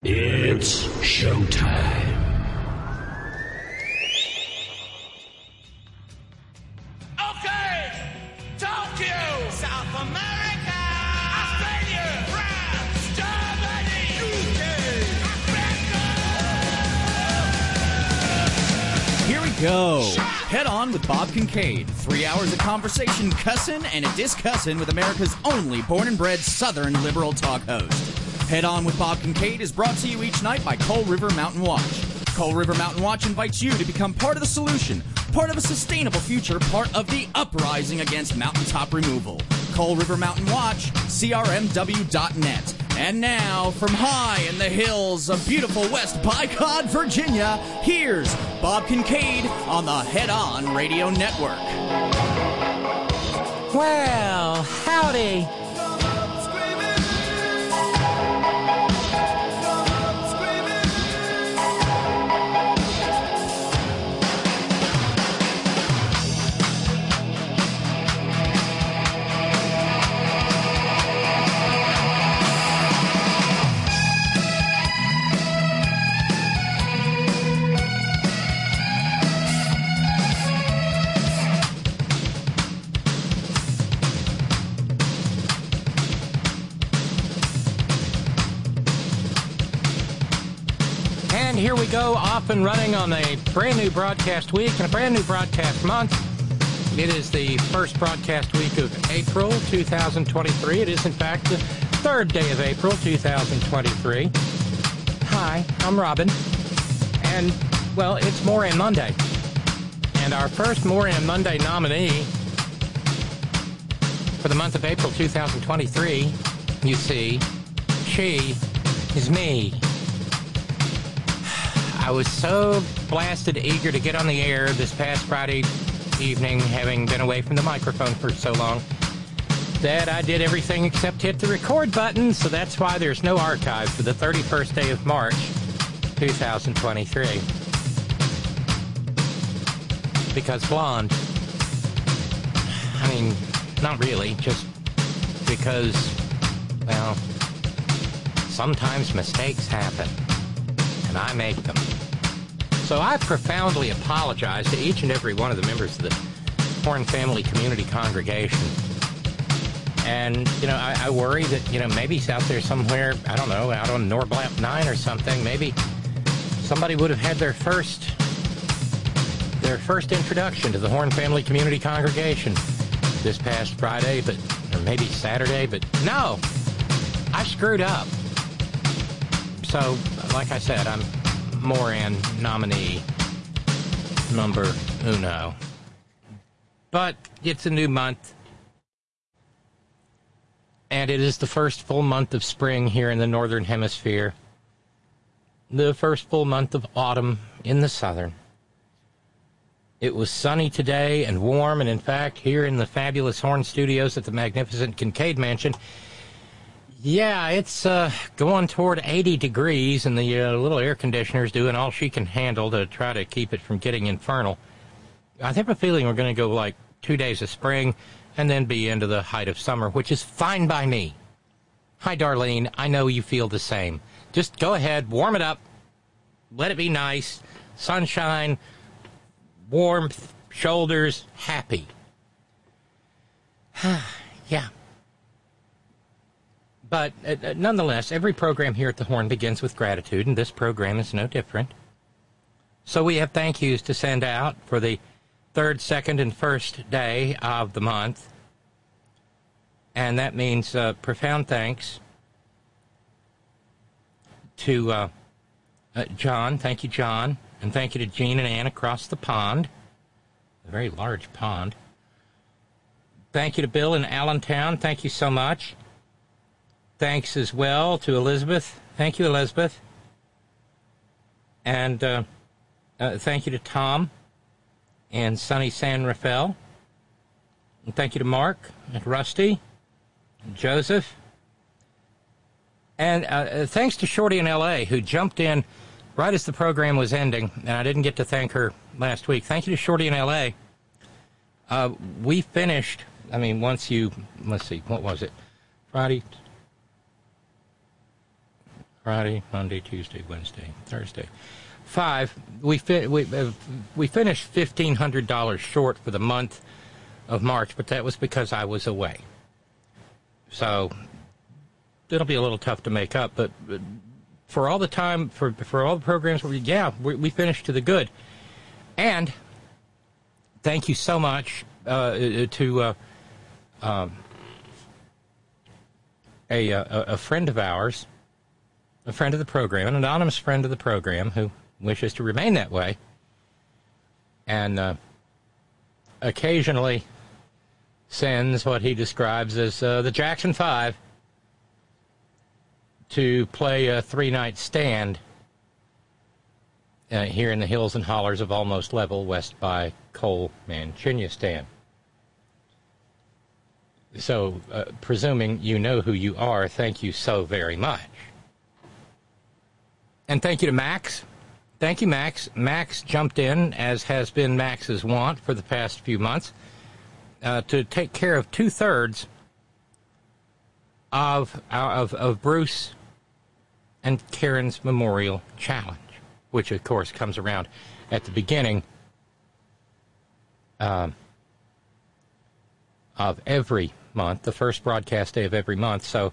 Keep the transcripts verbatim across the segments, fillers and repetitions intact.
It's showtime. Okay! Tokyo! South America! Australia! France! Germany! U K! Africa! Here we go. Head On with Bob Kincaid. Three hours of conversation, cussin' and a discussin' with America's only born and bred Southern liberal talk host. Head On with Bob Kincaid is brought to you each night by Coal River Mountain Watch. Coal River Mountain Watch invites you to become part of the solution, part of a sustainable future, part of the uprising against mountaintop removal. Coal River Mountain Watch, C R M W dot net. And now, from high in the hills of beautiful West Bicod, Virginia, here's Bob Kincaid on the Head On Radio Network. Well, howdy. Here we go, off and running on a brand new broadcast week and a brand new broadcast month. It is the first broadcast week of April two thousand twenty-three. It is, in fact, the third day of April two thousand twenty-three. Hi, I'm Robin. And, well, it's Moran Monday. And our first Moran Monday nominee for the month of April two thousand twenty-three, you see, she is me. I was so blasted eager to get on the air this past Friday evening, having been away from the microphone for so long, that I did everything except hit the record button, so that's why there's no archive for the thirty-first day of March, two thousand twenty-three. Because blonde. I mean, not really, just because, well, sometimes mistakes happen, and I make them. So I profoundly apologize to each and every one of the members of the Horn Family Community Congregation. And, you know, I, I worry that, you know, maybe he's out there somewhere, I don't know, out on Norblamp nine or something. Maybe somebody would have had their first, their first introduction to the Horn Family Community Congregation this past Friday, but, or maybe Saturday, but no, I screwed up. So, like I said, I'm Moran nominee number uno. But it's a new month, and it is the first full month of spring here in the Northern Hemisphere, the first full month of autumn in the Southern. It was sunny today and warm, and in fact, here in the fabulous Horn Studios at the magnificent Kincaid Mansion, yeah, it's uh, going toward eighty degrees, and the uh, little air conditioner's doing all she can handle to try to keep it from getting infernal. I have a feeling we're going to go like two days of spring and then be into the height of summer, which is fine by me. Hi, Darlene. I know you feel the same. Just go ahead, warm it up, let it be nice, sunshine, warmth, shoulders, happy. Yeah. But uh, nonetheless, every program here at the Horn begins with gratitude, and this program is no different. So we have thank yous to send out for the third, second, and first day of the month. And that means uh, profound thanks to uh, uh, John. Thank you, John. And thank you to Jean and Ann across the pond. A very large pond. Thank you to Bill in Allentown. Thank you so much. Thanks as well to Elizabeth. Thank you, Elizabeth. And uh, uh, thank you to Tom and sunny San Rafael. And thank you to Mark and Rusty and Joseph. And uh, thanks to Shorty in L A, who jumped in right as the program was ending, and I didn't get to thank her last week. Thank you to Shorty in L A. Uh, we finished, I mean, once you, let's see, what was it? Friday... Friday, Monday, Tuesday, Wednesday, Thursday. Five, we fi- we uh, we finished fifteen hundred dollars short for the month of March, but that was because I was away. So it'll be a little tough to make up, but for all the time, for for all the programs, we, yeah, we, we finished to the good. And thank you so much uh, to uh, um, a, a a friend of ours, a friend of the program, an anonymous friend of the program who wishes to remain that way, and uh, occasionally sends what he describes as uh, the Jackson Five to play a three-night stand uh, here in the hills and hollers of Almost Level, west by Coal Manchinistan. So, uh, presuming you know who you are, thank you so very much. And thank you to Max. Thank you, Max. Max jumped in, as has been Max's wont for the past few months, uh, to take care of two-thirds of, of, of Bruce and Karen's Memorial Challenge, which, of course, comes around at the beginning uh, of every month, the first broadcast day of every month. So,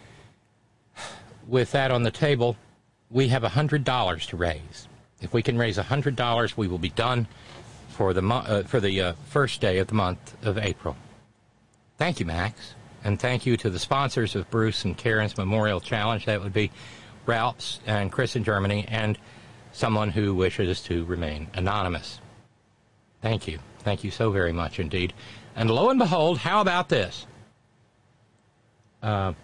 with that on the table, we have one hundred dollars to raise. If we can raise one hundred dollars, we will be done for the mo- uh, for the uh, first day of the month of April. Thank you, Max. And thank you to the sponsors of Bruce and Karen's Memorial Challenge. That would be Ralph's and Chris in Germany, and someone who wishes to remain anonymous. Thank you. Thank you so very much indeed. And lo and behold, how about this? Uh...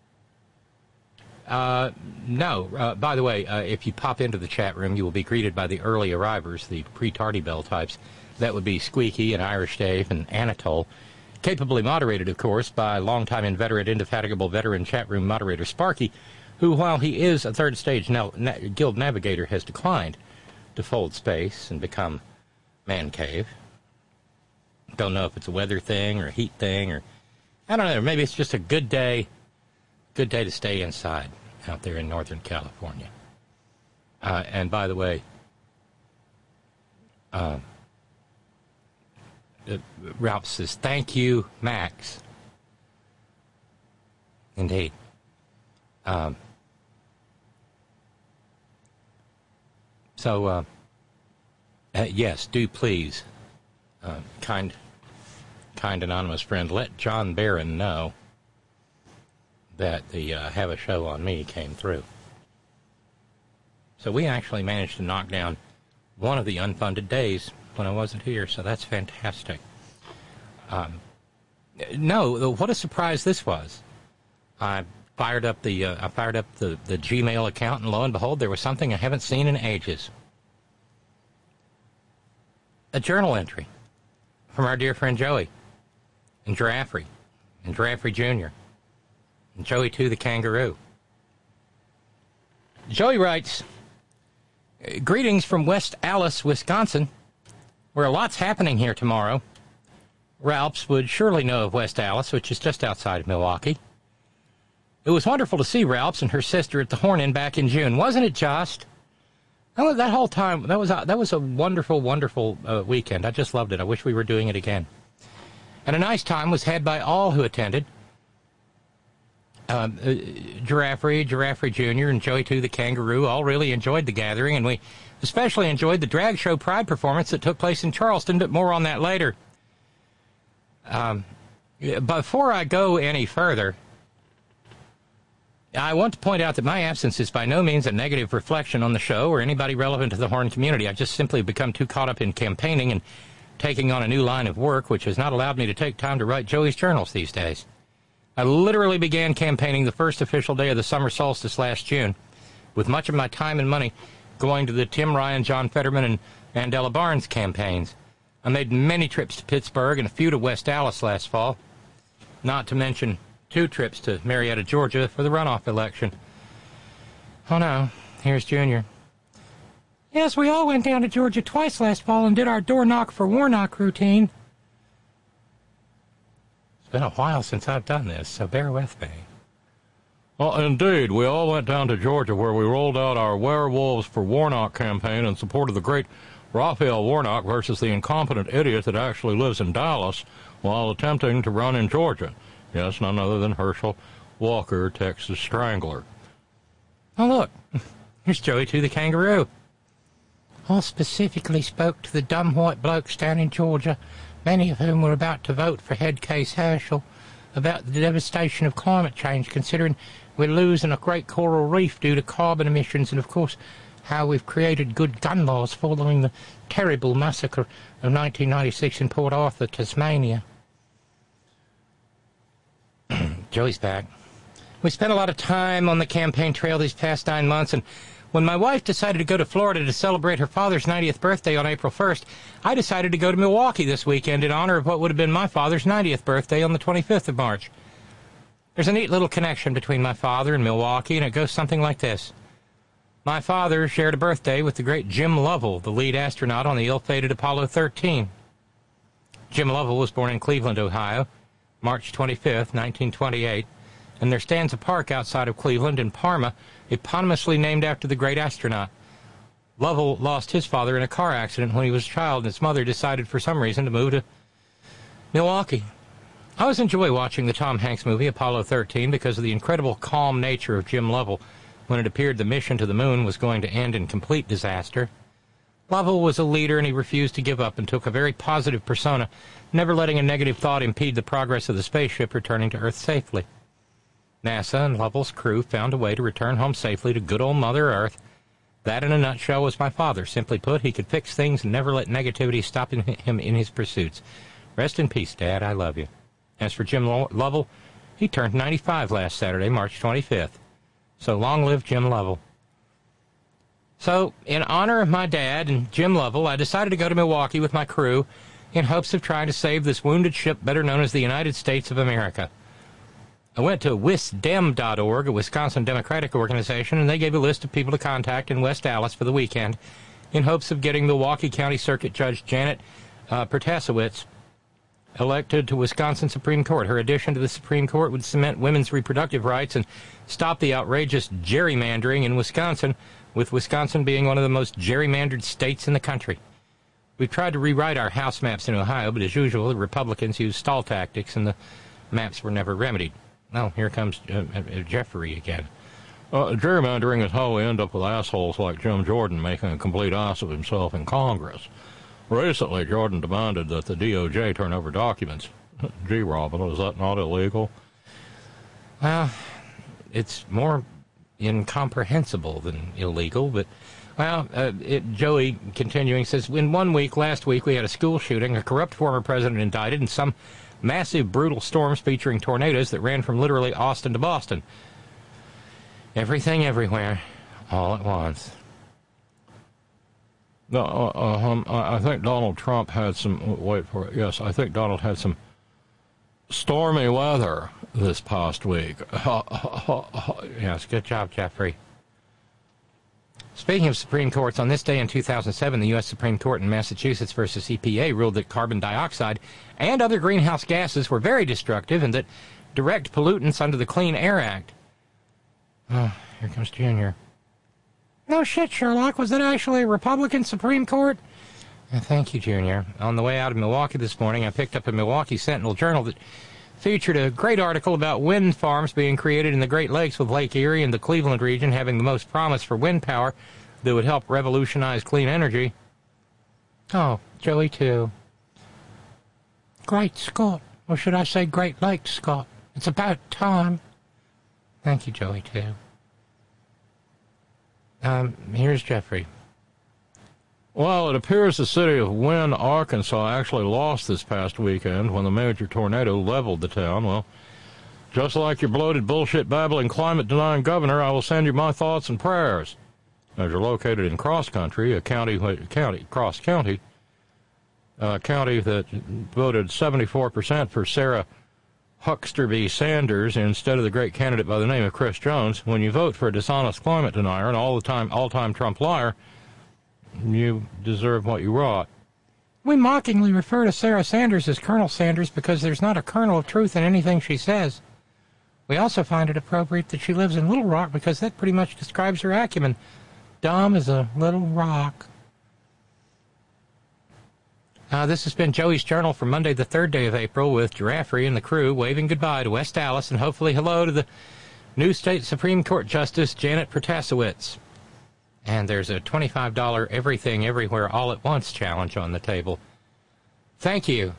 Uh, no. Uh, by the way, uh, if you pop into the chat room, you will be greeted by the early arrivers, the pre-tardy bell types. That would be Squeaky and Irish Dave and Anatole, capably moderated, of course, by longtime inveterate, indefatigable veteran chat room moderator Sparky, who, while he is a third stage na- na- guild navigator, has declined to fold space and become man cave. Don't know if it's a weather thing or a heat thing, or I don't know. Maybe it's just a good day. Good day to stay inside out there in Northern California. Uh, and by the way, uh, uh, Ralph says, thank you, Max. Indeed. Um, so, uh, uh, yes, do please, uh, kind, kind anonymous friend, let John Barron know that the uh, Have a Show on Me came through. So we actually managed to knock down one of the unfunded days when I wasn't here, so that's fantastic. Um, no, what a surprise this was. I fired up the uh, I fired up the, the Gmail account, and lo and behold, there was something I haven't seen in ages. A journal entry from our dear friend Joey and Giraffrey and Giraffrey Junior and Joey too, the kangaroo. Joey writes, greetings from West Allis, Wisconsin, where a lot's happening here tomorrow. Ralphs would surely know of West Allis, which is just outside of Milwaukee. It was wonderful to see Ralphs and her sister at the Horn Inn back in June, wasn't it just? That, was, that whole time, that was a, that was a wonderful, wonderful uh, weekend. I just loved it. I wish we were doing it again. And a nice time was had by all who attended. Um, uh, Giraffrey, Giraffrey Junior, and Joey too, the kangaroo, all really enjoyed the gathering, and we especially enjoyed the drag show Pride performance that took place in Charleston, but more on that later. Um, before I go any further, I want to point out that my absence is by no means a negative reflection on the show or anybody relevant to the Horn community. I've just simply become too caught up in campaigning and taking on a new line of work, which has not allowed me to take time to write Joey's journals these days. I literally began campaigning the first official day of the summer solstice last June, with much of my time and money going to the Tim Ryan, John Fetterman, and Mandela Barnes campaigns. I made many trips to Pittsburgh and a few to West Allis last fall, not to mention two trips to Marietta, Georgia for the runoff election. Oh no, here's Junior. Yes, we all went down to Georgia twice last fall and did our door knock for Warnock routine. It's been a while since I've done this, so bear with me. Well, indeed, we all went down to Georgia where we rolled out our Werewolves for Warnock campaign in support of the great Raphael Warnock versus the incompetent idiot that actually lives in Dallas while attempting to run in Georgia. Yes, none other than Herschel Walker, Texas Strangler. Oh, look, here's Joey Two the kangaroo. I specifically spoke to the dumb white blokes down in Georgia, many of whom were about to vote for head case Herschel, about the devastation of climate change, considering we're losing a great coral reef due to carbon emissions, and of course how we've created good gun laws following the terrible massacre of nineteen ninety-six in Port Arthur, Tasmania. Joey's back. We spent a lot of time on the campaign trail these past nine months, and when my wife decided to go to Florida to celebrate her father's ninetieth birthday on April first, I decided to go to Milwaukee this weekend in honor of what would have been my father's ninetieth birthday on the twenty-fifth of March. There's a neat little connection between my father and Milwaukee, and it goes something like this. My father shared a birthday with the great Jim Lovell, the lead astronaut on the ill-fated Apollo thirteen. Jim Lovell was born in Cleveland, Ohio, March twenty-fifth, nineteen twenty-eight, and there stands a park outside of Cleveland in Parma, eponymously named after the great astronaut. Lovell lost his father in a car accident when he was a child, and his mother decided for some reason to move to Milwaukee. I always enjoy watching the Tom Hanks movie Apollo thirteen because of the incredible calm nature of Jim Lovell when it appeared the mission to the moon was going to end in complete disaster. Lovell was a leader, and he refused to give up and took a very positive persona, never letting a negative thought impede the progress of the spaceship returning to Earth safely. NASA and Lovell's crew found a way to return home safely to good old Mother Earth. That, in a nutshell, was my father. Simply put, he could fix things and never let negativity stop him in his pursuits. Rest in peace, Dad. I love you. As for Jim Lovell, he turned ninety-five last Saturday, March twenty-fifth. So long live Jim Lovell. So, in honor of my dad and Jim Lovell, I decided to go to Milwaukee with my crew in hopes of trying to save this wounded ship better known as the United States of America. I went to wisdem dot org, a Wisconsin Democratic organization, and they gave a list of people to contact in West Dallas for the weekend in hopes of getting Milwaukee County Circuit Judge Janet uh, Protasewicz elected to Wisconsin Supreme Court. Her addition to the Supreme Court would cement women's reproductive rights and stop the outrageous gerrymandering in Wisconsin, with Wisconsin being one of the most gerrymandered states in the country. We've tried to rewrite our House maps in Ohio, but as usual, the Republicans used stall tactics, and the maps were never remedied. Oh, here comes uh, uh, Jeffrey again. Uh, gerrymandering is how we end up with assholes like Jim Jordan making a complete ass of himself in Congress. Recently, Jordan demanded that the D O J turn over documents. Gee, Robin, is that not illegal? Well, it's more incomprehensible than illegal, but, well, uh, it, Joey, continuing, says, in one week, last week, we had a school shooting, a corrupt former president indicted, and some massive, brutal storms featuring tornadoes that ran from literally Austin to Boston. Everything everywhere, all at once. No, uh, um, I think Donald Trump had some, wait for it, yes, I think Donald had some stormy weather this past week. Yes, good job, Jeffrey. Speaking of Supreme Courts, on this day in two thousand seven, the U S Supreme Court in Massachusetts versus E P A ruled that carbon dioxide and other greenhouse gases were very destructive and that direct pollutants under the Clean Air Act. Oh, here comes Junior. No shit, Sherlock. Was that actually a Republican Supreme Court? Uh, thank you, Junior. On the way out of Milwaukee this morning, I picked up a Milwaukee Sentinel Journal that featured a great article about wind farms being created in the Great Lakes, with Lake Erie and the Cleveland region having the most promise for wind power that would help revolutionize clean energy. Oh, Joey, too. Great Scott. Or should I say Great Lakes, Scott? It's about time. Thank you, Joey, too. Um, here's Jeffrey. Well, it appears the city of Wynne, Arkansas actually lost this past weekend when the major tornado leveled the town. Well, just like your bloated, bullshit, babbling, climate-denying governor, I will send you my thoughts and prayers. As you're located in Cross Country, a county, county, Cross County, a county that voted seventy-four percent for Sarah Hucksterby Sanders instead of the great candidate by the name of Chris Jones. When you vote for a dishonest climate denier and all the time, all-time Trump liar, you deserve what you wrought. We mockingly refer to Sarah Sanders as Colonel Sanders because there's not a kernel of truth in anything she says. We also find it appropriate that she lives in Little Rock because that pretty much describes her acumen. Dumb as a little rock. Uh, this has been Joey's Journal for Monday, the third day of April, with Giraffe and the crew waving goodbye to West Dallas and hopefully hello to the new state Supreme Court Justice Janet Protasewicz. And there's a twenty-five dollars Everything Everywhere All at Once challenge on the table. Thank you.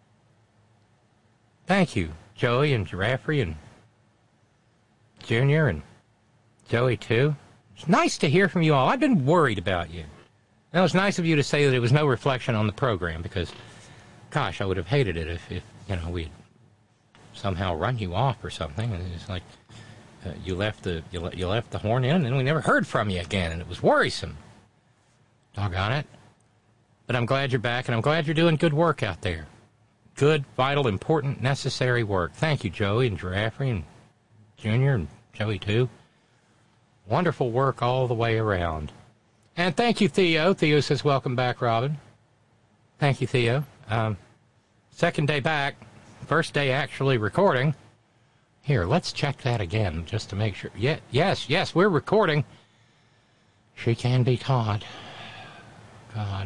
Thank you, Joey and Giraffe and Junior and Joey, too. It's nice to hear from you all. I've been worried about you. And it was nice of you to say that it was no reflection on the program because, gosh, I would have hated it if, if you know, we'd somehow run you off or something. And it's like uh, you left the you, le- you left the horn in, and then we never heard from you again, and it was worrisome. Doggone it. But I'm glad you're back, and I'm glad you're doing good work out there. Good, vital, important, necessary work. Thank you, Joey and Giraffe and Junior and Joey, too. Wonderful work all the way around. And thank you, Theo. Theo says, welcome back, Robin. Thank you, Theo. Um, second day back. First day actually recording. Here, let's check that again just to make sure. Yeah, yes, yes, we're recording. She can be taught. God.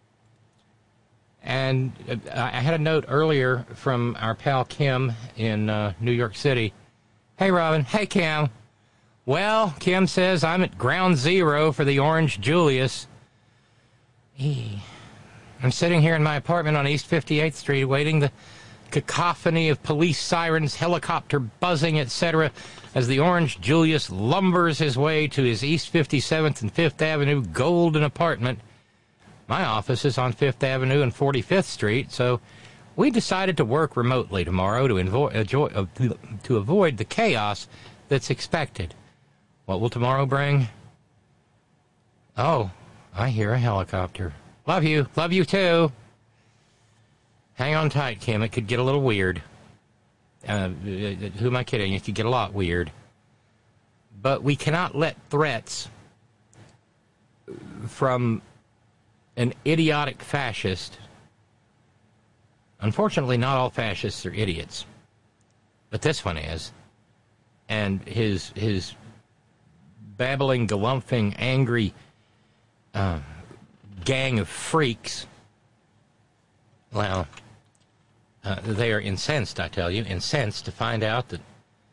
And uh, I had a note earlier from our pal Kim in uh, New York City. Hey, Robin. Hey, Kim. Well, Kim says, I'm at ground zero for the Orange Julius. Eee. I'm sitting here in my apartment on East fifty-eighth Street waiting the cacophony of police sirens, helicopter buzzing, et cetera, as the Orange Julius lumbers his way to his East fifty-seventh and Fifth Avenue golden apartment. My office is on Fifth Avenue and forty-fifth Street, so we decided to work remotely tomorrow to, invo- uh, to avoid the chaos that's expected. What will tomorrow bring? Oh, I hear a helicopter. Love you. Love you, too. Hang on tight, Kim. It could get a little weird. Uh, who am I kidding? It could get a lot weird. But we cannot let threats from an idiotic fascist. Unfortunately, not all fascists are idiots. But this one is. And his his babbling, galumphing, angry uh, gang of freaks, well, uh, they are incensed, I tell you, incensed to find out that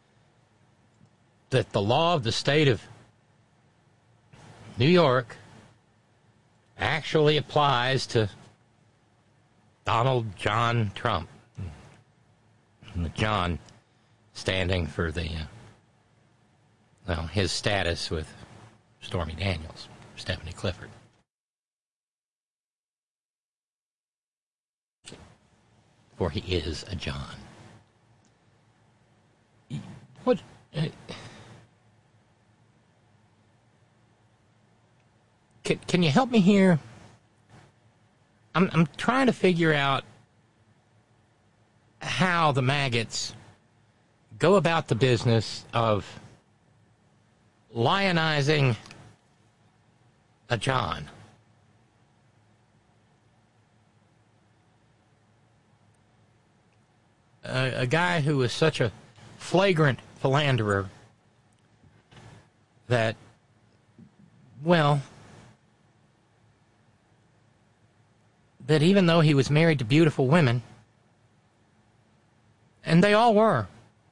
that the law of the state of New York actually applies to Donald John Trump. And the John standing for the, uh, well, his status with Stormy Daniels, Stephanie Clifford. For he is a John. What? Uh, can, can you help me here? I'm, I'm trying to figure out how the maggots go about the business of lionizing a John. A, a guy who was such a flagrant philanderer that, well, that even though he was married to beautiful women, and they all were.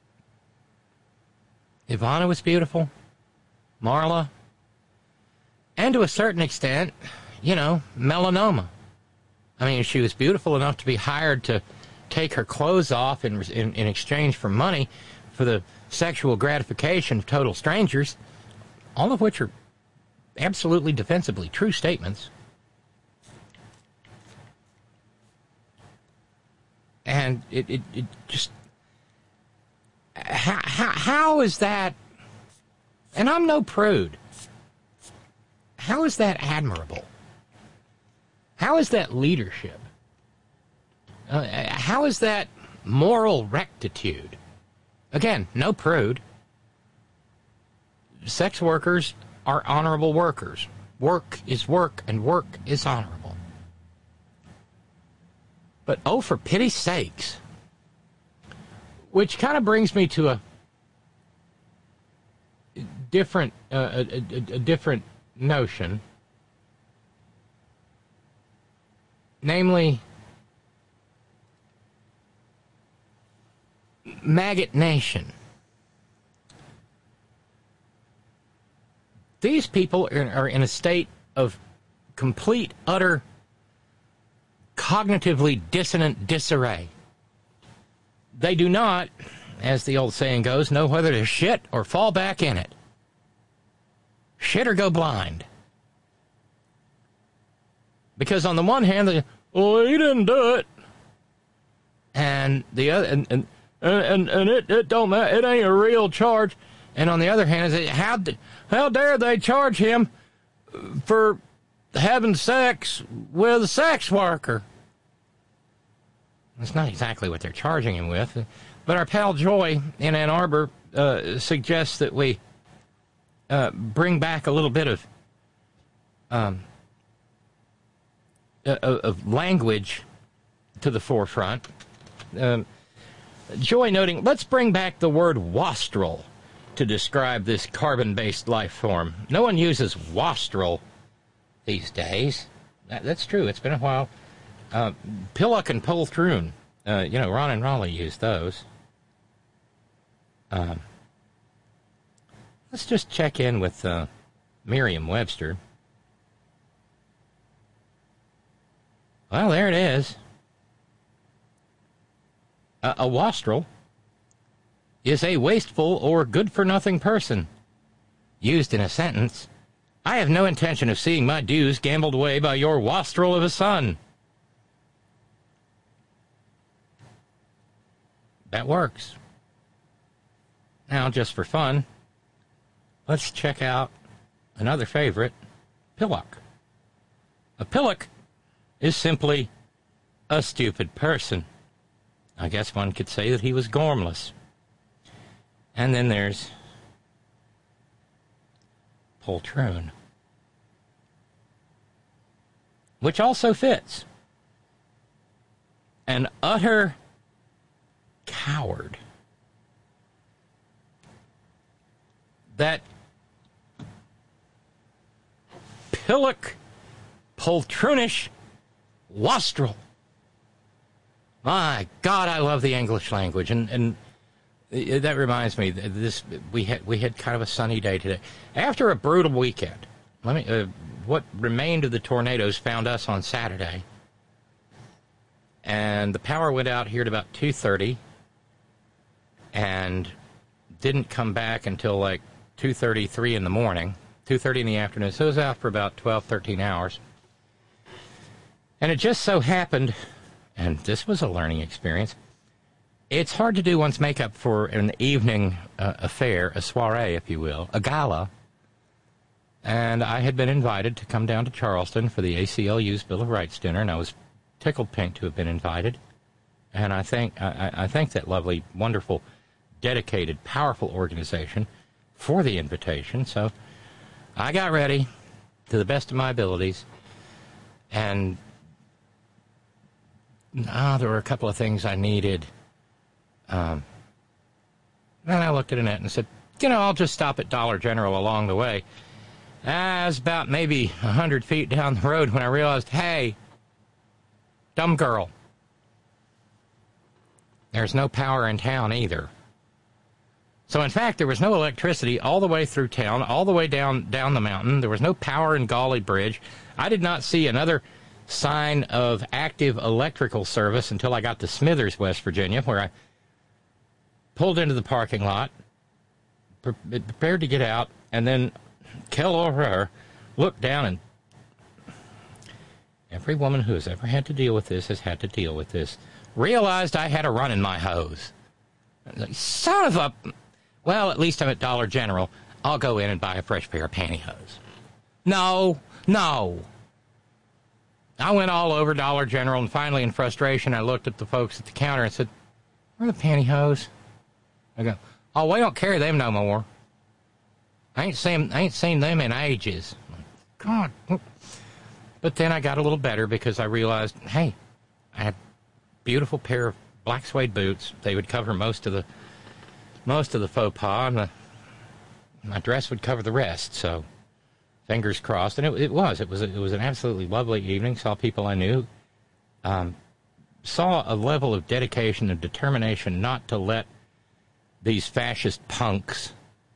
Ivana was beautiful, Marla, and to a certain extent, you know, melanoma. I mean, she was beautiful enough to be hired to take her clothes off in, in, in exchange for money for the sexual gratification of total strangers, all of which are absolutely defensibly true statements. And it, it, it just... How, how, how is that... And I'm no prude. How is that admirable? How is that leadership? Uh, how is that moral rectitude? Again, no prude. Sex workers are honorable workers. Work is work, and work is honorable. But, oh, for pity's sakes. Which kind of brings me to a different uh, a, a, a different notion, namely Maggot Nation. These people are, are in a state of complete, utter, cognitively dissonant disarray. They do not, as the old saying goes, know whether to shit or fall back in it. Shit or go blind. Because on the one hand, they, well, he didn't do it. And the other, and and and, and it, it don't matter, it ain't a real charge. And on the other hand, is how how dare they charge him for having sex with a sex worker? That's not exactly what they're charging him with. But our pal Joy in Ann Arbor uh, suggests that we uh, bring back a little bit of um, uh, of language to the forefront. Um, Joy noting, let's bring back the word wastrel to describe this carbon-based life form. No one uses wastrel these days. That, that's true. It's been a while. Uh, Pillock and Poltroon, uh, you know, Ron and Raleigh used those. Um, let's just check in with uh, Merriam-Webster. Well, there it is. Uh, a wastrel is a wasteful or good-for-nothing person. Used in a sentence, I have no intention of seeing my dues gambled away by your wastrel of a son. That works. Now, just for fun, let's check out another favorite, pillock. A pillock is simply a stupid person. I guess one could say that he was gormless. And then there's poltroon, which also fits. An utter coward. That pillock, poltroonish wastrel. My God, I love the English language, and and that reminds me. This we had we had kind of a sunny day today after a brutal weekend. Let me. Uh, what remained of the tornadoes found us on Saturday, and the power went out here at about two thirty, and didn't come back until like two thirty-three in the morning, two thirty in the afternoon. So it was out for about twelve, thirteen hours, and it just so happened. And this was a learning experience. It's hard to do one's makeup for an evening uh, affair, a soiree, if you will, a gala. And I had been invited to come down to Charleston for the A C L U's Bill of Rights dinner, and I was tickled pink to have been invited. And I thank, I, I thank that lovely, wonderful, dedicated, powerful organization for the invitation. So I got ready to the best of my abilities, and Ah, there were a couple of things I needed. Um, then I looked at Annette and said, you know, I'll just stop at Dollar General along the way. I was about maybe a hundred feet down the road when I realized, hey, dumb girl, there's no power in town either. So, in fact, there was no electricity all the way through town, all the way down, down the mountain. There was no power in Gauley Bridge. I did not see another sign of active electrical service until I got to Smithers, West Virginia, where I pulled into the parking lot, pre- prepared to get out, and then Kel O'Hare looked down, and every woman who has ever had to deal with this has had to deal with this, realized I had a run in my hose. Like, son of a... Well, at least I'm at Dollar General. I'll go in and buy a fresh pair of pantyhose. No, no. I went all over Dollar General, and finally, in frustration, I looked at the folks at the counter and said, where are the pantyhose? I go, oh, we don't carry them no more. I ain't seen, I ain't seen them in ages. God. But then I got a little better because I realized, hey, I had a beautiful pair of black suede boots. They would cover most of the most of the faux pas, and the my dress would cover the rest, so fingers crossed. And it, it was. It was, a, it was an absolutely lovely evening. Saw people I knew. Um, saw a level of dedication and determination not to let these fascist punks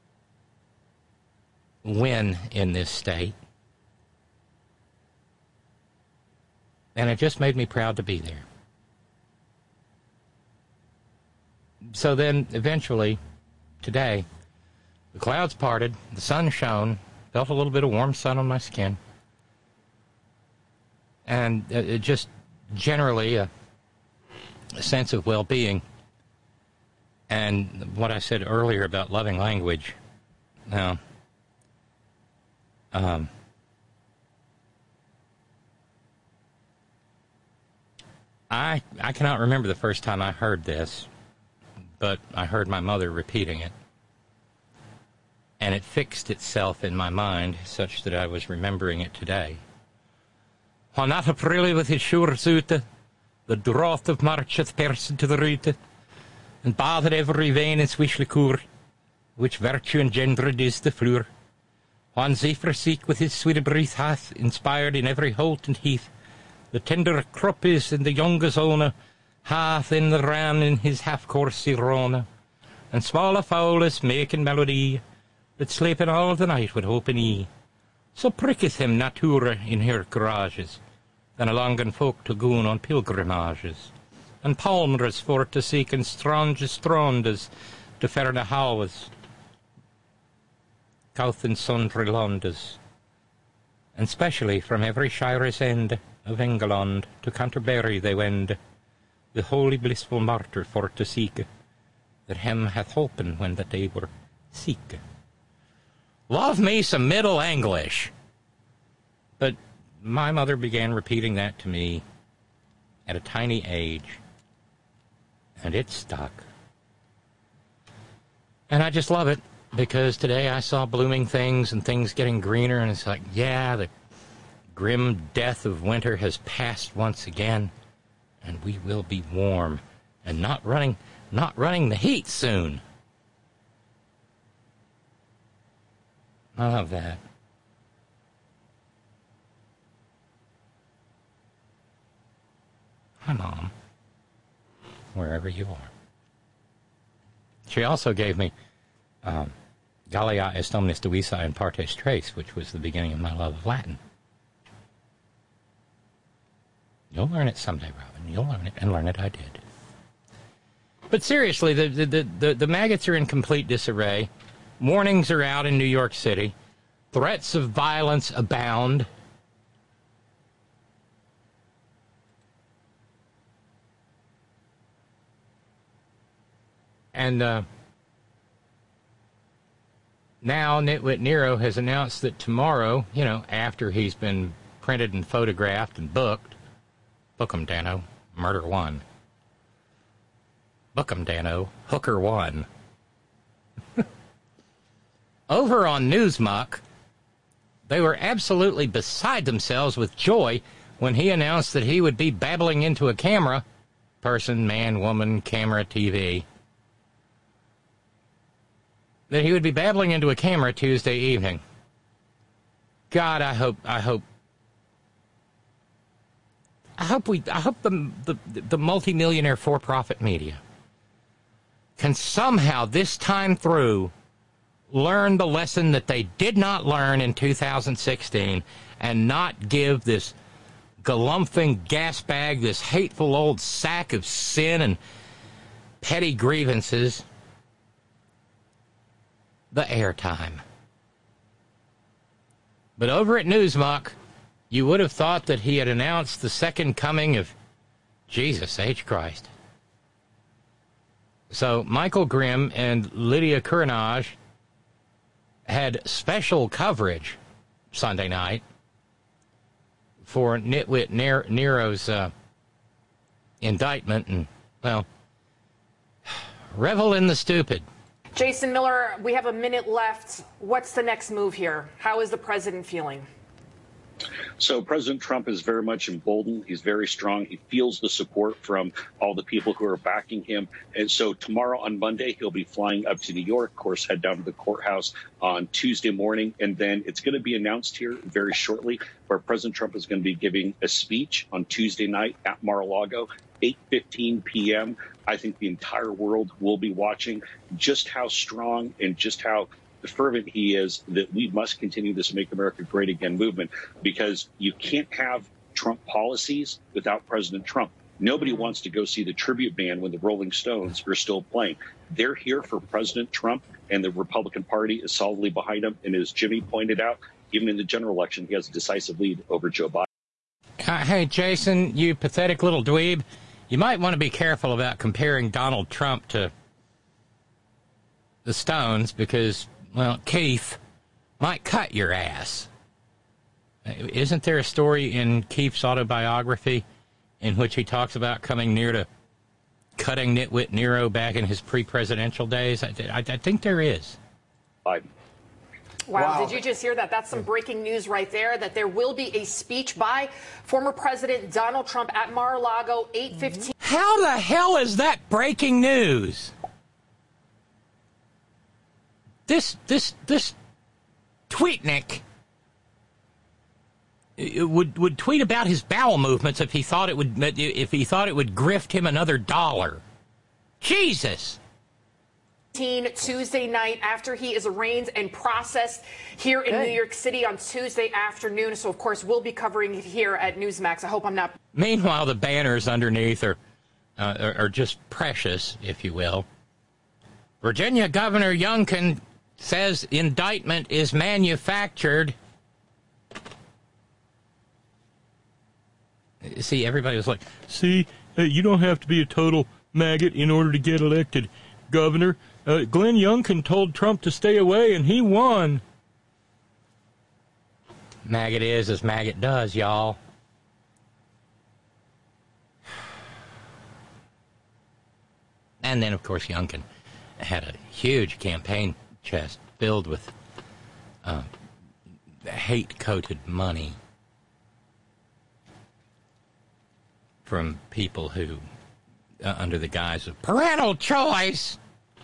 win in this state. And it just made me proud to be there. So then, eventually, today, the clouds parted, the sun shone, felt a little bit of warm sun on my skin, and it just generally a, a sense of well-being. And what I said earlier about loving language, now, um, I I cannot remember the first time I heard this, but I heard my mother repeating it. And it fixed itself in my mind such that I was remembering it today. Han not aprilly with his shores ute, the drought of marcheth person to the route, and bathed every vein in swish liqueur, which virtue engendered is the floor. Han zephyr seek with his sweet breath hath inspired in every holt and heath, the tender croppies and the young gazona, hath in the ran in his half-course sirona, and smaller fowlers making melody, that sleeping all the night with hope in ye. So pricketh him natura in her garages, than a longen folk to goon on pilgrimages, and palmers for to seek and strange strondes to ferne howes, couth in sundry londes, and specially from every shire's end of England to Canterbury they wend, the holy blissful martyr for to seek, that him hath holpen when that they were seek. Love me some Middle English. But my mother began repeating that to me at a tiny age, and it stuck. And I just love it, because today I saw blooming things and things getting greener, and it's like, yeah, the grim death of winter has passed once again, and we will be warm and not running, not running the heat soon. I love that. Hi, Mom. Wherever you are. She also gave me um, Gallia est omnis divisa in partes tres, which was the beginning of my love of Latin. You'll learn it someday, Robin. You'll learn it, and learn it I did. But seriously, the, the, the, the maggots are in complete disarray. Warnings are out in New York City. Threats of violence abound. And uh, now Nitwit Nero has announced that tomorrow, you know, after he's been printed and photographed and booked, book 'em, Dano, murder one. Book 'em, Dano, hooker one. Over on Newsmuck, they were absolutely beside themselves with joy when he announced that he would be babbling into a camera, person, man, woman, camera, T V, that he would be babbling into a camera Tuesday evening. God, I hope, I hope, I hope we, I hope the the, the multimillionaire for-profit media can somehow this time through learn the lesson that they did not learn in two thousand sixteen and not give this galumphing gas bag, this hateful old sack of sin and petty grievances, the airtime. But over at Newsmuck, you would have thought that he had announced the second coming of Jesus H. Christ. So Michael Grimm and Lydia Cournage had special coverage Sunday night for Nitwit Nero's uh, indictment, and, well, revel in the stupid. Jason Miller, we have a minute left. What's the next move here? How is the president feeling? So President Trump is very much emboldened. He's very strong. He feels the support from all the people who are backing him. And so tomorrow on Monday, he'll be flying up to New York, of course, head down to the courthouse on Tuesday morning. And then it's going to be announced here very shortly where President Trump is going to be giving a speech on Tuesday night at Mar-a-Lago, eight fifteen p.m. I think the entire world will be watching just how strong and just how fervent he is that we must continue this Make America Great Again movement, because you can't have Trump policies without President Trump. Nobody wants to go see the tribute band when the Rolling Stones are still playing. They're here for President Trump, and the Republican Party is solidly behind him. And as Jimmy pointed out, even in the general election, he has a decisive lead over Joe Biden. Uh, hey, Jason, you pathetic little dweeb, you might want to be careful about comparing Donald Trump to the Stones, because, well, Keith might cut your ass. Isn't there a story in Keith's autobiography in which he talks about coming near to cutting Nitwit Nero back in his pre-presidential days? I, I, I think there is. Biden. Wow. Wow. Did you just hear that? That's some breaking news right there, that there will be a speech by former President Donald Trump at Mar-a-Lago, eight fifteen. How the hell is that breaking news? This, this, this tweetnik would would tweet about his bowel movements if he thought it would if he thought it would grift him another dollar. Jesus. Tuesday night after he is arraigned and processed here in Good. New York City on Tuesday afternoon. So, of course, we'll be covering it here at Newsmax. I hope I'm not. Meanwhile, the banners underneath are, uh, are, are just precious, if you will. Virginia Governor Youngkin says indictment is manufactured. See, everybody was like, See, uh, you don't have to be a total maggot in order to get elected, Governor. Uh, Glenn Youngkin told Trump to stay away, and he won. maggot is as maggot does, y'all. And then, of course, Youngkin had a huge campaign chest filled with uh, hate-coated money from people who, uh, under the guise of parental choice,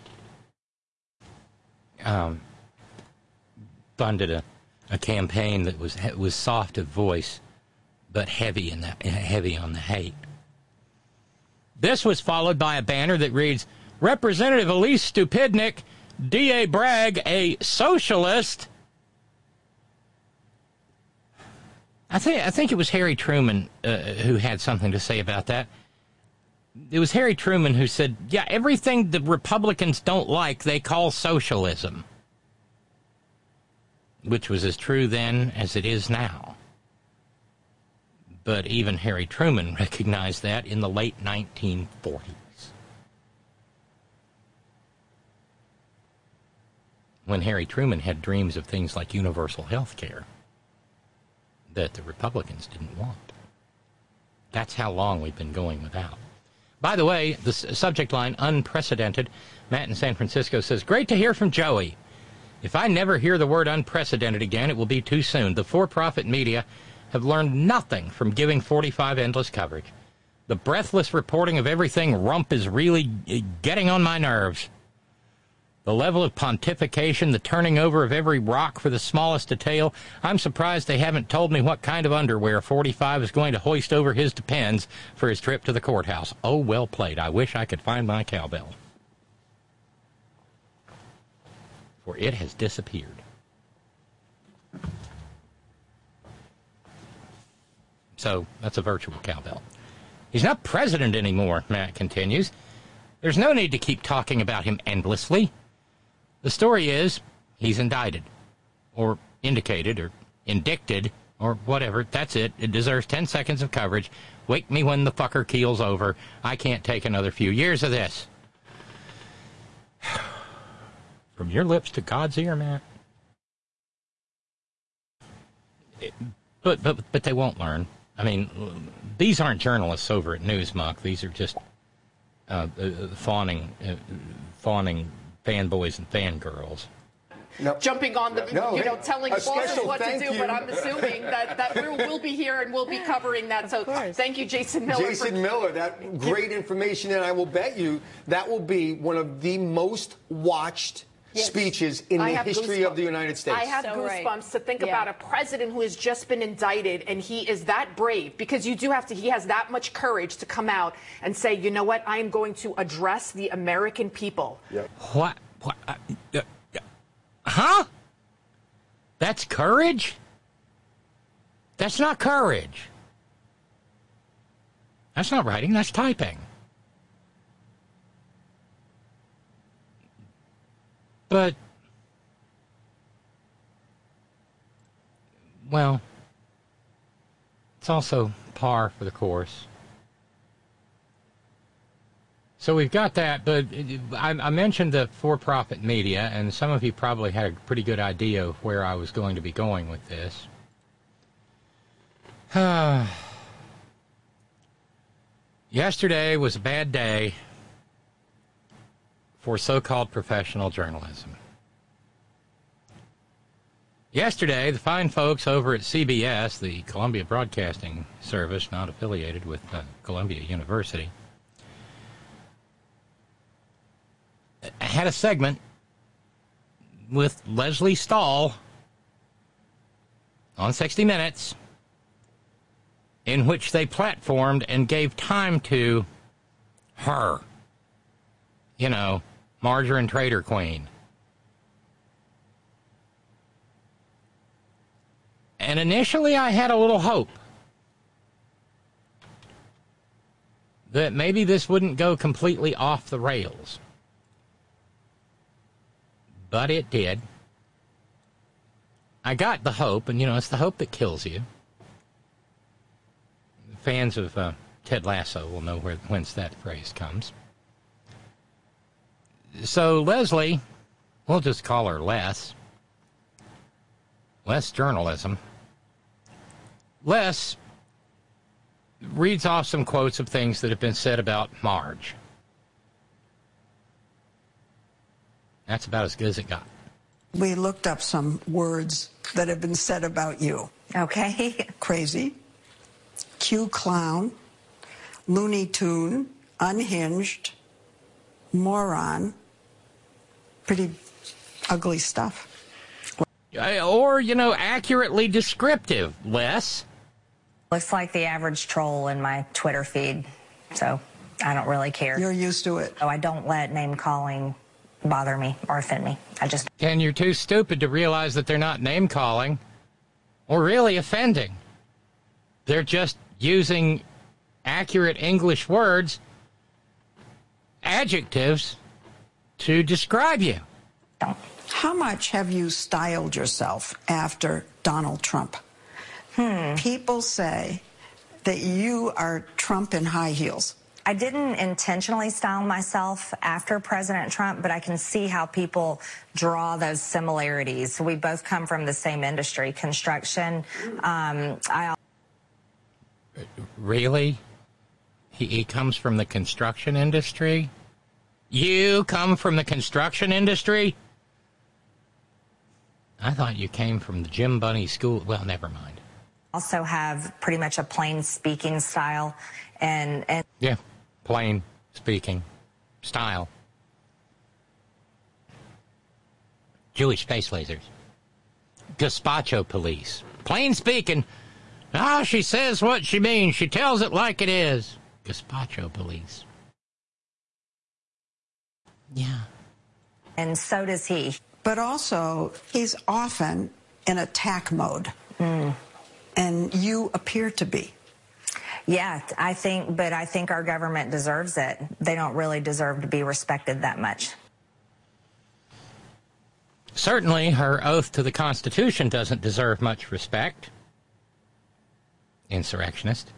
um, funded a, a campaign that was was soft of voice, but heavy in that heavy on the hate. This was followed by a banner that reads, Representative Elise Stupidnik, D A Bragg, a socialist. I think I think it was Harry Truman uh, who had something to say about that. It was Harry Truman who said, yeah, everything the Republicans don't like, they call socialism. Which was as true then as it is now. But even Harry Truman recognized that in the late nineteen forties. When Harry Truman had dreams of things like universal health care that the Republicans didn't want. That's how long we've been going without. By the way, the subject line, unprecedented. Matt in San Francisco says, great to hear from Joey. If I never hear the word unprecedented again, it will be too soon. The for-profit media have learned nothing from giving forty-five endless coverage. The breathless reporting of everything rump is really getting on my nerves. The level of pontification, the turning over of every rock for the smallest detail. I'm surprised they haven't told me what kind of underwear forty-five is going to hoist over his depends for his trip to the courthouse. Oh, well played. I wish I could find my cowbell. For it has disappeared. So, that's a virtual cowbell. He's not president anymore, Matt continues. There's no need to keep talking about him endlessly. The story is, he's indicted, or indicated, or indicted, or whatever. That's it. It deserves ten seconds of coverage. Wake me when the fucker keels over. I can't take another few years of this. From your lips to God's ear, Matt. It, but, but, but they won't learn. I mean, these aren't journalists over at Newsmuck. These are just uh, uh, fawning, uh, fawning fanboys and fangirls. no. jumping on the, no, you know, hey, telling bosses what to do, you. but I'm assuming that, that we'll, we'll be here and we'll be covering that. So thank you, Jason Miller. Jason for, Miller, that great information, and I will bet you that will be one of the most watched Yes. speeches in the history of the United States. I have so goosebumps right. to think yeah. about a president who has just been indicted, and he is that brave, because you do have to, he has that much courage to come out and say, you know what, I am going to address the American people. Yep. What? What? Uh, uh, huh? That's courage? That's not courage. That's not writing, that's typing. But, well, it's also par for the course. So we've got that, but I, I mentioned the for-profit media, and some of you probably had a pretty good idea of where I was going to be going with this. Yesterday was a bad day for so-called professional journalism. Yesterday, the fine folks over at C B S, the Columbia Broadcasting Service, not affiliated with uh, Columbia University, had a segment with Lesley Stahl on sixty minutes in which they platformed and gave time to her. You know, Margarine Trader Queen. And initially I had a little hope that maybe this wouldn't go completely off the rails. But it did. I got the hope, and you know, it's the hope that kills you. Fans of uh, Ted Lasso will know where whence that phrase comes. So Lesley, we'll just call her Les. Les Journalism. Les reads off some quotes of things that have been said about Marge. That's about as good as it got. We looked up some words that have been said about you. Okay. Crazy, Q-clown, Looney Tune, unhinged, moron. Pretty ugly stuff. Or, you know, accurately descriptive, Les. Looks like the average troll in my Twitter feed, so I don't really care. You're used to it. So I don't let name-calling bother me or offend me. I just... And you're too stupid to realize that they're not name-calling or really offending. They're just using accurate English words, adjectives, to describe you. Don't. How much have you styled yourself after Donald Trump? Hmm. People say that you are Trump in high heels. I didn't intentionally style myself after President Trump, but I can see how people draw those similarities. We both come from the same industry, construction. Um, I Really? He, he comes from the construction industry? You come from the construction industry? I thought you came from the Jim Bunny School. Well, never mind. Also have pretty much a plain speaking style. and and Yeah, plain speaking style. Jewish space lasers. Gazpacho police. Plain speaking. Ah, she says what she means. She tells it like it is. Gazpacho police. Yeah. And so does he. But also, he's often in attack mode. Mm. And you appear to be. Yeah, I think, but I think our government deserves it. They don't really deserve to be respected that much. Certainly, her oath to the Constitution doesn't deserve much respect. Insurrectionist.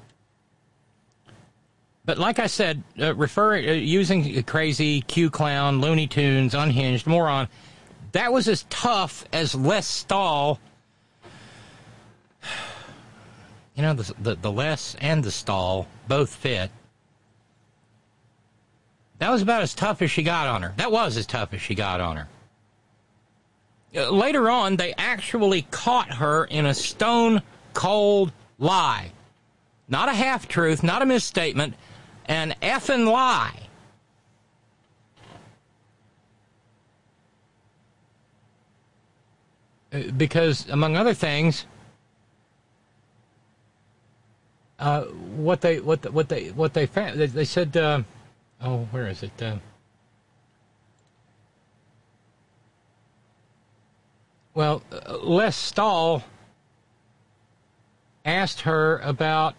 But like I said, uh, refer, uh, using crazy, Q-clown, Looney Tunes, unhinged, moron, that was as tough as Les Stahl. You know, the, the, the Les and the Stahl both fit. That was about as tough as she got on her. That was as tough as she got on her. Uh, later on, they actually caught her in a stone-cold lie. Not a half-truth, not a misstatement, an effing lie. Uh, because, among other things, uh, what they what the, what they what they found, they, they said, uh, oh, where is it? Uh, well, uh, Les Stahl asked her about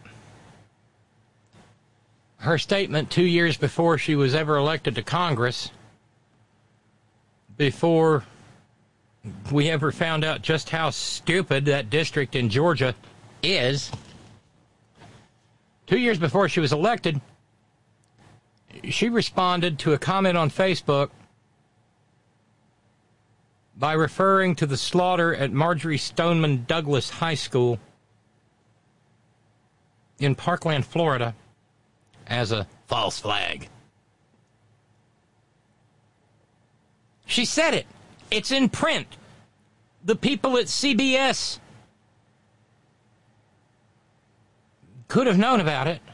her statement two years before she was ever elected to Congress, before we ever found out just how stupid that district in Georgia is. Two years before she was elected, she responded to a comment on Facebook by referring to the slaughter at Marjorie Stoneman Douglas High School in Parkland, Florida, as a false flag. She said it. It's in print. The people at C B S could have known about it.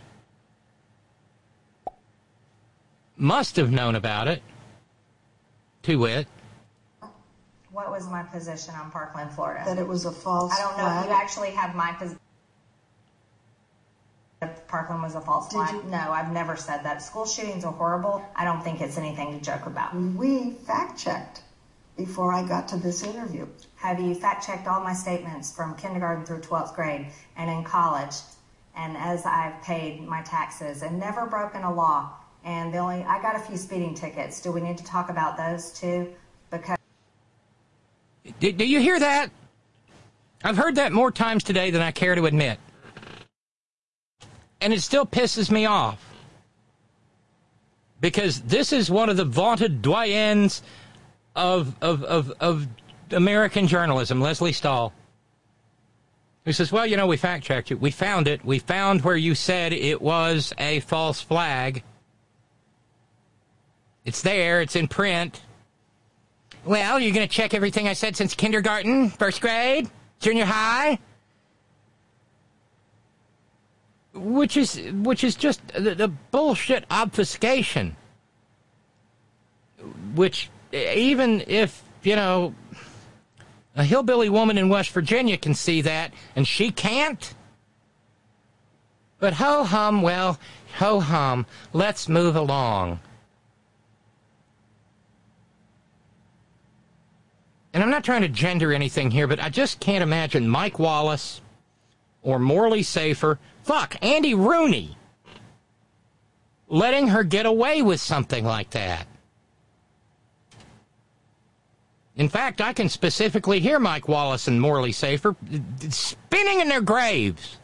Must have known about it. To wit. What was my position on Parkland, Florida? That it was a false I don't know flag? if you actually have my position. Parkland was a false flag. you- No, I've never said that. School shootings are horrible. I don't think it's anything to joke about. We fact-checked before I got to this interview. Have you fact-checked all my statements from kindergarten through twelfth grade and in college, and as I've paid my taxes and never broken a law? And the only I got a few speeding tickets. Do we need to talk about those too? Because Do, do you hear that? I've heard that more times today than I care to admit. And it still pisses me off. Because this is one of the vaunted doyens of, of, of, of American journalism, Leslie Stahl, who says, well, you know, we fact-checked it. We found it. We found where you said it was a false flag. It's there. It's in print. Well, you're going to check everything I said since kindergarten, first grade, junior high? Which is which is just the, the bullshit obfuscation. Which, even if, you know, a hillbilly woman in West Virginia can see that, and she can't. But ho-hum, well, ho-hum, let's move along. And I'm not trying to gender anything here, but I just can't imagine Mike Wallace or Morley Safer, fuck, Andy Rooney, letting her get away with something like that. In fact, I can specifically hear Mike Wallace and Morley Safer spinning in their graves.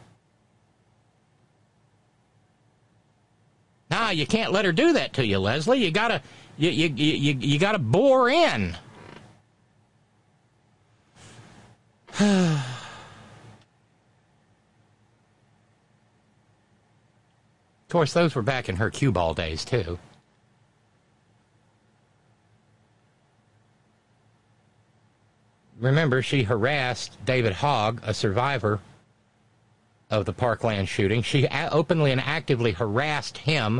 Nah, you can't let her do that to you, Leslie. You gotta, you, you, you, you gotta bore in. Of course, those were back in her cue ball days, too. Remember, she harassed David Hogg, a survivor of the Parkland shooting. She openly and actively harassed him.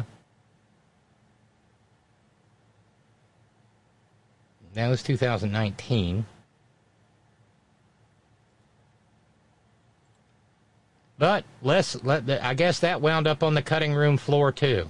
That was two thousand nineteen. But let's let the, I guess that wound up on the cutting room floor too.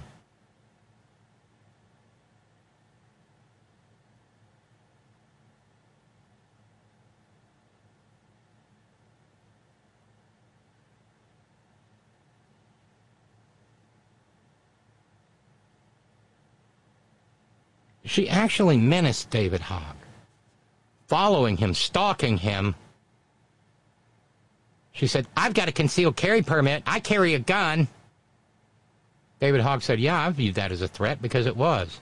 She actually menaced David Hogg, following him, stalking him. She said, I've got a concealed carry permit. I carry a gun. David Hogg said, yeah, I viewed that as a threat because it was.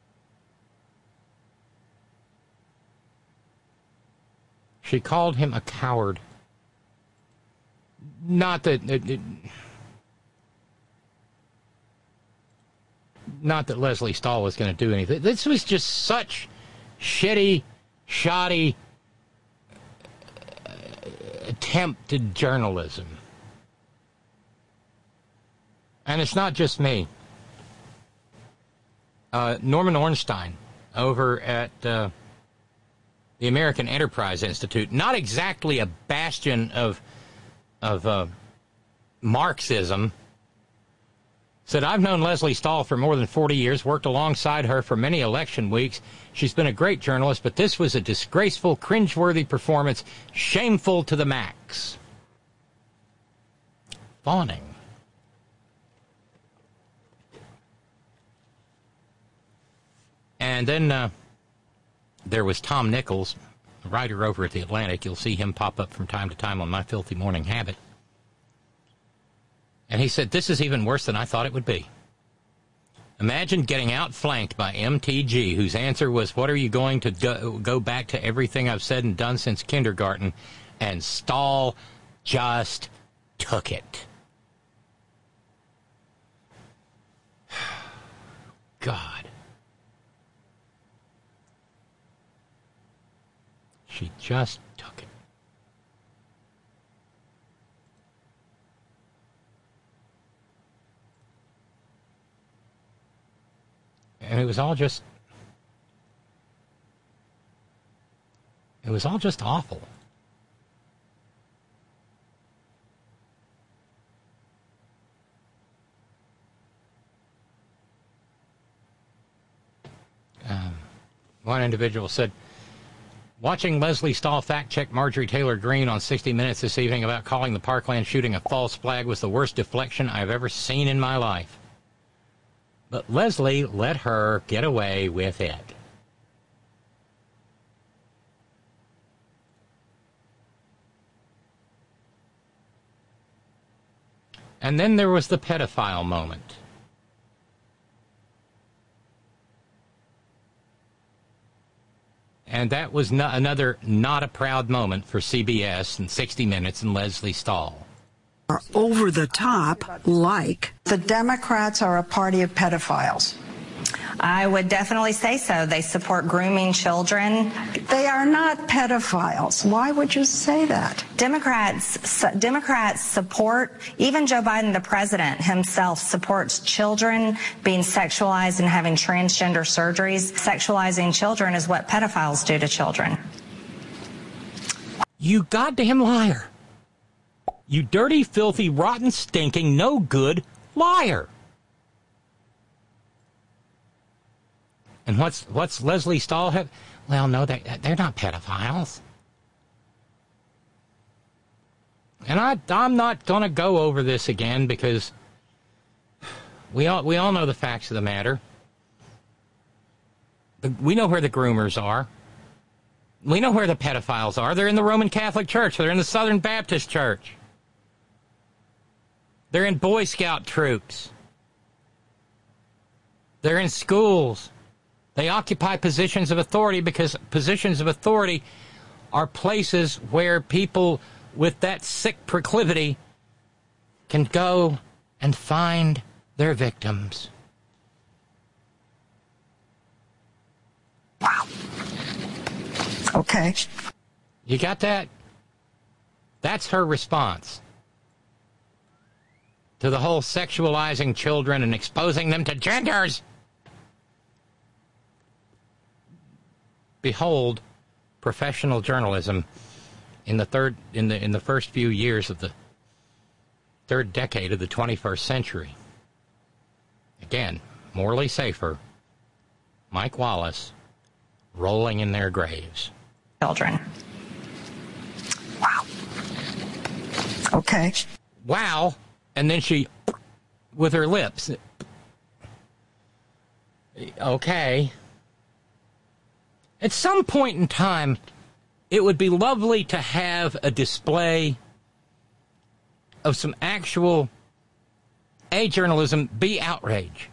She called him a coward. Not that... It, it, not that Leslie Stahl was going to do anything. This was just such shitty, shoddy attempted journalism. And it's not just me. Uh, Norman Ornstein over at uh, the American Enterprise Institute, not exactly a bastion of, of uh, Marxism, said, I've known Lesley Stahl for more than forty years, worked alongside her for many election weeks. She's been a great journalist, but this was a disgraceful, cringeworthy performance, shameful to the max. Fawning. And then uh, there was Tom Nichols, a writer over at The Atlantic. You'll see him pop up from time to time on My Filthy Morning Habit. And he said, this is even worse than I thought it would be. Imagine getting outflanked by M T G, whose answer was, what are you going to do, go back to everything I've said and done since kindergarten? And Stahl just took it. God. She just took it. And it was all just, it was all just awful. Um, one individual said, watching Lesley Stahl fact-check Marjorie Taylor Greene on sixty minutes this evening about calling the Parkland shooting a false flag was the worst deflection I've ever seen in my life. But Lesley let her get away with it. And then there was the pedophile moment. And that was not another not a proud moment for C B S and sixty minutes and Lesley Stahl. Are over the top, like the Democrats are a party of pedophiles. I would definitely say so. They support grooming children. They are not pedophiles. Why would you say that? Democrats, Democrats support, even Joe Biden, the president himself, supports children being sexualized and having transgender surgeries. Sexualizing children is what pedophiles do to children. You goddamn liar. You dirty, filthy, rotten, stinking, no good liar. And what's what's Lesley Stahl have? Well, no, they they're not pedophiles. And I I'm not going to go over this again because we all we all know the facts of the matter. We know where the groomers are. We know where the pedophiles are. They're in the Roman Catholic Church. They're in the Southern Baptist Church. They're in Boy Scout troops. They're in schools. They occupy positions of authority because positions of authority are places where people with that sick proclivity can go and find their victims. Wow. Okay. You got that? That's her response to the whole sexualizing children and exposing them to genders. Behold, professional journalism in the third in the in the first few years of the third decade of the twenty-first century. Again, morally safer. Mike Wallace rolling in their graves. Children. Wow. Okay. Wow. And then she, with her lips. Okay. At some point in time, it would be lovely to have a display of some actual A journalism, B outrage.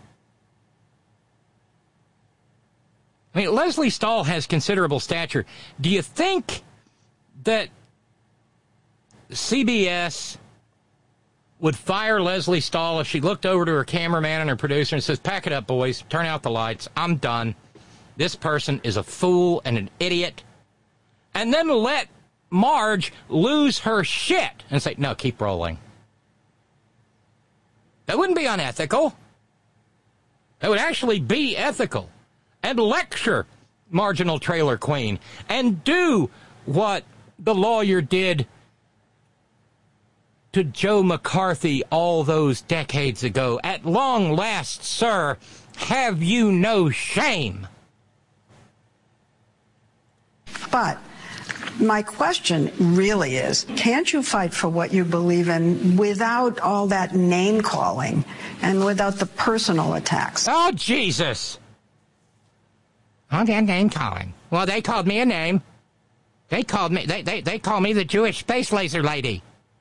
I mean, Lesley Stahl has considerable stature. Do you think that C B S would fire Lesley Stahl if she looked over to her cameraman and her producer and says, pack it up, boys, turn out the lights, I'm done. This person is a fool and an idiot. And then let Marge lose her shit and say, no, keep rolling. That wouldn't be unethical. That would actually be ethical. And lecture Marginal Trailer Queen and do what the lawyer did to Joe McCarthy all those decades ago. At long last, sir, have you no shame? But my question really is, can't you fight for what you believe in without all that name calling and without the personal attacks? Oh, Jesus. All that name calling. Well, they called me a name. They called me, they, they, they call me the Jewish space laser lady.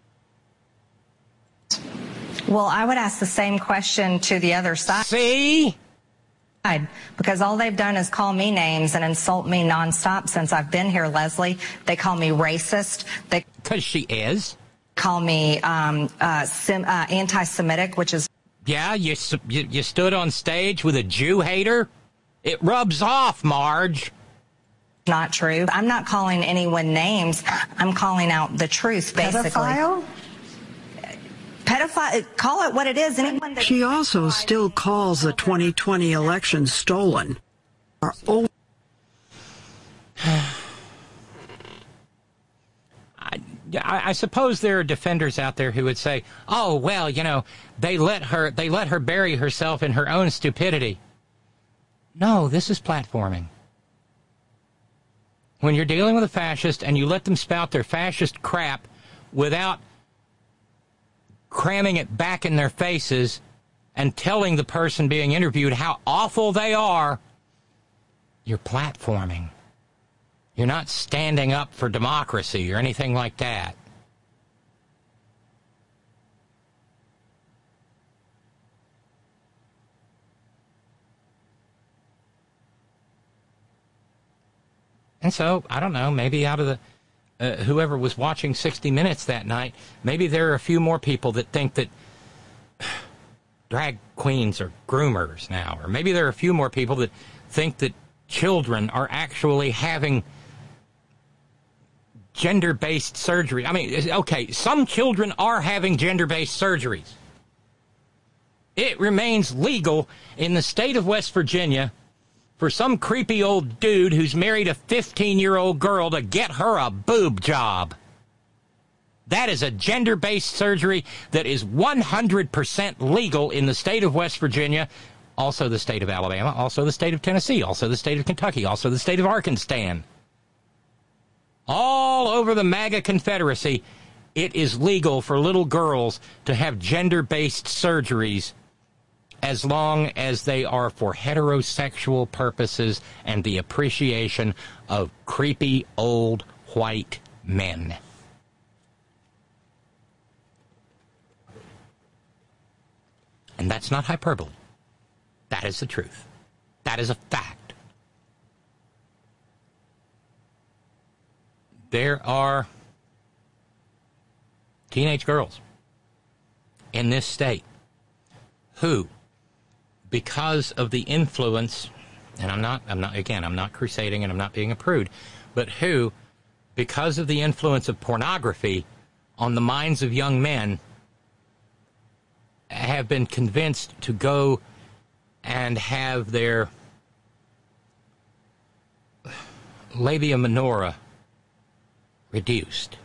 Well, I would ask the same question to the other side. See? Because all they've done is call me names and insult me nonstop since I've been here, Leslie. They call me racist. They Because she is. Call me um, uh, sim, uh, anti-Semitic, which is... Yeah, you, you you stood on stage with a Jew hater? It rubs off, Marge. Not true. I'm not calling anyone names. I'm calling out the truth, basically. Pedophile? Pedophile, call it what it is. Anyone that she also still calls the twenty twenty election stolen. Are old. I, I suppose there are defenders out there who would say, "Oh well, you know, they let her they let her bury herself in her own stupidity." No, this is platforming. When you're dealing with a fascist and you let them spout their fascist crap without cramming it back in their faces and telling the person being interviewed how awful they are, you're platforming. You're not standing up for democracy or anything like that. And so, I don't know, maybe out of the Uh, whoever was watching sixty minutes that night, maybe there are a few more people that think that drag queens are groomers now. Or maybe there are a few more people that think that children are actually having gender-based surgery. I mean, okay, some children are having gender-based surgeries. It remains legal in the state of West Virginia for some creepy old dude who's married a fifteen-year-old girl to get her a boob job. That is a gender-based surgery that is one hundred percent legal in the state of West Virginia, also the state of Alabama, also the state of Tennessee, also the state of Kentucky, also the state of Arkansas. All over the MAGA Confederacy, it is legal for little girls to have gender-based surgeries as long as they are for heterosexual purposes and the appreciation of creepy old white men. And that's not hyperbole. That is the truth. That is a fact. There are teenage girls in this state who, because of the influence, and I'm not, I'm not, again, I'm not crusading and I'm not being a prude, but who, because of the influence of pornography on the minds of young men, have been convinced to go and have their labia minora reduced.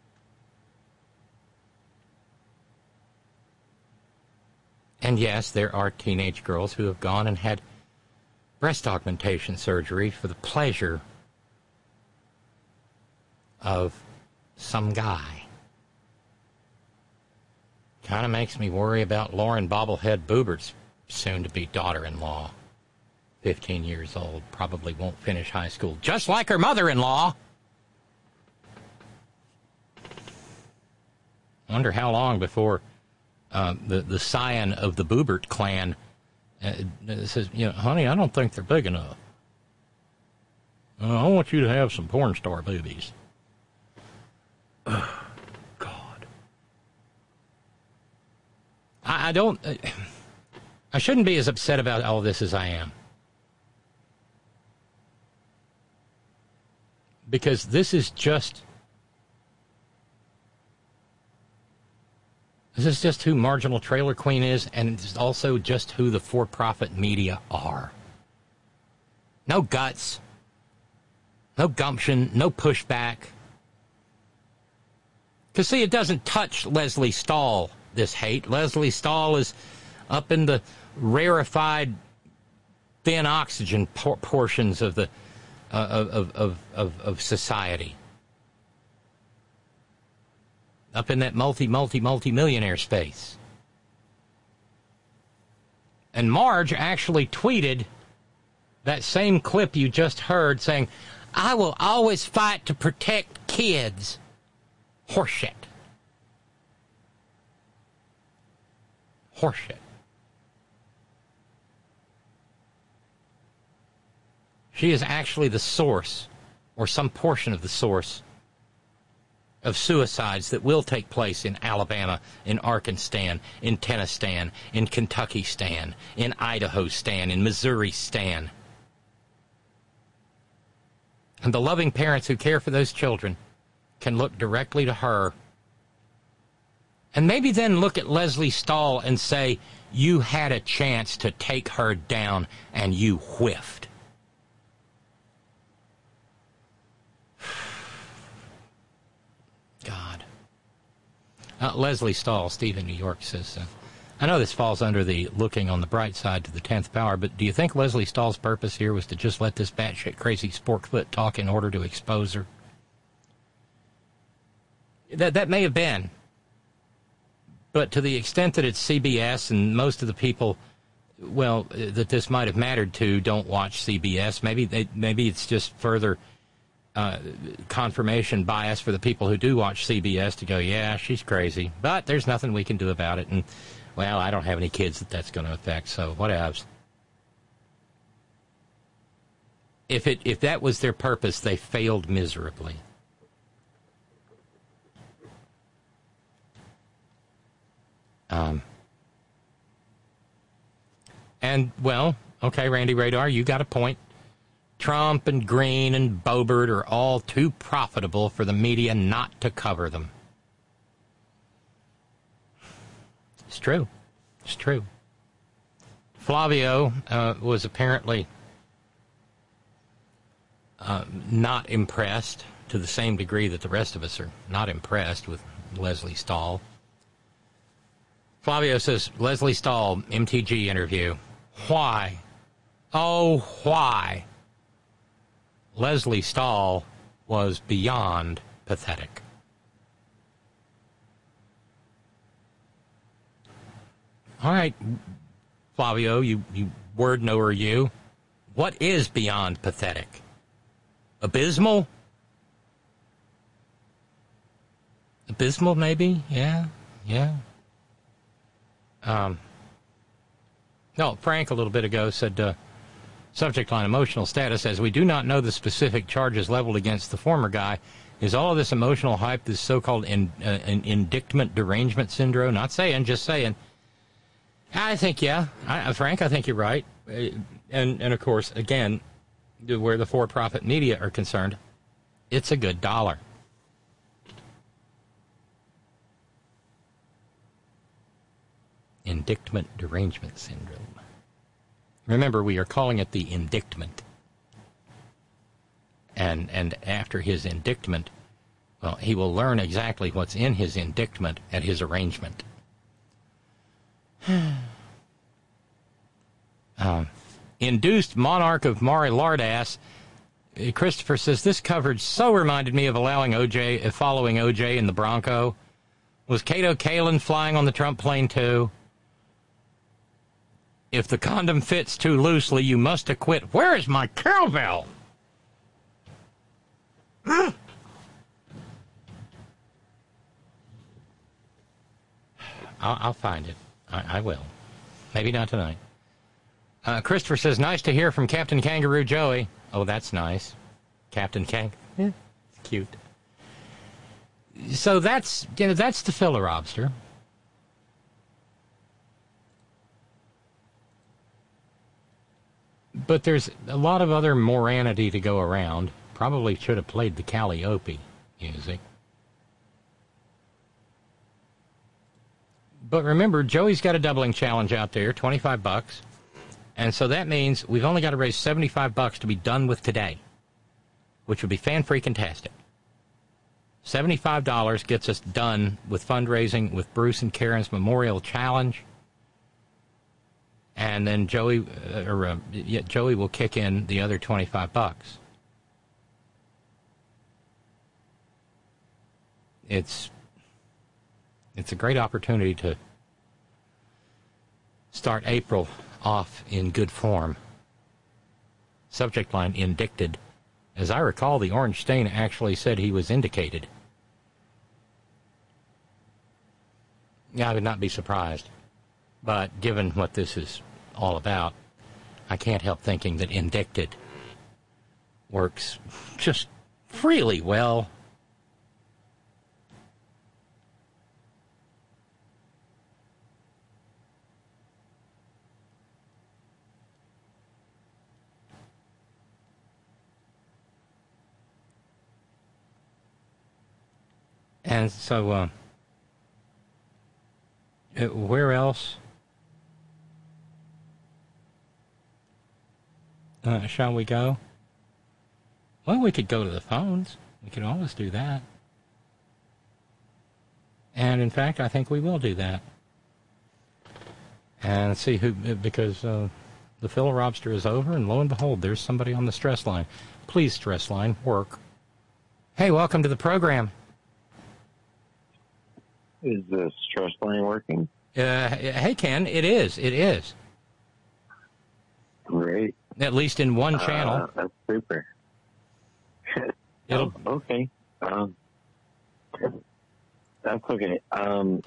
And yes, there are teenage girls who have gone and had breast augmentation surgery for the pleasure of some guy. Kind of makes me worry about Lauren Bobblehead Boobert's soon-to-be daughter-in-law. fifteen years old, probably won't finish high school, just like her mother-in-law. Wonder how long before Uh, the, the scion of the Boobert clan uh, says, you know, honey, I don't think they're big enough. Uh, I want you to have some porn star boobies. Oh, God. I, I don't, uh, I shouldn't be as upset about all this as I am. Because this is just This is just who Marginal Trailer Queen is, and it's also just who the for-profit media are. No guts, no gumption, no pushback. Because, see, it doesn't touch Lesley Stahl, this hate. Lesley Stahl is up in the rarefied, thin oxygen por- portions of the uh, of, of, of, of society. Up in that multi, multi, multi-millionaire space. And Marge actually tweeted that same clip you just heard saying, "I will always fight to protect kids." Horseshit. Horseshit. She is actually the source, or some portion of the source, of suicides that will take place in Alabama, in Arkansas, in Tennessee, in Kentucky stan, in Idaho stan, in Missouri stan. And the loving parents who care for those children can look directly to her and maybe then look at Lesley Stahl and say, you had a chance to take her down and you whiffed. God. Uh, Lesley Stahl, Steve in New York, says, uh, I know this falls under the looking on the bright side to the tenth power, but do you think Lesley Stahl's purpose here was to just let this batshit crazy sporkfoot talk in order to expose her? That that may have been. But to the extent that it's C B S and most of the people, well, that this might have mattered to don't watch C B S, maybe they, maybe it's just further uh, confirmation bias for the people who do watch C B S to go, yeah, she's crazy, but there's nothing we can do about it. And, well, I don't have any kids that that's going to affect, so whatevs. If it if that was their purpose, they failed miserably. Um, and, well, okay, Randy Radar, you got a point. Trump and Green and Boebert are all too profitable for the media not to cover them. It's true. It's true. Flavio uh, was apparently uh, not impressed to the same degree that the rest of us are not impressed with Lesley Stahl. Flavio says, Lesley Stahl, M T G interview. Why? Oh, why? Lesley Stahl was beyond pathetic. All right, Flavio, you, you word knower you. What is beyond pathetic? Abysmal? Abysmal, maybe? Yeah, yeah. Um, no, Frank a little bit ago said, uh, subject line, emotional status, as we do not know the specific charges leveled against the former guy. Is all of this emotional hype this so-called in, uh, an indictment derangement syndrome? Not saying, just saying. I think, yeah. I, Frank, I think you're right. And, and, of course, again, where the for-profit media are concerned, it's a good dollar. Indictment derangement syndrome. Remember, we are calling it the indictment. And and after his indictment, well, he will learn exactly what's in his indictment at his arraignment. um, induced monarch of Mari Lardass, Christopher says, this coverage so reminded me of allowing O J, uh, following O J in the Bronco. Was Kato Kalin flying on the Trump plane too? If the condom fits too loosely, you must acquit. Where is my cowbell? I'll, I'll find it. I, I will. Maybe not tonight. Uh, Christopher says, nice to hear from Captain Kangaroo Joey. Oh, that's nice. Captain Kang. Yeah, cute. So that's, you know, that's the filler obster. But there's a lot of other moranity to go around. Probably should have played the Calliope music. But remember, Joey's got a doubling challenge out there, twenty-five bucks. And so that means we've only got to raise seventy-five bucks to be done with today, which would be fan-freaking-tastic. seventy-five dollars gets us done with fundraising with Bruce and Karen's Memorial Challenge. And then Joey, uh, or, uh, yeah, Joey will kick in the other twenty-five bucks. It's, it's a great opportunity to start April off in good form. Subject line, indicted. As I recall, the orange stain actually said he was indicated. Yeah, I would not be surprised. But given what this is all about, I can't help thinking that indicted works just really well. And so, uh, where else uh, shall we go? Well, we could go to the phones. We could always do that. And in fact, I think we will do that. And see who, because uh, the Philorobster is over, and lo and behold, there's somebody on the stress line. Please, stress line, work. Hey, welcome to the program. Is the stress line working? Uh, hey, Ken, it is. It is. Great. At least in one channel. Uh, that's super. It'll... oh, okay. Um, that's okay. Um,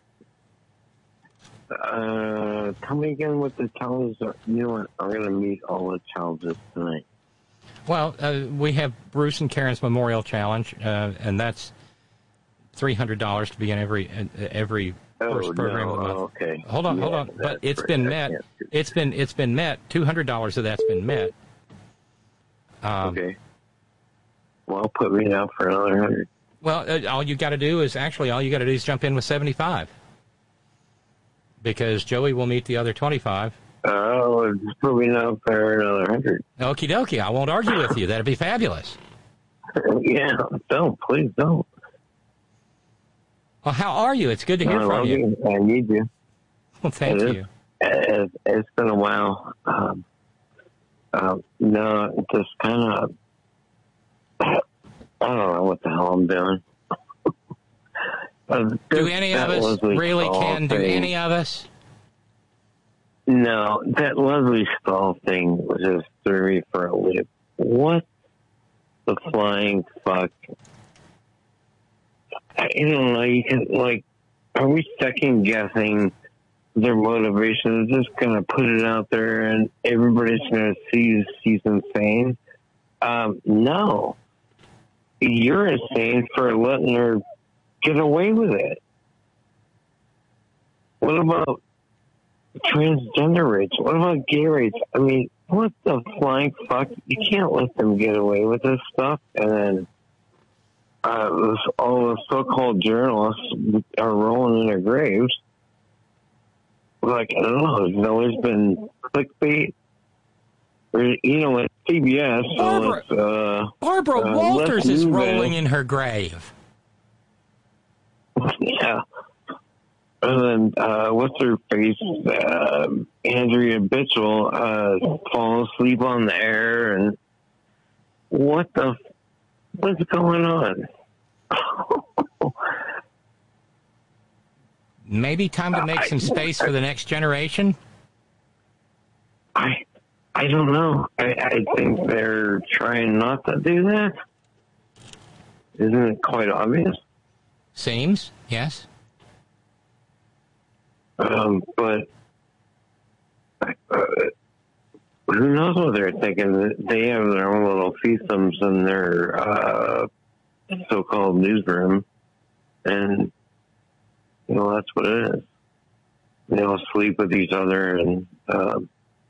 uh, tell me again what the challenges are. You know what? I'm going to meet all the challenges tonight. Well, uh, we have Bruce and Karen's Memorial Challenge, uh, and that's three hundred dollars to be in every every first oh, program no. of the month. Oh, okay. Hold on, yeah, hold on. But it's great. been met. It's been it's been met. Two hundred dollars of that's been met. Um, okay. Well, put me down for another hundred. Well, uh, all you got to do is actually all you got to do is jump in with seventy-five, because Joey will meet the other twenty-five. Oh, just put me down for another hundred. Okie dokie. I won't argue with you. That'd be fabulous. Yeah, don't please don't. Well, how are you? It's good to hear I from you. you. I need you. Well, thank it you. Is, it, it's been a while. Um, um, no, just kind of, I don't know what the hell I'm doing. uh, do any of us really can? Do any of us? No, that Leslie Stahl thing was just threw me for a loop. What the flying fuck? I don't know. You can, like, are we second guessing their motivation? Is just going to put it out there and everybody's going to see she's insane? Um, no. You're insane for letting her get away with it. What about transgender rates? What about gay rates? I mean, what the flying fuck? You can't let them get away with this stuff and then Uh, this, all the so-called journalists are rolling in their graves. Like, I don't know, there's always been clickbait. Or, you know, it's C B S. Barbara, so it's, uh, Barbara uh, Walters is Newman. rolling in her grave. Yeah. And then, uh, what's her face? Uh, Andrea Bitchell, uh, falling asleep on the air. And what the what's going on? Maybe time to make some space for the next generation? I I don't know. I, I think they're trying not to do that. Isn't it quite obvious? Seems, yes. Um, but uh, who knows what they're thinking? They have their own little fiefdoms in their uh, so-called newsroom, and you know that's what it is. They all sleep with each other and um,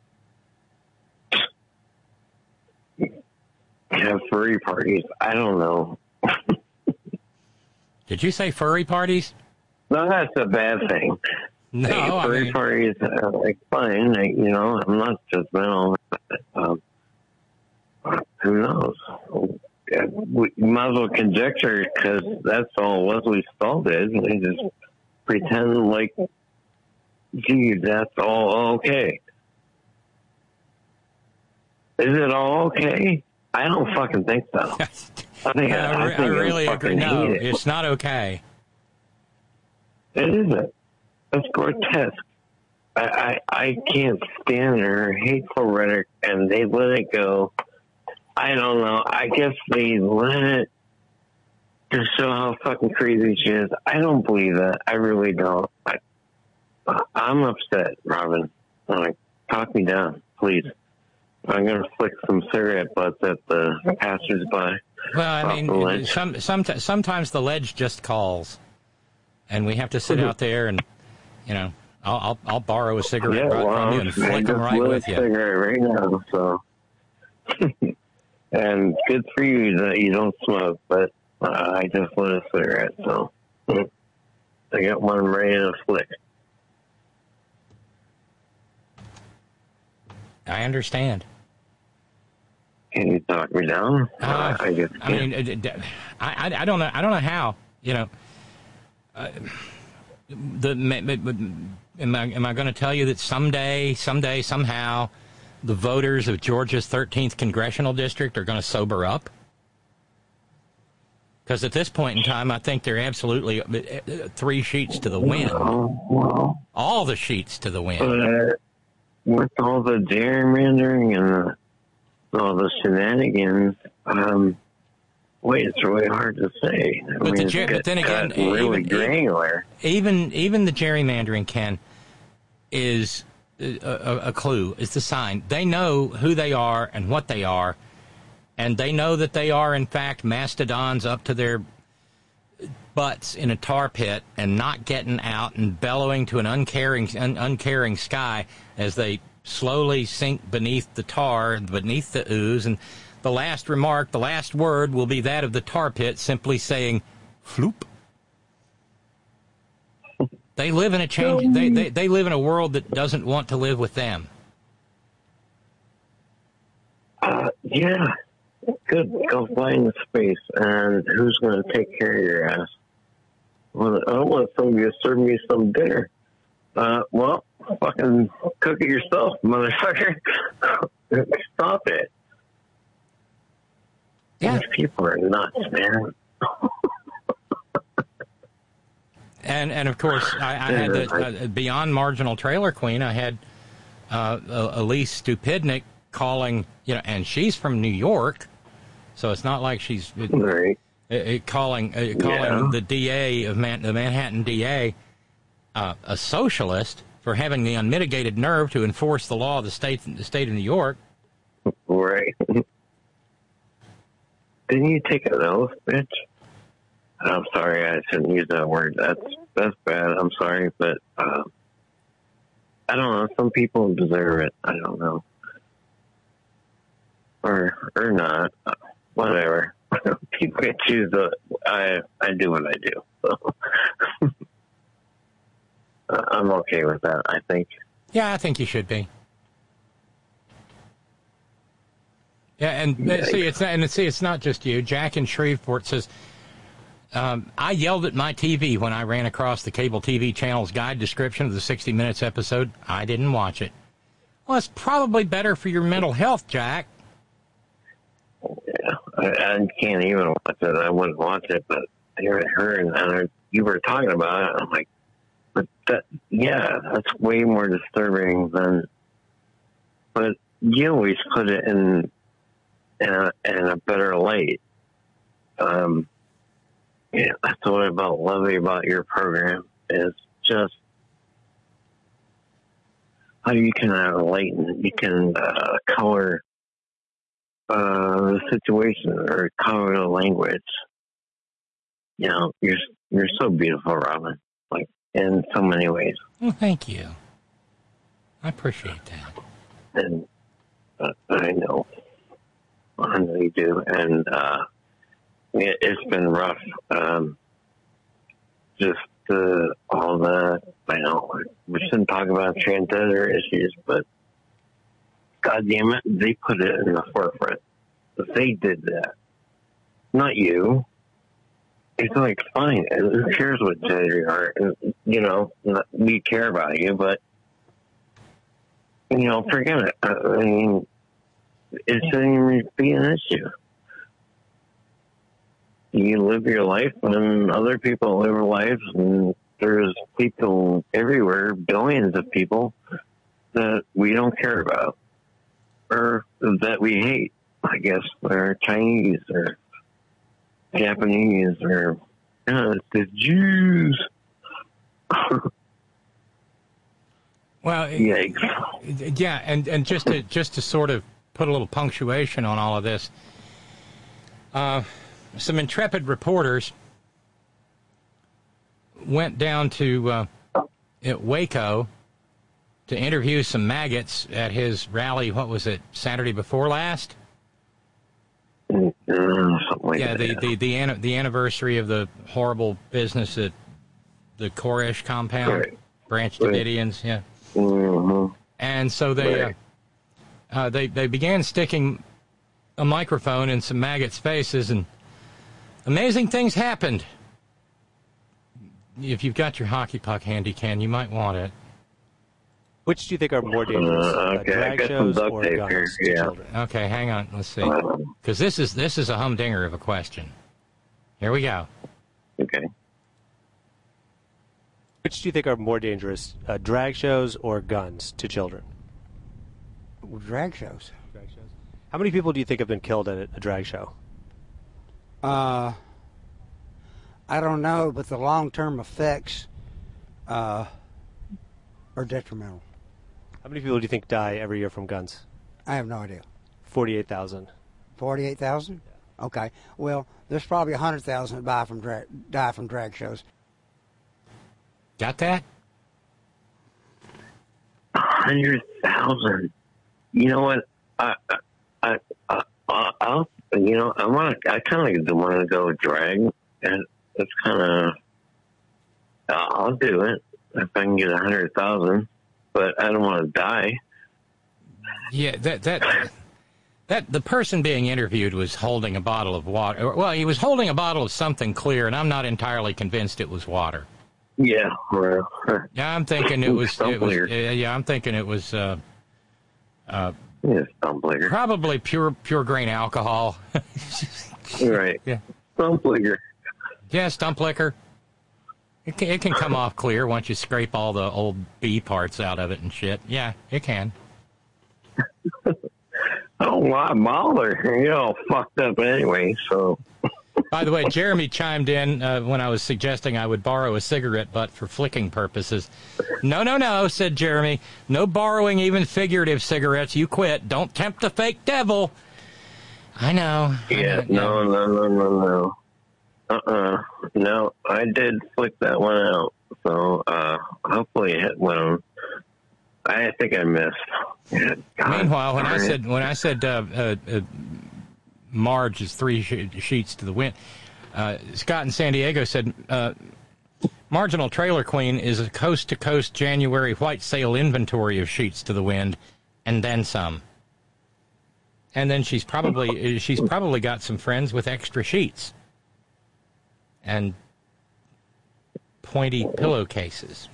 have furry parties. I don't know. Did you say furry parties? No, that's a bad thing. No, Hey, I furry mean, parties are like fine. I, you know, I'm not judgmental. But, um, who knows? We might as well conjecture because that's all Leslie Stahl did. They just pretend like, gee, that's all okay. Is it all okay? I don't fucking think so. I think I, I, I, I think really I agree. fucking No, hate it. it's not okay. It isn't. It's grotesque. I, I I can't stand her hateful rhetoric, and they let it go. I don't know. I guess they let it to show how fucking crazy she is. I don't believe that. I really don't. I, I'm upset, Robin. Like, talk me down, please. I'm gonna flick some cigarette butts at the passersby. Well, I mean, some, some, sometimes the ledge just calls, and we have to sit out there and, you know, I'll I'll, I'll borrow a cigarette Yeah, right well, from you and I flick just them right lit with a you. cigarette right now, so. And good for you that you don't smoke, but uh, I just lit a cigarette, so I got one ready to flick. I understand. Can you talk me down? Uh, I guess. I mean, I, I I don't know I don't know how. You know, uh, the am I am I going to tell you that someday someday somehow the voters of Georgia's thirteenth congressional district are going to sober up? Because at this point in time, I think they're absolutely three sheets to the wind. Oh, well, all the sheets to the wind. But with all the gerrymandering and the, all the shenanigans, um, wait, it's really hard to say. I But, mean, the ger- but then again, really even, granular. Even even the gerrymandering, Ken, is a, a, a clue. It's the sign. They know who they are and what they are, and they know that they are, in fact, mastodons up to their butts in a tar pit and not getting out and bellowing to an uncaring, un- uncaring sky as they slowly sink beneath the tar, beneath the ooze. And the last remark, the last word will be that of the tar pit simply saying, floop. They live in a change. They, they, they live in a world that doesn't want to live with them. Uh, yeah. Good. Go fly into space. And who's going to take care of your ass? Well, I want somebody to serve me some dinner. Uh, well, fucking cook it yourself, motherfucker. Stop it. Yeah. These people are nuts, man. And, and of course, I, I had the, uh, beyond Marginal Trailer Queen, I had uh, Elise Stupidnik calling, you know, and she's from New York, so it's not like she's right. uh, uh, calling uh, calling Yeah. the D A of Man, the Manhattan D A uh, a socialist for having the unmitigated nerve to enforce the law of the state the state of New York. Right. Didn't you take an oath, bitch? I'm sorry, I shouldn't use that word. That's that's bad. I'm sorry, but uh, I don't know. Some people deserve it. I don't know, or or not. Whatever. People can choose. The, I I do what I do. So I'm okay with that. I think. Yeah, I think you should be. Yeah, and uh, see, it's not, and see, it's not just you. Jack in Shreveport says, um, I yelled at my T V when I ran across the cable T V channel's guide description of the sixty minutes episode. I didn't watch it. Well, it's probably better for your mental health, Jack. Yeah, I, I can't even watch it. I wouldn't watch it, but hearing her and, and you were talking about it, I'm like, but that, yeah, that's way more disturbing than. But you always put it in in a, in a better light. Um, yeah, that's what I about love about your program is just how you can uh, lighten, you can uh, color uh, the situation or color the language. You know, you're you're so beautiful, Robin. Like in so many ways. Well, thank you. I appreciate that. And uh, I know, I know you do, and uh, it, it's been rough. Um, just to all the, I know, we shouldn't talk about transgender issues, but God damn it, they put it in the forefront. They did that. Not you. It's like, fine, who cares what gender you are? You know, we care about you, but, you know, forget it. I mean, it shouldn't even be an issue. You live your life, and other people live their lives, and there's people everywhere, billions of people, that we don't care about, or that we hate, I guess, or Chinese, or Japanese, or uh, the Jews. Well, Yikes. yeah, and, and just to just to sort of put a little punctuation on all of this, uh, some intrepid reporters went down to uh, at Waco to interview some maggots at his rally. What was it, Saturday before last? Mm, something like yeah, that. the the the, an, the anniversary of the horrible business at the Koresh compound, right. Branch Right. Davidians, yeah. Mm-hmm. And so they Right. uh, uh, they they began sticking a microphone in some maggots' faces, and amazing things happened. If you've got your hockey puck handy, Ken, you might want it. Which do you think are more dangerous, Uh, uh, okay, I drag got some shows duct or tape guns here, to yeah. children? Okay, hang on. Let's see. Um, Because this is this is a humdinger of a question. Here we go. Okay. Which do you think are more dangerous, uh, drag shows or guns to children? Drag shows. Drag shows. How many people do you think have been killed at a, a drag show? Uh, I don't know, but the long-term effects uh, are detrimental. How many people do you think die every year from guns? I have no idea. Forty-eight thousand. Forty-eight thousand. Okay. Well, there's probably a hundred thousand that die from drag die from drag shows. Got that? A hundred thousand. You know what? I, I, I, I, I'll, you know, I want to, I kind of want to go drag, and it's kind of, I'll do it if I can get a hundred thousand, but I don't want to die. Yeah, that that that the person being interviewed was holding a bottle of water. Well, he was holding a bottle of something clear, and I'm not entirely convinced it was water. Yeah, well, Yeah, I'm thinking it was. It was uh, yeah, I'm thinking it was. Uh, uh, yeah, stumbler. Probably pure pure grain alcohol. Right. Yeah. Stumbler. Yeah, stump liquor. It can, it can come off clear once you scrape all the old B parts out of it and shit. Yeah, it can. Oh, why bother? You're all fucked up anyway, so. By the way, Jeremy chimed in uh, when I was suggesting I would borrow a cigarette butt for flicking purposes. No, no, no, said Jeremy. No borrowing even figurative cigarettes. You quit. Don't tempt the fake devil. I know. Yeah, I know. no, no, no, no, no. Uh-uh. No, I did flick that one out, so uh, hopefully it hit one of them. I think I missed. Yeah, God, Meanwhile, when I darn it. said when I said uh, uh, uh, Marge is three she- sheets to the wind, uh, Scott in San Diego said uh, Marginal Trailer Queen is a coast-to-coast January white sale inventory of sheets to the wind, and then some. And then she's probably she's probably got some friends with extra sheets and pointy pillowcases.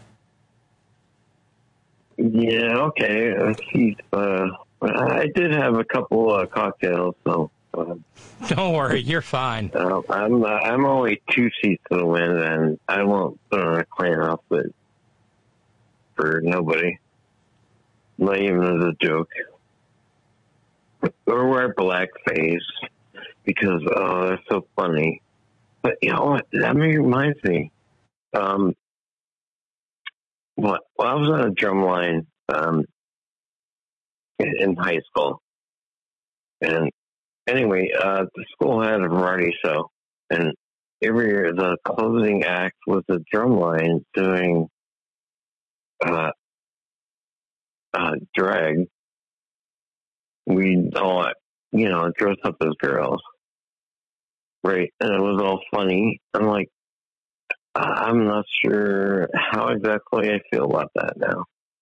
Yeah, okay. Uh, geez, uh, I did have a couple uh, cocktails, so. Uh, Don't worry, you're fine. Uh, I'm uh, I'm only two seats to the wind, and I won't put on a clan outfit for nobody, not even as a joke. Or wear blackface because oh, that's so funny. But you know what? That reminds me. Um, what? Well, I was on a drum line um, in, in high school, and anyway, uh, the school had a variety show, and every year the closing act was a drum line doing uh, uh, drag. We all, you know, dressed up as girls, right? And it was all funny. I'm like, I'm not sure how exactly I feel about that now.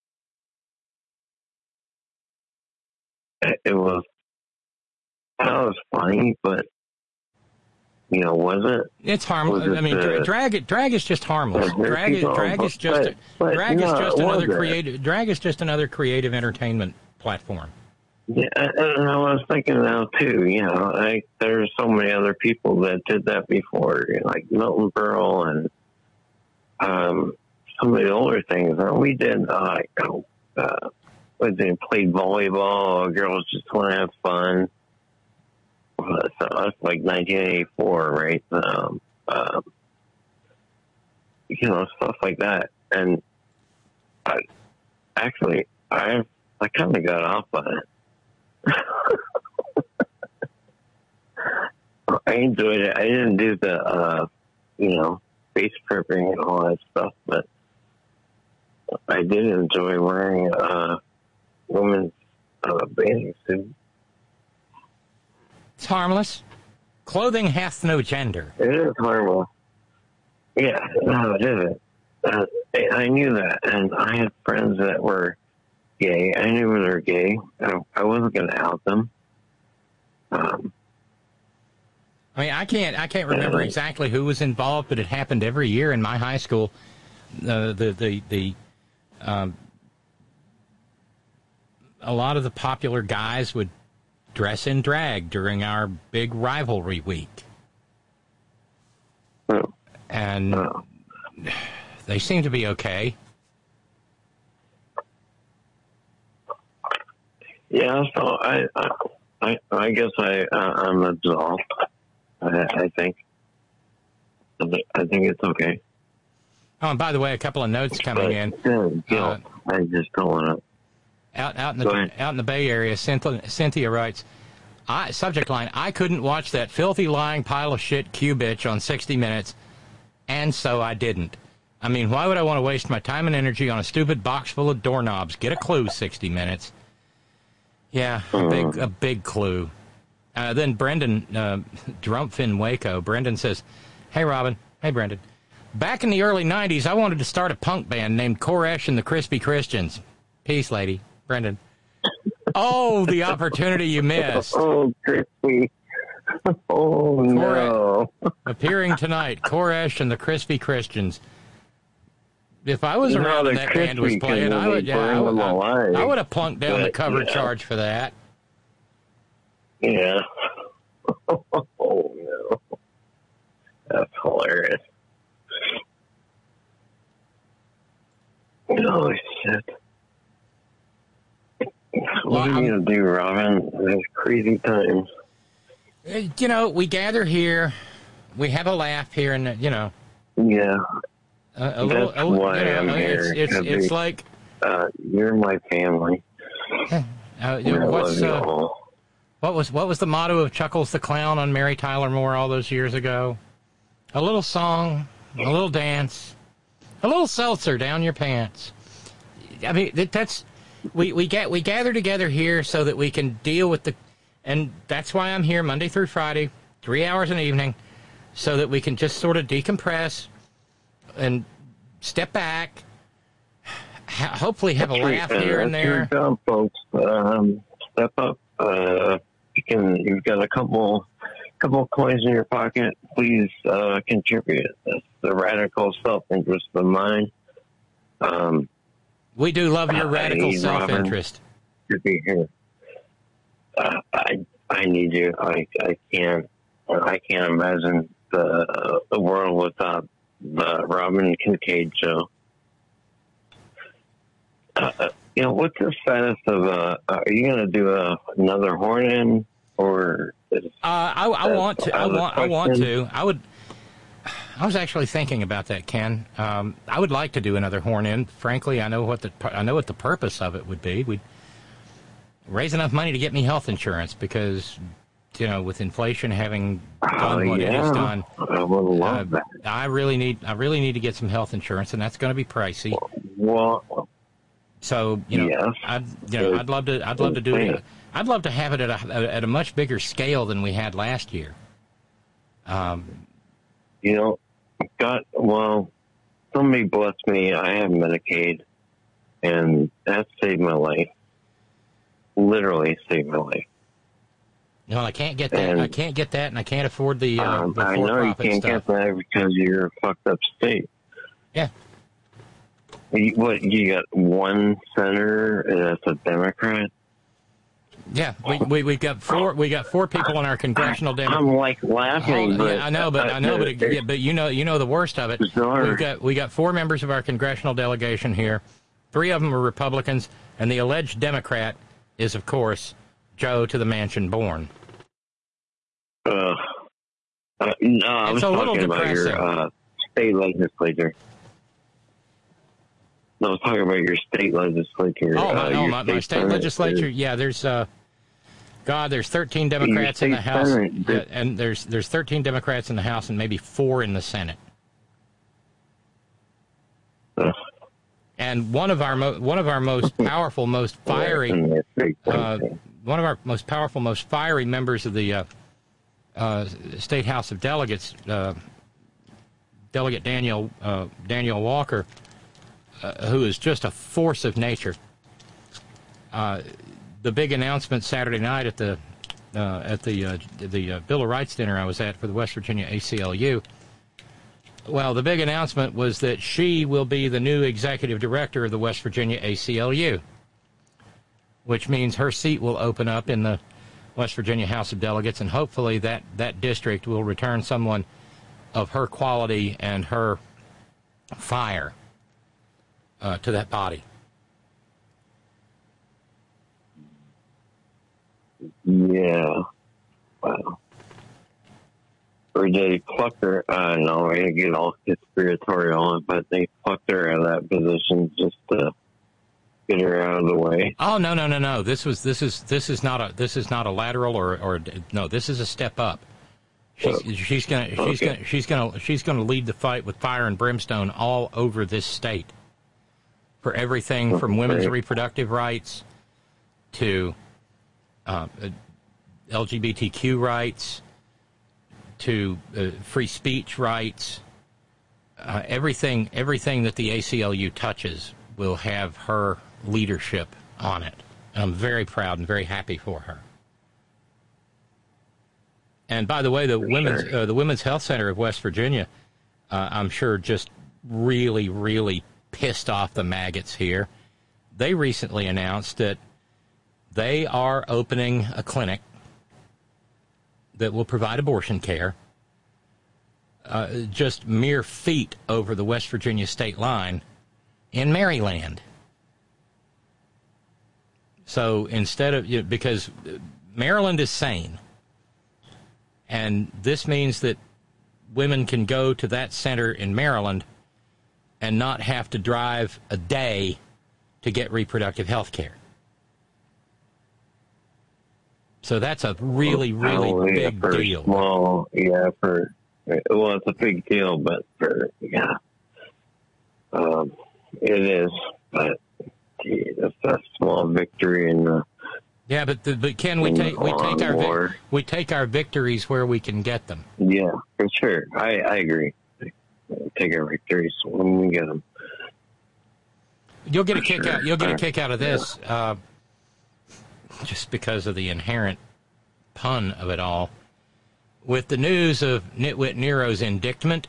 It was, it was funny, but, you know, was it? It's harmless. I mean, dra- drag drag is just harmless. Drag is, drag is just but, but, drag no, is just another wasn't. creative. Drag is just another creative entertainment platform. Yeah, and I was thinking now too. You know, like there's so many other people that did that before, you know, like Milton Berle and um, some of the older things. And we did, uh, you know, uh, we did played volleyball. Girls just want to have fun. So that's like nineteen eighty-four, right? Um, um, you know, stuff like that. And I actually, I I kind of got off on it. I enjoyed it. I didn't do the, uh, you know, face prepping and all that stuff, but I did enjoy wearing a uh, woman's uh, bathing suit. It's harmless. Clothing hath no gender. It is harmless. Yeah, no, it isn't. Uh, I knew that, and I had friends that were gay. I knew they were gay. I, I wasn't going to out them. Um, I mean, I can't. I can't remember exactly who was involved, but it happened every year in my high school. Uh, the the the um, a lot of the popular guys would dress in drag during our big rivalry week, oh. and oh. they seem to be okay. Yeah, so I, I, I guess I, uh, I'm absolved. I, I think. I think it's okay. Oh, and by the way, a couple of notes coming in. Yeah, guilt. Uh, I just don't want to. Out, out in the out in the Bay Area, Cynthia, Cynthia writes, I, subject line, I couldn't watch that filthy, lying pile of shit Q-bitch on sixty minutes, and so I didn't. I mean, why would I want to waste my time and energy on a stupid box full of doorknobs? Get a clue, sixty minutes. Yeah, a big, a big clue. Uh, then Brendan, uh, Drumpfin Waco, Brendan says, hey, Robin. Hey, Brendan. Back in the early nineties, I wanted to start a punk band named Koresh and the Crispy Christians. Peace, lady. Brendan. Oh, the opportunity you missed. Oh, Crispy. Oh, no. Appearing tonight, Koresh and the Crispy Christians. If I was No, around the and that band was Crispy playing, I would, yeah, I would, I, I would have plunked down the But, cover yeah. charge for that. Yeah. Oh, no. That's hilarious. Oh, shit. What are you going to do, Robin? These crazy times. Uh, You know, we gather here, we have a laugh here, and, you know. Yeah. A, a little, That's a, why you know, I'm it's, here. It's, Abby. it's like... Uh, you're my family. Uh, you know, I what's, love you uh, all. what was what was the motto of Chuckles the Clown on Mary Tyler Moore all those years ago? A little song, a little dance, a little seltzer down your pants. I mean, that, that's we we get we gather together here so that we can deal with the, and that's why I'm here Monday through Friday, three hours an evening, so that we can just sort of decompress and step back. Ha- hopefully have a laugh That's here and That's there. your job, folks. Um, step up. Uh, you can. You've got a couple, couple of coins in your pocket. Please uh, contribute. That's the radical self-interest of mine. Um, We do love your I radical need self-interest. Robin to be here. Uh, I I need you. I I can't. I can't imagine the the world without the Robin Kincaid show. Uh, you know, what's the status of, uh, are you going to do a, another horn in, or? Is, Uh, I, I want to. I out of the want. I want question? to. I would. I was actually thinking about that, Ken. Um, I would like to do another horn in. Frankly, I know what the I know what the purpose of it would be. We'd raise enough money to get me health insurance because, you know, with inflation having done Oh, what it has yeah. done, I would love uh, that. I really need. I really need to get some health insurance, and that's going to be pricey. Well, So you know, Yes. I'd you know, I'd love to. I'd love to do it. I'd love to have it at a at a much bigger scale than we had last year. Um, you know, God, well, somebody blessed me. I have Medicaid, and that saved my life. Literally saved my life. No, I can't get that. And, I can't get that, and I can't afford the, uh, um, the I know you can't stuff. get that because you're a fucked up state. Yeah. You, what, you got one senator that's a Democrat? Yeah, we, we we got four we got four people in our congressional delegation. I'm like laughing, oh, but yeah, I know, but I know, but it, yeah, but you know, you know the worst of it. Bizarre. We've got we got four members of our congressional delegation here. Three of them are Republicans, and the alleged Democrat is, of course, Joe to the mansion born. Uh, uh, no, I It's was a little talking about depressing. your uh, state legislature. No, I was talking about your state legislature. Oh, my, uh, no, your my, my state senate. legislature. Yeah, there's uh, God, there's thirteen Democrats in the state House, senate, yeah, and there's there's thirteen Democrats in the House, and maybe four in the Senate. Uh, And one of our mo- one of our most powerful, most fiery, uh, one of our most powerful, most fiery members of the uh, uh, State House of Delegates, uh, Delegate Daniel uh, Daniel Walker, uh, who is just a force of nature. Uh, the big announcement Saturday night at the uh, at the uh, the uh, Bill of Rights dinner I was at for the West Virginia A C L U. Well, the big announcement was that she will be the new executive director of the West Virginia A C L U, which means her seat will open up in the West Virginia House of Delegates, and hopefully that, that district will return someone of her quality and her fire uh, to that body. Yeah. Wow. Or they plucked her, I don't know, I get all conspiratorial on it, but they plucked her out of that position just to get her out of the way. Oh no no no no! This was this is this is not a this is not a lateral or or no. This is a step up. She's Oh. she's gonna she's Okay. gonna she's gonna she's gonna lead the fight with fire and brimstone all over this state for everything from women's Okay. reproductive rights to uh, L G B T Q rights to uh, free speech rights. Uh, everything everything that the A C L U touches will have her leadership on it. And I'm very proud and very happy for her. And by the way, the For women's sure. uh, the Women's Health Center of West Virginia, uh, I'm sure, just really, really pissed off the maggots here. They recently announced that they are opening a clinic that will provide abortion care uh, just mere feet over the West Virginia state line in Maryland. So instead of, you know, because Maryland is sane, and this means that women can go to that center in Maryland and not have to drive a day to get reproductive health care. So that's a really, really Oh, yeah, big for deal. Small, yeah, for, well, it's a big deal, but for, yeah, um, it is, but gee, that's a small victory in the, Yeah, but the, but Ken, we take we take our War. vic- we take our victories where we can get them. yeah, for sure. I, I agree. Take our victories when we get them. You'll get a For kick sure. out. You'll get a Uh, kick out of this, uh, just because of the inherent pun of it all. With the news of Nitwit Nero's indictment,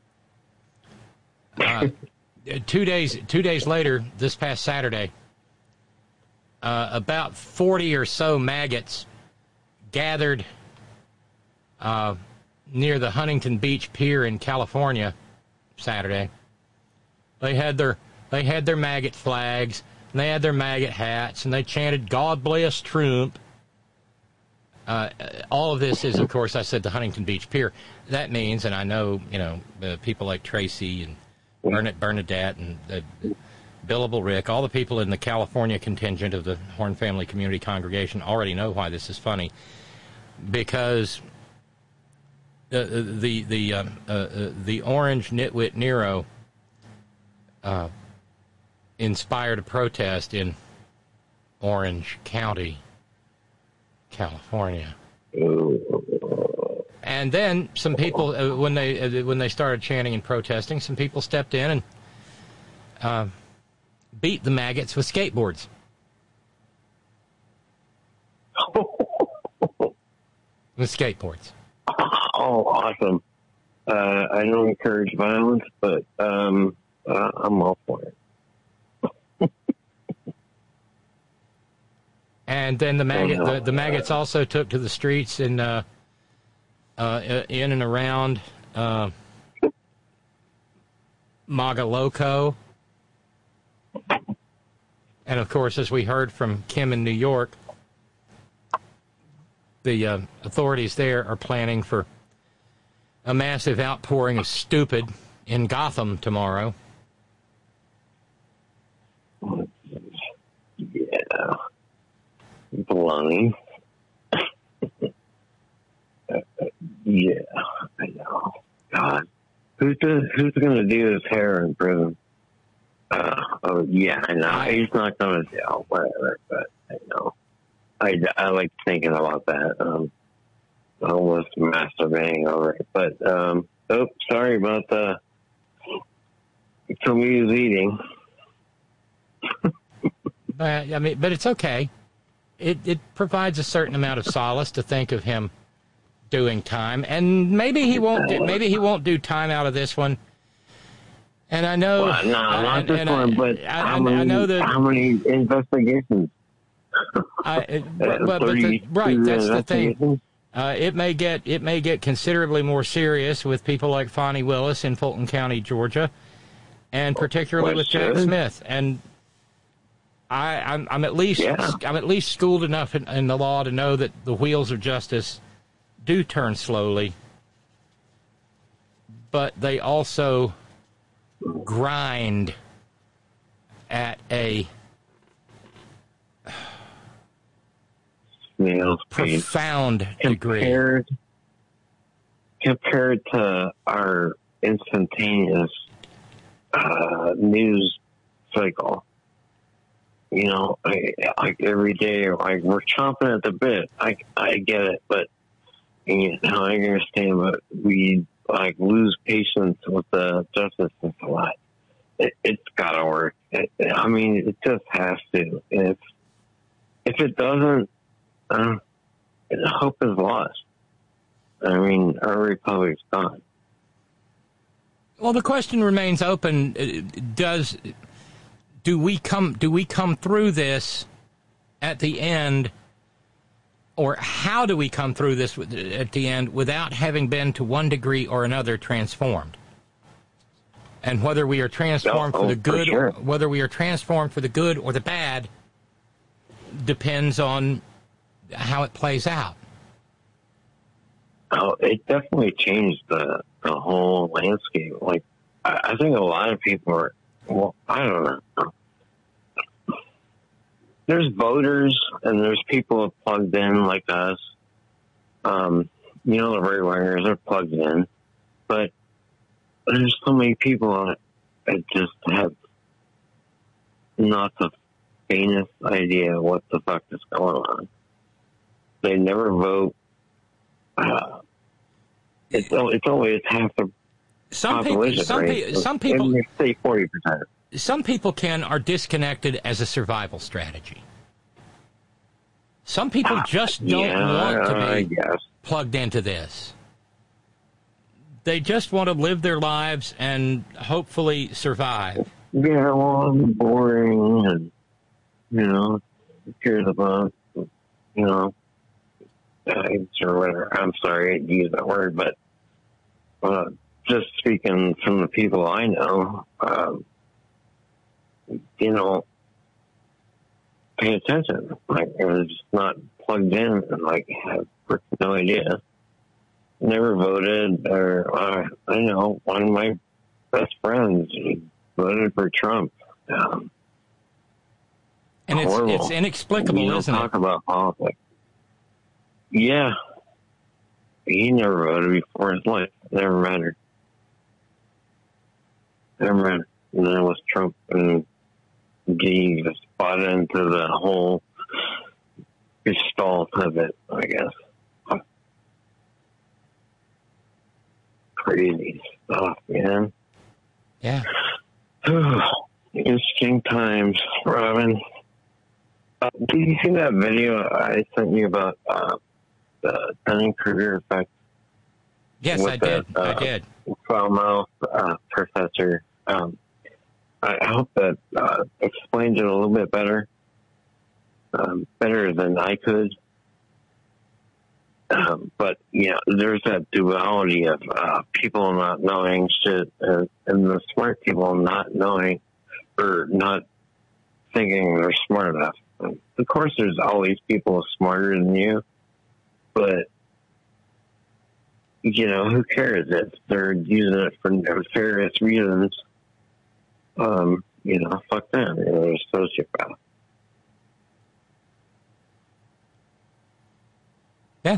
uh, two days two days later, this past Saturday, uh, about forty or so maggots gathered uh, near the Huntington Beach Pier in California Saturday. They had their they had their maggot flags, and they had their maggot hats, and they chanted "God bless Trump." Uh, all of this is, of course, I said the Huntington Beach Pier. That means, and I know, you know, uh, people like Tracy and Bernadette, Bernadette and uh, Billable Rick, all the people in the California contingent of the Horn Family Community Congregation already know why this is funny, because uh, the the uh, uh, uh, the orange Nitwit Nero uh, inspired a protest in Orange County, California. And then some people, uh, when they uh, when they started chanting and protesting, some people stepped in and uh, beat the maggots with skateboards. With skateboards. Oh, awesome. Uh, I don't encourage violence, but um, uh, I'm all for it. And then the maggot, the, the maggots also took to the streets in, uh, uh, in and around uh, Magaloco. And of course, as we heard from Kim in New York, the uh, authorities there are planning for a massive outpouring of stupid in Gotham tomorrow. Yeah. Baloney. uh, yeah, I know. God. Who's, the, who's going to do his hair in prison? Uh, oh, yeah, I know. He's not going to jail, whatever, but I know. I, I like thinking about that. Um, almost masturbating over it. But, um, oh, sorry about the confused eating. But, I mean, but it's okay. It it provides a certain amount of solace to think of him doing time, and maybe he won't. Do, maybe he won't do time out of this one. And I know, well, no, not and, this and one, I, but I, how, I, many, I know that how many investigations? I, but, but, but the, right, that's the thing. Uh, it may get it may get considerably more serious with people like Fonnie Willis in Fulton County, Georgia, and particularly with Jack Smith. And I, I'm, I'm at least yeah. I'm at least schooled enough in, in the law to know that the wheels of justice do turn slowly, but they also grind at a profound compared, degree. Compared to our instantaneous uh, news cycle. You know, I, like every day, like we're chomping at the bit. I, I get it, but you know, I understand, but we like lose patience with the justice system a lot. It, it's got to work. It, I mean, it just has to. If if it doesn't, uh, hope is lost. I mean, our republic's gone. Well, the question remains open. Does do we come do we come through this at the end, or how do we come through this at the end without having been to one degree or another transformed? And whether we are transformed oh, for the good, for sure. or whether we are transformed for the good or the bad, depends on how it plays out. Oh, it definitely changed the the whole landscape. Like, I, I think a lot of people are. Well, I don't know. There's voters and there's people that plugged in like us. Um, you know, the right-wingers are plugged in. But there's so many people that just have not the faintest idea what the fuck is going on. They never vote. Uh, it's, it's always half the some population, people, some, right? pe- some people, say forty percent. Some people, Ken, are disconnected as a survival strategy. Some people just don't yeah, want to I be guess. plugged into this. They just want to live their lives and hopefully survive. Yeah, well, I'm boring and, you know, who cares about, you know, AIDS or whatever. I'm sorry to use that word, but uh, just speaking from the people I know, um, you know, pay attention. Like, I was just not plugged in and, like, have no idea. Never voted, or uh, I know one of my best friends he voted for Trump. Um, and it's, horrible. it's inexplicable, you don't isn't talk it? about politics. Yeah. He never voted before his life. Never mattered. Never mattered. And then it was Trump, and he just bought into the whole gestalt of it, I guess. crazy stuff, man. Yeah. Interesting times, Robin. Uh, did you see that video I sent you about uh, the Dunning-Kruger effect? Yes, I did. The, uh, I did. Foul-mouthed uh, professor. Um, I hope that uh, explained it a little bit better, um, better than I could. Um, but, you know, there's that duality of uh, people not knowing shit and, and the smart people not knowing or not thinking they're smart enough. Of course, there's always people smarter than you, but, you know, who cares if they're using it for nefarious reasons? Um, you know, fuck them. You know, they're sociopaths. Yeah.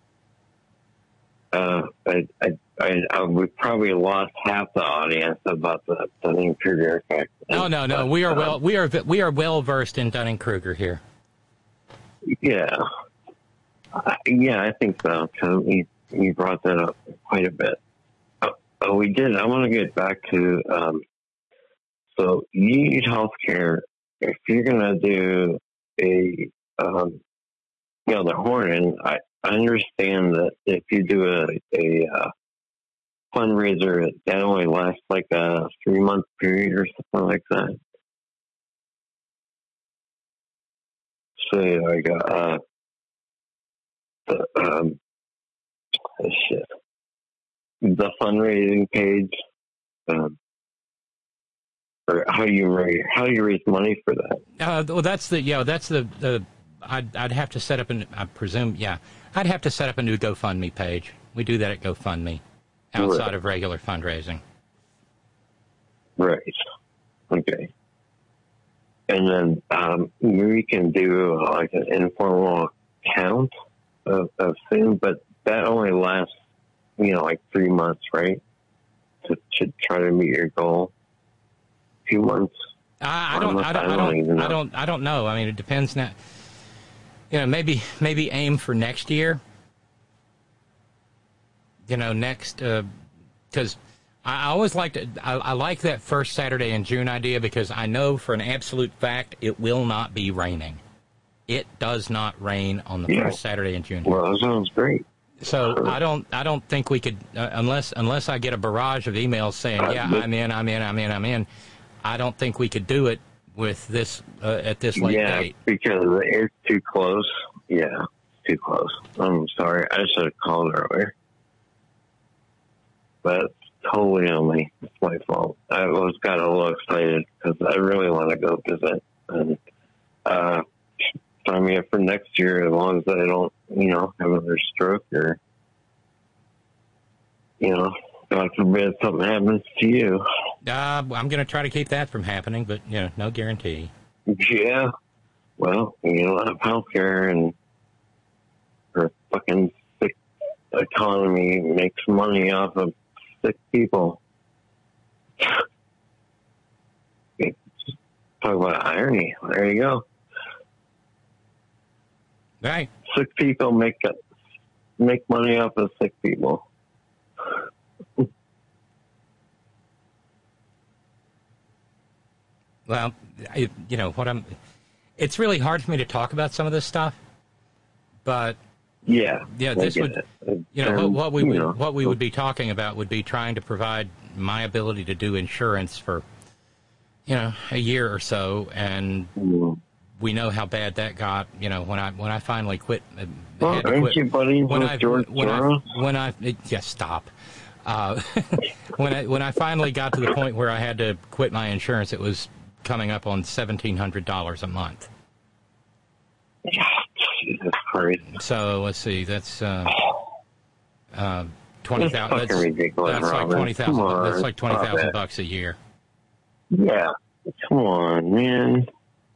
Uh, I, I, I, I, we probably lost half the audience about the Dunning-Kruger effect. No, no, no. But, we are um, well. We are we are well versed in Dunning-Kruger here. Yeah. Uh, yeah, I think so. Cause we we brought that up quite a bit. Uh, oh, we did. I want to get back to. Um, so you need health care if you're gonna do a, um, you know, the Hornin. I. I understand that if you do a, a uh, fundraiser, that only lasts like a three-month period or something like that. So, like, uh, the, um, shit. The fundraising page, um, or how you raise, how you raise money for that. Uh, well, that's the, yeah, that's the, the I'd, I'd have to set up an, I presume, yeah, I'd have to set up a new GoFundMe page. We do that at GoFundMe, outside right. of regular fundraising. Right. Okay. And then um, we can do uh, like an informal count of, of things, but that only lasts, you know, like three months, right? To, to try to meet your goal. A few months. I, I don't. I don't. I don't. I don't, I don't. I don't know. I mean, it depends now. You know, maybe maybe aim for next year. You know, next because uh, I, I always like to. I, I like that first Saturday in June idea because I know for an absolute fact it will not be raining. It does not rain on the yeah. first Saturday in June. Well, that sounds great. So I don't. I don't think we could uh, unless unless I get a barrage of emails saying, "Yeah, I'm in. I'm in. I'm in. I'm in." I don't think we could do it with this uh, at this late yeah, date. Because it's too close. Yeah, too close. I'm sorry. I should have called earlier. But it's totally on me. It's my fault. I was got a little excited because I really want to go visit. And uh, sign me up for next year as long as I don't, you know, have another stroke or, you know, God forbid something happens to you. Uh, I'm going to try to keep that from happening, but, you know, no guarantee. Yeah. Well, you don't have health care and our fucking sick economy makes money off of sick people. Talk about irony. There you go. Right. Sick people make make money off of sick people. Well, I, you know what I'm. It's really hard for me to talk about some of this stuff, but yeah, yeah, this would, it. you know, um, what, what we you would, know. what we would be talking about would be trying to provide my ability to do insurance for, you know, a year or so, and mm. we know how bad that got. You know, when I when I finally quit, uh, well, had to aren't quit, you buddies when with I George when Soros? I when I it, yeah, stop. Uh, when I when I finally got to the point where I had to quit my insurance, it was coming up on seventeen hundred dollars a month. Jesus Christ! So let's see, that's uh, uh, twenty thousand. That's, ridiculous, that's like Robin. twenty thousand. That's like twenty Stop thousand it. bucks a year. Yeah, come on, man.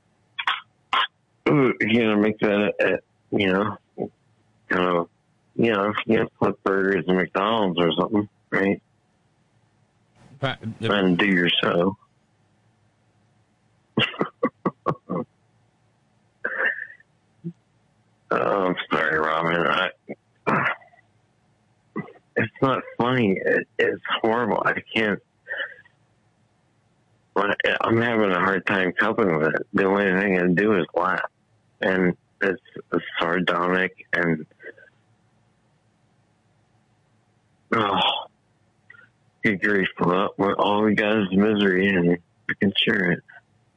Ooh, you're gonna make that, uh, you know, kind of, you know, you have flip burgers and McDonald's or something, right? But, uh, and do your show. Oh, I'm sorry, Robin. I, it's not funny. It, it's horrible. I can't. I'm having a hard time coping with it. The only thing I can do is laugh, and it's, it's sardonic and oh, good grief! Well, all we got is misery, and we can share it.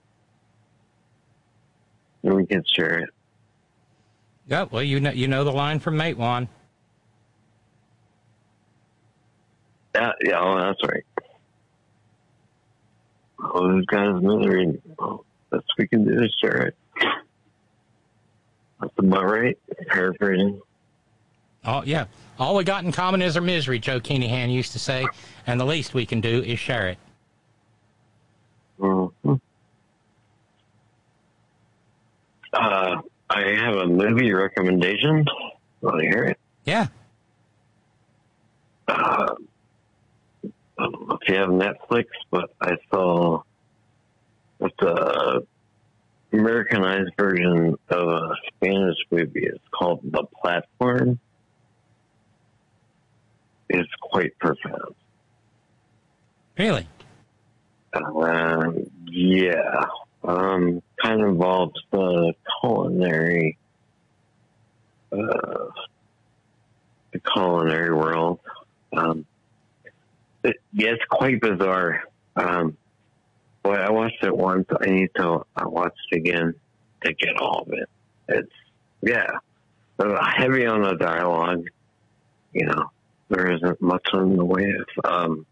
And we can share it. Yeah, well, you know, you know the line from Matewan. Yeah, yeah, oh, that's right. All we've got is misery. Well, that's what we can do is share it. That's about right. Paraphrasing. Oh, yeah. All we got in common is our misery, Joe Keeneyhan used to say, and the least we can do is share it. Mm-hmm. Uh, I have a movie recommendation. Want to hear it? Yeah. Uh, I don't know if you have Netflix, but I saw the Americanized version of a Spanish movie. It's called The Platform. It's quite profound. Really? Uh, yeah. Um, kind of involves the culinary, uh, the culinary world. Um, it, yeah, it's quite bizarre. Um, but I watched it once. I need to I watch it again to get all of it. It's, yeah, uh, heavy on the dialogue. You know, there isn't much in the way of um,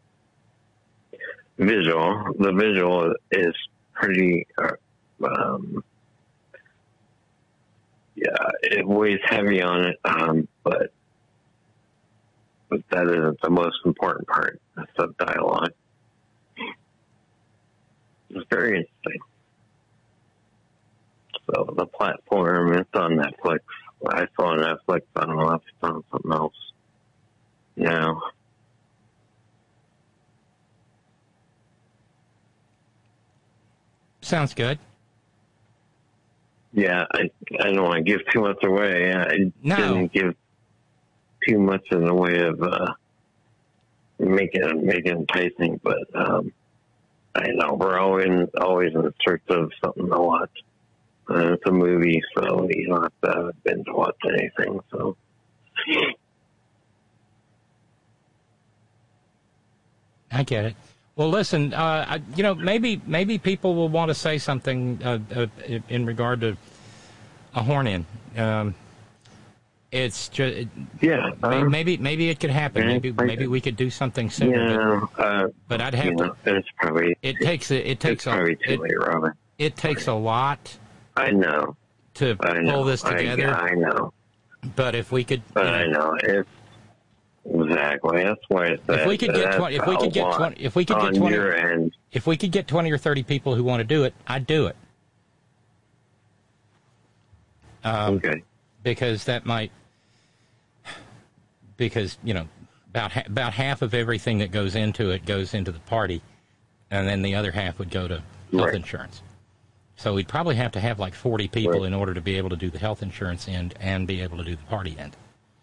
visual. The visual is pretty, uh, um, yeah, it weighs heavy on it, um, but but that isn't the most important part. That's the dialogue. It's very interesting. So The Platform, it's on Netflix. I saw Netflix. I don't know if it's on something else now. Sounds good. Yeah, I I don't want to give too much away. I no. didn't give too much in the way of uh, make it make it enticing, but um, I know we're always always in search of something to watch. Uh, it's a movie, so you don't have to binge watch anything. So. I get it. Well, listen, uh, I, you know, maybe maybe people will want to say something uh, uh, in regard to a horn-in. Um, it's just, yeah. Uh, maybe maybe it could happen. Maybe maybe we could do something sooner. Yeah, but, uh, but I'd have you know, to. It's probably it takes a, it takes it's probably a, too it, late, Robin. It takes a lot. I know to I know. pull this together. I, I know. But if we could, but you know, I know it's. Exactly. That's why it's if we could get twenty, if we could get twenty, if we could get twenty, if we could get twenty or thirty people who want to do it, I'd do it. Um, okay. Because that might, because you know, about ha- about half of everything that goes into it goes into the party, and then the other half would go to health right. insurance. So we'd probably have to have like forty people right. in order to be able to do the health insurance end and be able to do the party end.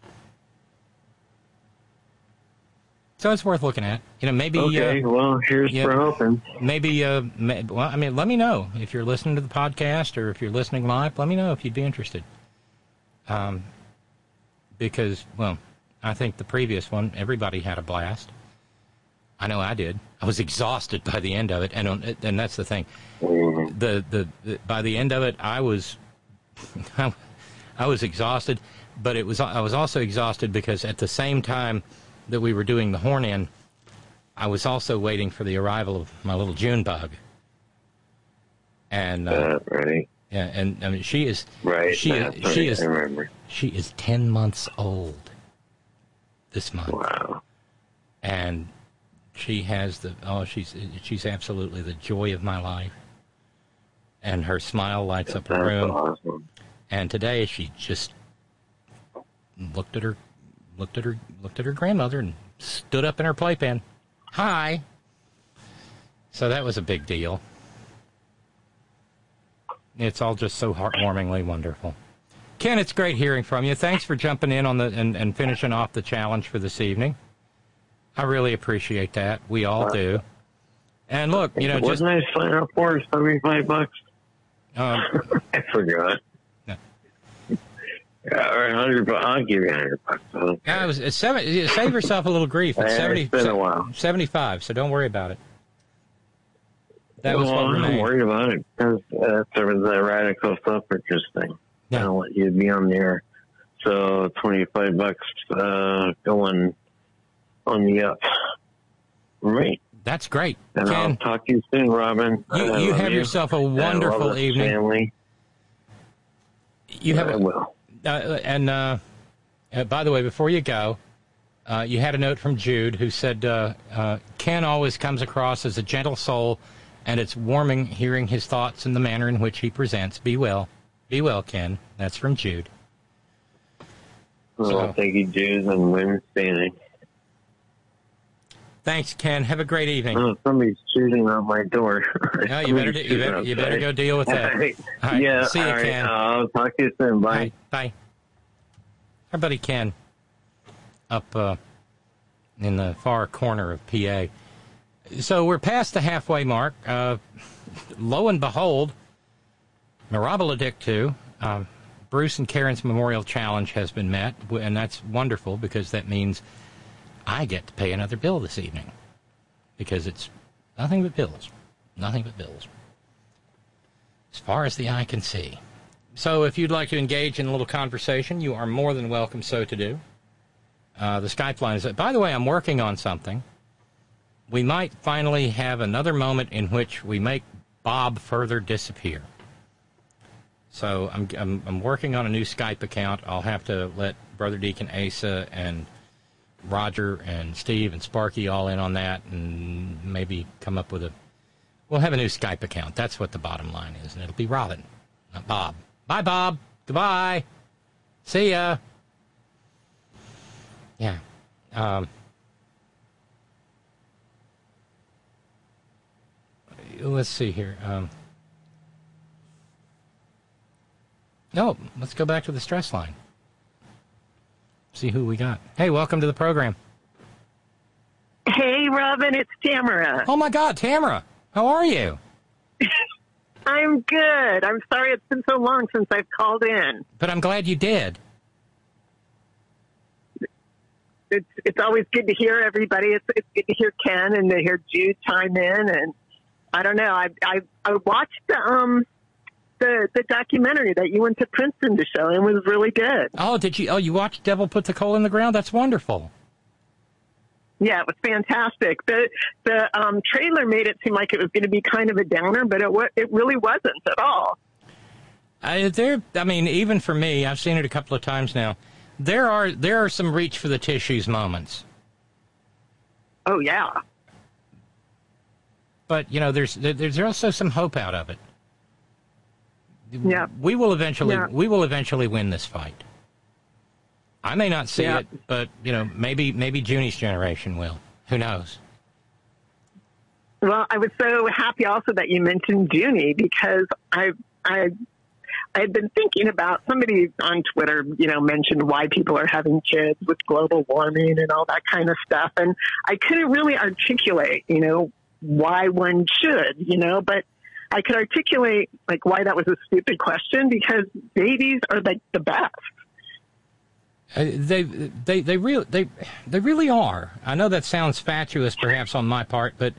So it's worth looking at. You know, maybe. Okay. Uh, well, here's yeah, for hoping. Maybe. Uh, may, well, I mean, let me know if you're listening to the podcast or if you're listening live. Let me know if you'd be interested. Um, because, well, I think the previous one, everybody had a blast. I know I did. I was exhausted by the end of it, and and that's the thing. Mm-hmm. The, the the by the end of it, I was, I was exhausted, but it was I was also exhausted because at the same time that we were doing the horn-in, I was also waiting for the arrival of my little June bug. And uh, uh, right. Yeah, and I mean she is right. She That's she right. is I remember. She is ten months old this month. Wow. And she has the oh she's she's absolutely the joy of my life. And her smile lights up the That's room. Awesome. And today she just looked at her looked at her looked at her grandmother and stood up in her playpen. Hi. So that was a big deal. It's all just so heartwarmingly wonderful. Ken, it's great hearing from you. Thanks for jumping in on the and, and finishing off the challenge for this evening. I really appreciate that. We all uh, do. And look, you know, what just did I sign up for? Seventy-five bucks. Um, I forgot. No. Yeah, or a hundred bucks. I'll give you a hundred bucks. Yeah, it was it's seven. Save yourself a little grief. It's seventy. It's been a while. Seventy-five. So don't worry about it. That was well, what I'm remained. worried about it because uh, there was that radical suffragist thing. Yeah. I don't want you to be on there. So twenty-five bucks uh, going on the up. Right. That's great. And Ken, I'll talk to you soon, Robin. You, you have you. yourself a wonderful evening. Family. You have I a, will. Uh, and uh, uh, by the way, before you go, uh, you had a note from Jude who said uh, uh, Ken always comes across as a gentle soul, and it's warming hearing his thoughts and the manner in which he presents. Be well. Be well, Ken. That's from Jude. Well, So- thank you, Jude, and women standing. Thanks, Ken. Have a great evening. Oh, somebody's shooting out my door. No, you better, do, you better, you better go deal with that. All right, Yeah, see you, all right. Ken. I'll talk to you soon. Bye. All right, bye. Our buddy Ken, up uh, in the far corner of P A. So we're past the halfway mark. Uh, lo and behold, Mirabile Dick two, uh, Bruce and Karen's Memorial Challenge has been met, and that's wonderful because that means I get to pay another bill this evening because it's nothing but bills. Nothing but bills. As far as the eye can see. So if you'd like to engage in a little conversation, you are more than welcome so to do. Uh, the Skype line is... By the way, I'm working on something. We might finally have another moment in which we make Bob further disappear. So I'm, I'm, I'm working on a new Skype account. I'll have to let Brother Deacon Asa and Roger and Steve and Sparky all in on that and maybe come up with a... We'll have a new Skype account. That's what the bottom line is, and it'll be Robin, not Bob. Bye, Bob. Goodbye. See ya. Yeah. Um, let's see here. Um, no, let's go back to the stress line. See who we got. Hey, welcome to the program. Hey, Robin, it's Tamara. Oh, my God, Tamara. How are you? I'm good. I'm sorry it's been so long since I've called in. But I'm glad you did. It's it's always good to hear everybody. It's it's good to hear Ken and to hear Jude chime in. And I don't know. I I, I watched the um the the documentary that you went to Princeton to show, and it was really good. Oh, did you? Oh, you watched Devil Put the Coal in the Ground? That's wonderful. Yeah, it was fantastic. The the um, trailer made it seem like it was going to be kind of a downer, but it wa- it really wasn't at all. I, there, I mean, even for me, I've seen it a couple of times now. There are there are some reach for the tissues moments. Oh yeah. But you know, there's there's also some hope out of it. Yeah. We will eventually Yeah. we will eventually win this fight. I may not see Yeah. it, but you know, maybe maybe Junie's generation will. Who knows? Well, I was so happy also that you mentioned Junie because I I I had been thinking about somebody on Twitter, you know, mentioned why people are having kids with global warming and all that kind of stuff, and I couldn't really articulate, you know, why one should, you know, but I could articulate like why that was a stupid question because babies are like the best. Uh, they they they really they they really are. I know that sounds fatuous, perhaps on my part, but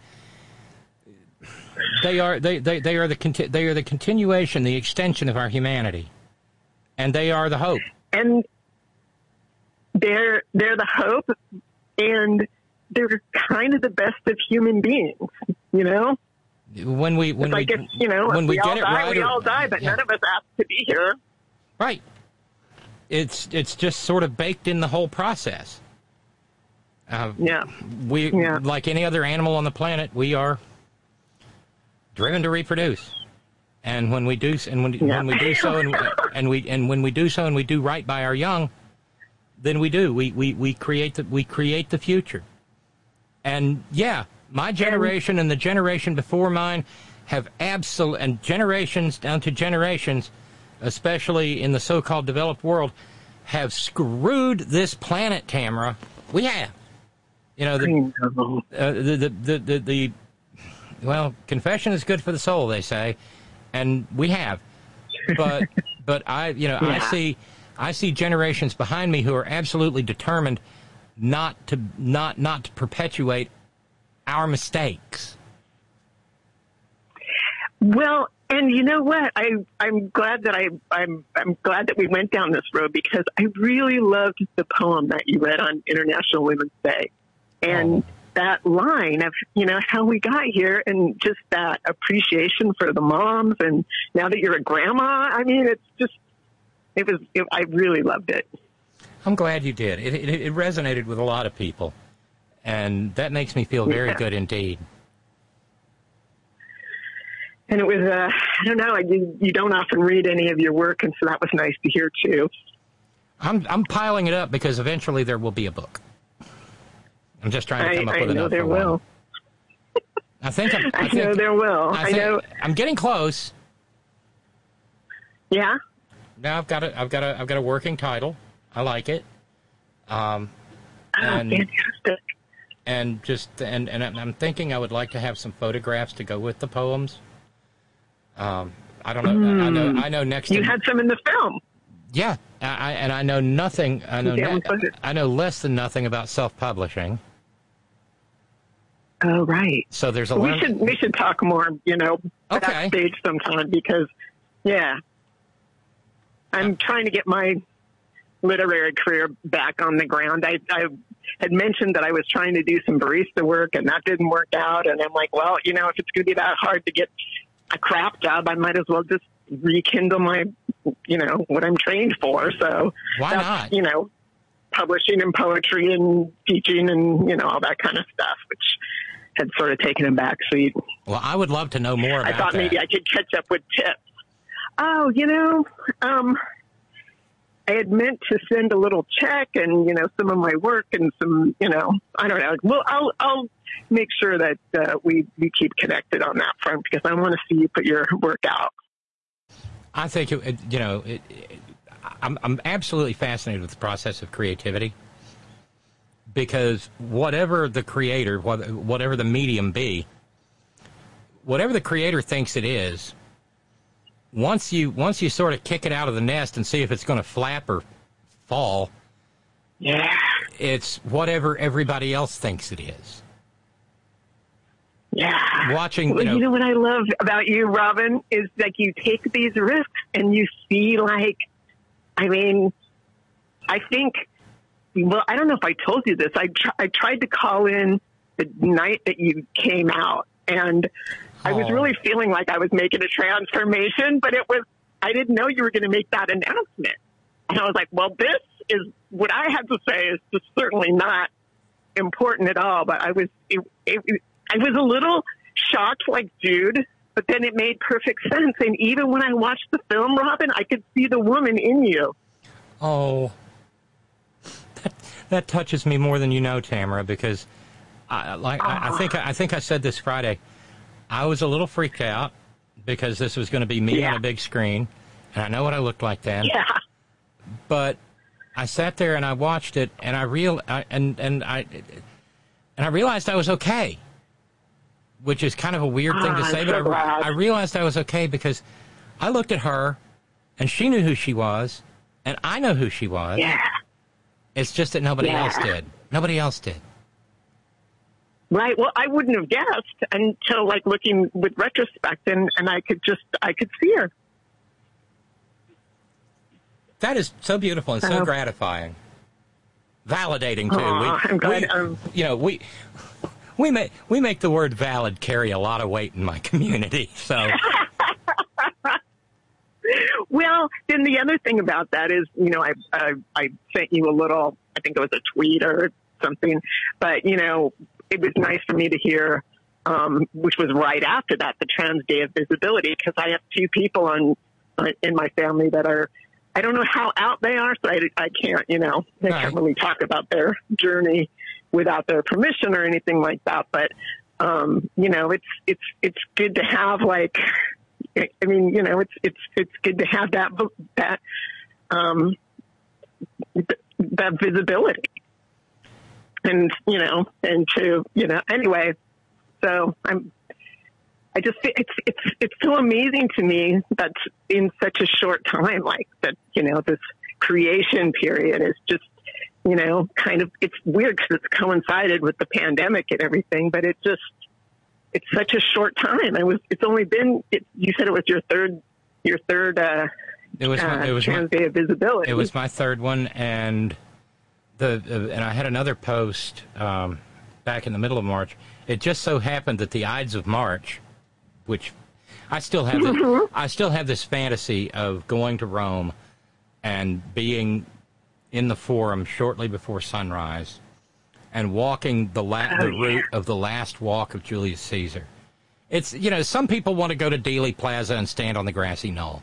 they are they, they, they are the conti- they are the continuation, the extension of our humanity, and they are the hope. And they're they're the hope, and they're kind of the best of human beings. You know, when we when it's we like it's, you know when we, we get all it die, right, we or, all die, but yeah. none of us asked to be here. Right. It's it's just sort of baked in the whole process. Uh, yeah. We yeah. like any other animal on the planet, we are driven to reproduce, and when we do and when, yeah. when we do so and, and we and when we do so and we do right by our young, then we do we we, we create the we create the future. And yeah, my generation and, and the generation before mine have absolute and generations down to generations especially in the so-called developed world, have screwed this planet, Tamara. We have. You know, the, uh, the, the, the, the, the, well, confession is good for the soul, they say, and we have. But, but I, you know, yeah. I see, I see generations behind me who are absolutely determined not to, not, not to perpetuate our mistakes. Well, and you know what? I, I'm glad that I, I'm, I'm glad that we went down this road, because I really loved the poem that you read on International Women's Day. And oh. that line of, you know, how we got here, and just that appreciation for the moms. And now that you're a grandma, I mean, it's just, it was, it, I really loved it. I'm glad you did. It, it, it resonated with a lot of people. And that makes me feel very yeah. good indeed. And it was, uh, I don't know, I, you, you don't often read any of your work, and so that was nice to hear, too. I'm I'm piling it up because eventually there will be a book. I'm just trying to come I, up I with know enough there for will. one. I think I'm, I, I think, know there will. I, I think, know. I'm getting close. Yeah? Now I've got a, I've got a, I've got a working title. I like it. Um, oh, and, fantastic. And just, and, and I'm thinking I would like to have some photographs to go with the poems. Um, I don't know. Mm. I know. I know. Next, you to, had some in the film. Yeah, I, and I know nothing. I know. Ne- I know less than nothing about self-publishing. Oh, right. So there's a. We learn- should we should talk more. You know, okay. backstage sometime, because, yeah, I'm trying to get my literary career back on the ground. I I had mentioned that I was trying to do some barista work, and that didn't work out. And I'm like, well, you know, if it's going to be that hard to get a crap job, I might as well just rekindle my, you know, what I'm trained for. So why that's, not? You know, publishing and poetry and teaching and, you know, all that kind of stuff, which had sort of taken a back seat. Well, I would love to know more about I thought that. maybe I could catch up with tips. Oh, you know, um, I had meant to send a little check and, you know, some of my work and some, you know, I don't know. Well, I'll, I'll make sure that uh, we, we keep connected on that front, because I want to see you put your work out. I think, it, you know, it, it, I'm, I'm absolutely fascinated with the process of creativity, because whatever the creator, whatever the medium be, whatever the creator thinks it is, once you once you sort of kick it out of the nest and see if it's going to flap or fall, yeah, it's whatever everybody else thinks it is. Yeah. Watching, well, you know, you know what I love about you, Robin, is like you take these risks and you see, like, I mean, I think, well, I don't know if I told you this. I tr- I tried to call in the night that you came out, and I was really feeling like I was making a transformation, but it was, I didn't know you were going to make that announcement. And I was like, well, this is, what I have to say is just certainly not important at all. But I was, it, it, I was a little shocked, like, dude, but then it made perfect sense. And even when I watched the film, Robin, I could see the woman in you. Oh, that, that touches me more than you know, Tamara, because I, like, I, I think, I think I said this Friday. I was a little freaked out because this was going to be me yeah. on a big screen, and I know what I looked like then. Yeah. But I sat there and I watched it, and I real I, and and I and I realized I was okay, which is kind of a weird thing to oh, say, I'm but so I, I realized I was okay because I looked at her, and she knew who she was, and I know who she was. Yeah. It's just that nobody yeah. else did. Nobody else did. Right. Well, I wouldn't have guessed until, like, looking with retrospect, and, and I could just, I could see her. That is so beautiful and so uh, gratifying. Validating, too. Aw, we, I'm glad. We, Um, you know, we, we, make, we make the word valid carry a lot of weight in my community, so... Well, then the other thing about that is, you know, I, I, I sent you a little, I think it was a tweet or something, but, you know, it was nice for me to hear, um, which was right after that, the Trans Day of Visibility, because I have two people on uh, in my family that are, I don't know how out they are, so I, I can't, you know, they right. can't really talk about their journey without their permission or anything like that. But, um, you know, it's, it's, it's good to have, like, I mean, you know, it's it's it's good to have that that um, that visibility, and you know, and to you know, anyway. So I'm. I just it's it's it's so amazing to me that in such a short time, like that, you know, this creation period is just, you know, kind of, it's weird because it's coincided with the pandemic and everything, but it just, it's such a short time. It was, it's only been, it, you said it was your third, your third, uh, it was, my, it was Trans Day of Visibility. It was my third one. And the, uh, and I had another post, um, back in the middle of March. It just so happened that the Ides of March, which I still have, the, I still have this fantasy of going to Rome and being in the Forum shortly before sunrise and walking the la- the route of the last walk of Julius Caesar. It's, you know, some people want to go to Dealey Plaza and stand on the grassy knoll.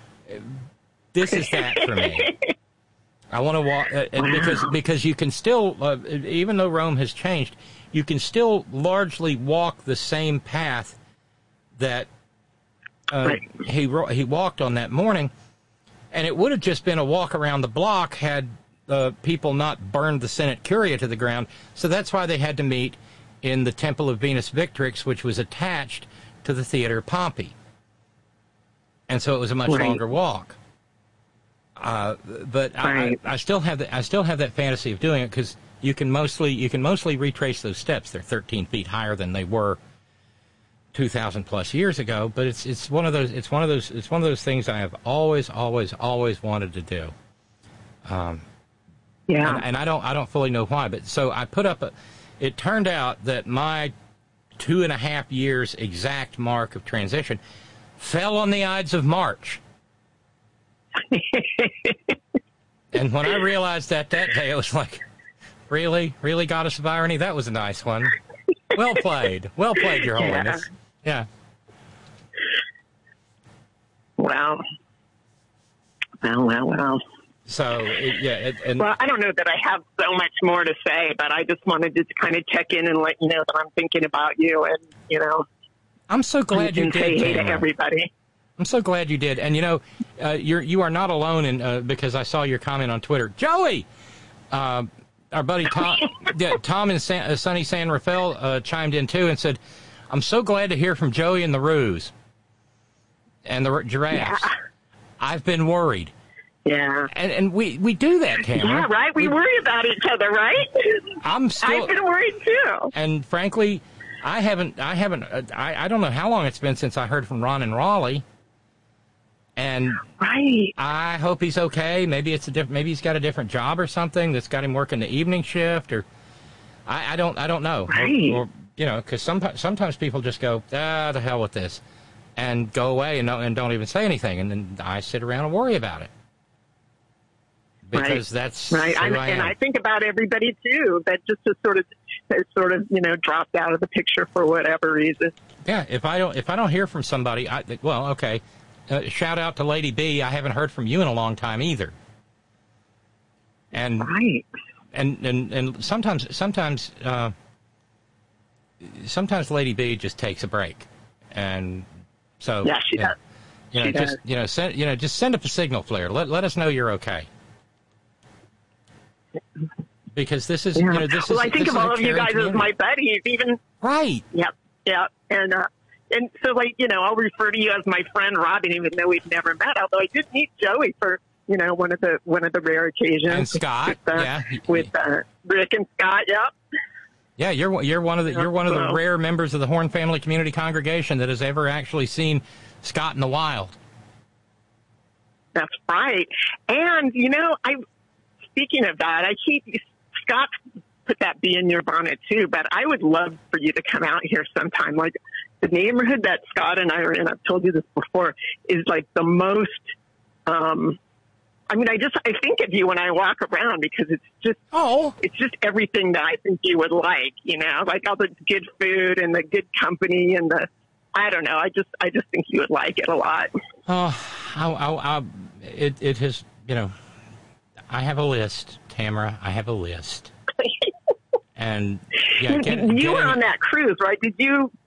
This is that for me. I want to walk uh, wow. because because you can still, uh, even though Rome has changed, you can still largely walk the same path that uh, right. he he walked on that morning. And it would have just been a walk around the block had uh, people not burned the Senate Curia to the ground. So that's why they had to meet in the Temple of Venus Victrix, which was attached to the Theater Pompey. And so it was a much right. longer walk. Uh, but right. I, I still have the, I still have that fantasy of doing it because you can mostly you can mostly retrace those steps. They're thirteen feet higher than they were two thousand plus years ago, but it's it's one of those it's one of those it's one of those things I have always always always wanted to do. Um, yeah, and, and I don't I don't fully know why, but so I put up a. It turned out that my two and a half years exact mark of transition fell on the Ides of March. And when I realized that that day, I was like, really, really, Goddess of Irony, that was a nice one. Well played, well played, Your Holiness. Yeah. Yeah. Wow. Well, well, well. So, it, yeah. It, and well, I don't know that I have so much more to say, but I just wanted to kind of check in and let you know that I'm thinking about you, and you know. I'm so glad you and did. Say hey Tamara. to everybody. I'm so glad you did, and you know, uh, you're you are not alone in uh, because I saw your comment on Twitter, Joey. Uh, our buddy Tom, yeah, Tom in San, uh, sunny San Rafael uh, chimed in too and said, I'm so glad to hear from Joey and the Roos and the giraffes. Yeah. I've been worried. Yeah. And, and we, we do that, Tamara. Yeah, right? We, we worry about each other, right? I'm still... I've been worried, too. And frankly, I haven't... I haven't... I, I don't know how long it's been since I heard from Ron in Raleigh. And right. I hope he's okay. Maybe it's a diff- Maybe he's got a different job or something that's got him working the evening shift, or... I, I don't I don't know. Right. Or, or, you know, because sometimes, sometimes people just go, ah, the hell with this, and go away and, and don't even say anything, and then I sit around and worry about it. Because right. that's right. who I, I and am. I think about everybody, too, that just is sort of, has sort of, you know, dropped out of the picture for whatever reason. Yeah, if I don't if I don't hear from somebody, I, well, okay, uh, shout out to Lady B. I haven't heard from you in a long time either. And right. And, and, and sometimes, sometimes, uh, sometimes Lady B just takes a break, and so yeah, she yeah, does. You know, she just does. you know, send you know, just send up a signal flare. Let let us know you're okay, because this is Yeah. you know this well, is. I think this of is all a of you caring guys community. as my buddies, even Right. Yep. Yeah. And uh, and so like you know, I'll refer to you as my friend Robin, even though we've never met. Although I did meet Joey for. You know, one of the one of the rare occasions. And Scott, with, uh, yeah, with uh, Rick and Scott. Yep. Yeah, you're you're one of the you're one of the rare members of the Horn Family Community Congregation that has ever actually seen Scott in the wild. That's right. And you know, I speaking of that, I keep Scott put that bee in your bonnet too. But I would love for you to come out here sometime. Like the neighborhood that Scott and I are in, I've told you this before, is like the most. Um, I mean, I just, I think of you when I walk around because it's just, oh, it's just everything that I think you would like, you know, like all the good food and the good company and the, I don't know. I just, I just think you would like it a lot. Oh, I, I, I, it, it has, you know, I have a list, Tamara. I have a list. And yeah, get, you getting, were on that cruise, right? Did you,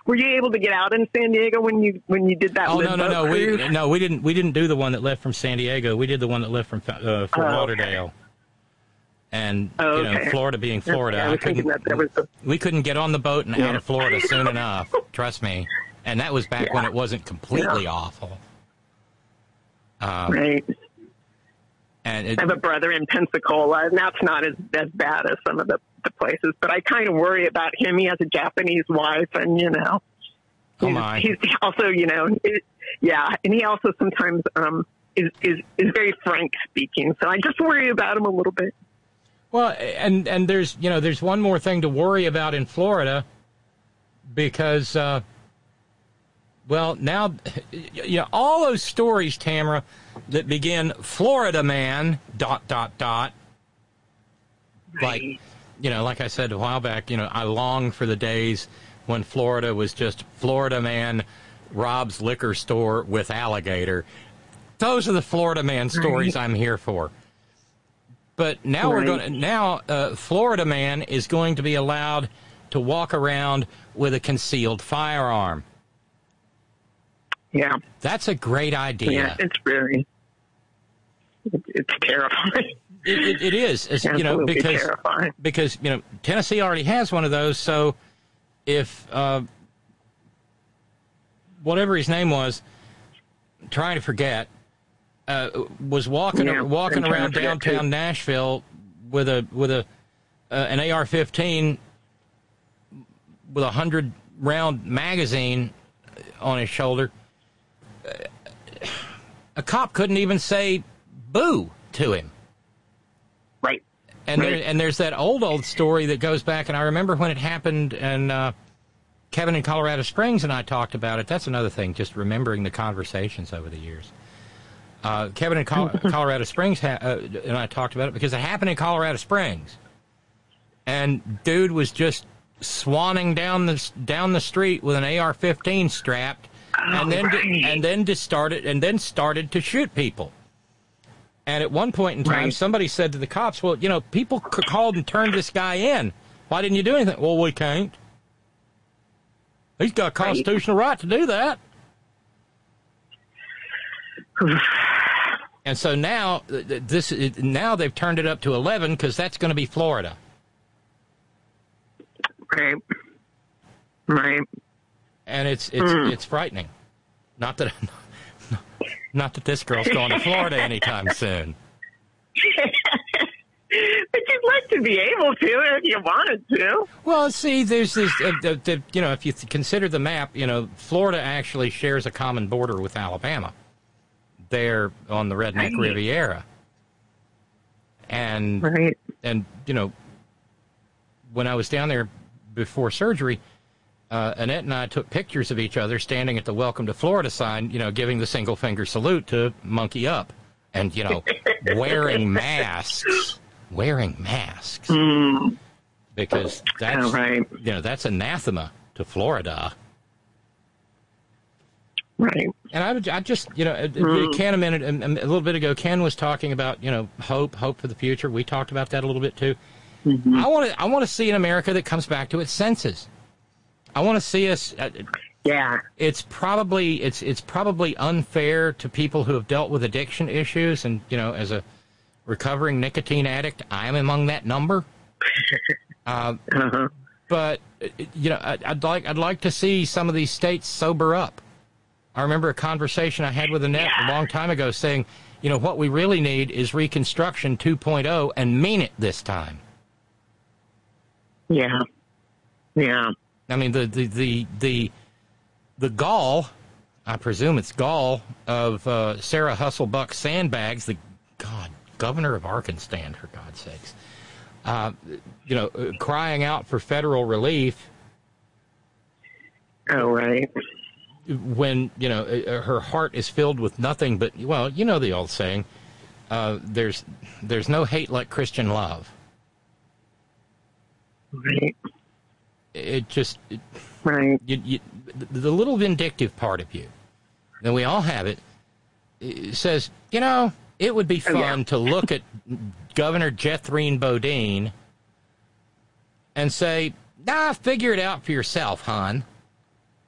Were you able to get out in San Diego when you when you did that? Oh no no no cruise? we no we didn't we didn't do the one that left from San Diego. We did the one that left from uh, Fort oh, Lauderdale. Okay. And oh, you know, okay. Florida being Florida, okay, I, I couldn't. That that was a... We couldn't get on the boat and yeah. out of Florida soon enough. Trust me. And that was back yeah. when it wasn't completely yeah. awful. Um, right. And it, I have a brother in Pensacola, and that's not as, as bad as some of the, the places. But I kind of worry about him. He has a Japanese wife, and, you know. Oh, my. He's, he's also, you know, it, yeah. And he also sometimes um, is, is, is very frank speaking. So I just worry about him a little bit. Well, and, and there's, you know, there's one more thing to worry about in Florida because, uh, well, now, you know, all those stories, Tamara, that begin Florida man, dot, dot, dot. Like, you know, like I said a while back, you know, I long for the days when Florida was just Florida man robs liquor store with alligator. Those are the Florida man stories I'm here for. But now right. we're going to, now uh, Florida man is going to be allowed to walk around with a concealed firearm. Yeah. That's a great idea. Yeah, it's very, it, it's terrifying. It, it, it is, it's, you know, because, terrifying. because, you know, Tennessee already has one of those. So if, uh, whatever his name was, I'm trying to forget, uh, was walking, yeah, walking around downtown too. Nashville with a, with a, uh, an A R fifteen with a hundred round magazine on his shoulder, a cop couldn't even say boo to him. Right. And right. there, and there's that old, old story that goes back, and I remember when it happened, and uh, Kevin in Colorado Springs and I talked about it. That's another thing, just remembering the conversations over the years. Uh, Kevin in Col- Colorado Springs ha- uh, and I talked about it because it happened in Colorado Springs. And dude was just swanning down the down the street with an A R fifteen strapped, oh, and then right. d- and then just started and then started to shoot people. And at one point in time, right. somebody said to the cops, "Well, you know, people c- called and turned this guy in. Why didn't you do anything?" "Well, we can't. He's got a constitutional right, right to do that." And so now this now they've turned it up to eleven because that's going to be Florida. Right. Right. And it's it's mm. it's frightening. Not that not that this girl's going to Florida anytime soon. But you'd like to be able to if you wanted to. Well, see, there's this, uh, the, the, you know, if you th- consider the map, you know, Florida actually shares a common border with Alabama. There on the Redneck right. Riviera. And, right. and, you know, when I was down there before surgery, uh, Annette and I took pictures of each other standing at the Welcome to Florida sign, you know, giving the single finger salute to Monkey Up. And, you know, wearing masks. Wearing masks. Mm. Because that's, right. you know, that's anathema to Florida. Right. And I, would, I just, you know, mm. Ken a minute, a, a little bit ago, Ken was talking about, you know, hope, hope for the future. We talked about that a little bit too. Mm-hmm. I want to, I want to see an America that comes back to its senses. I want to see us. Uh, yeah. It's probably, it's, it's probably unfair to people who have dealt with addiction issues, and you know, as a recovering nicotine addict, I am among that number. uh, uh-huh. But you know, I, I'd like, I'd like to see some of these states sober up. I remember a conversation I had with Annette yeah. a long time ago saying, you know, what we really need is Reconstruction two point oh and mean it this time. Yeah. Yeah. I mean, the, the, the, the, the gall, I presume it's gall, of uh, Sarah Husselbuck Sandbags, the, God, governor of Arkansas, for God's sakes, uh, you know, uh, crying out for federal relief. Oh, right. When, you know, her heart is filled with nothing but, well, you know the old saying, uh, there's there's no hate like Christian love. Right. It just, it, right. You, you, the little vindictive part of you, and we all have it, it says, you know, it would be fun oh, yeah. to look at Governor Jethrine Bodine and say, nah, figure it out for yourself, hon.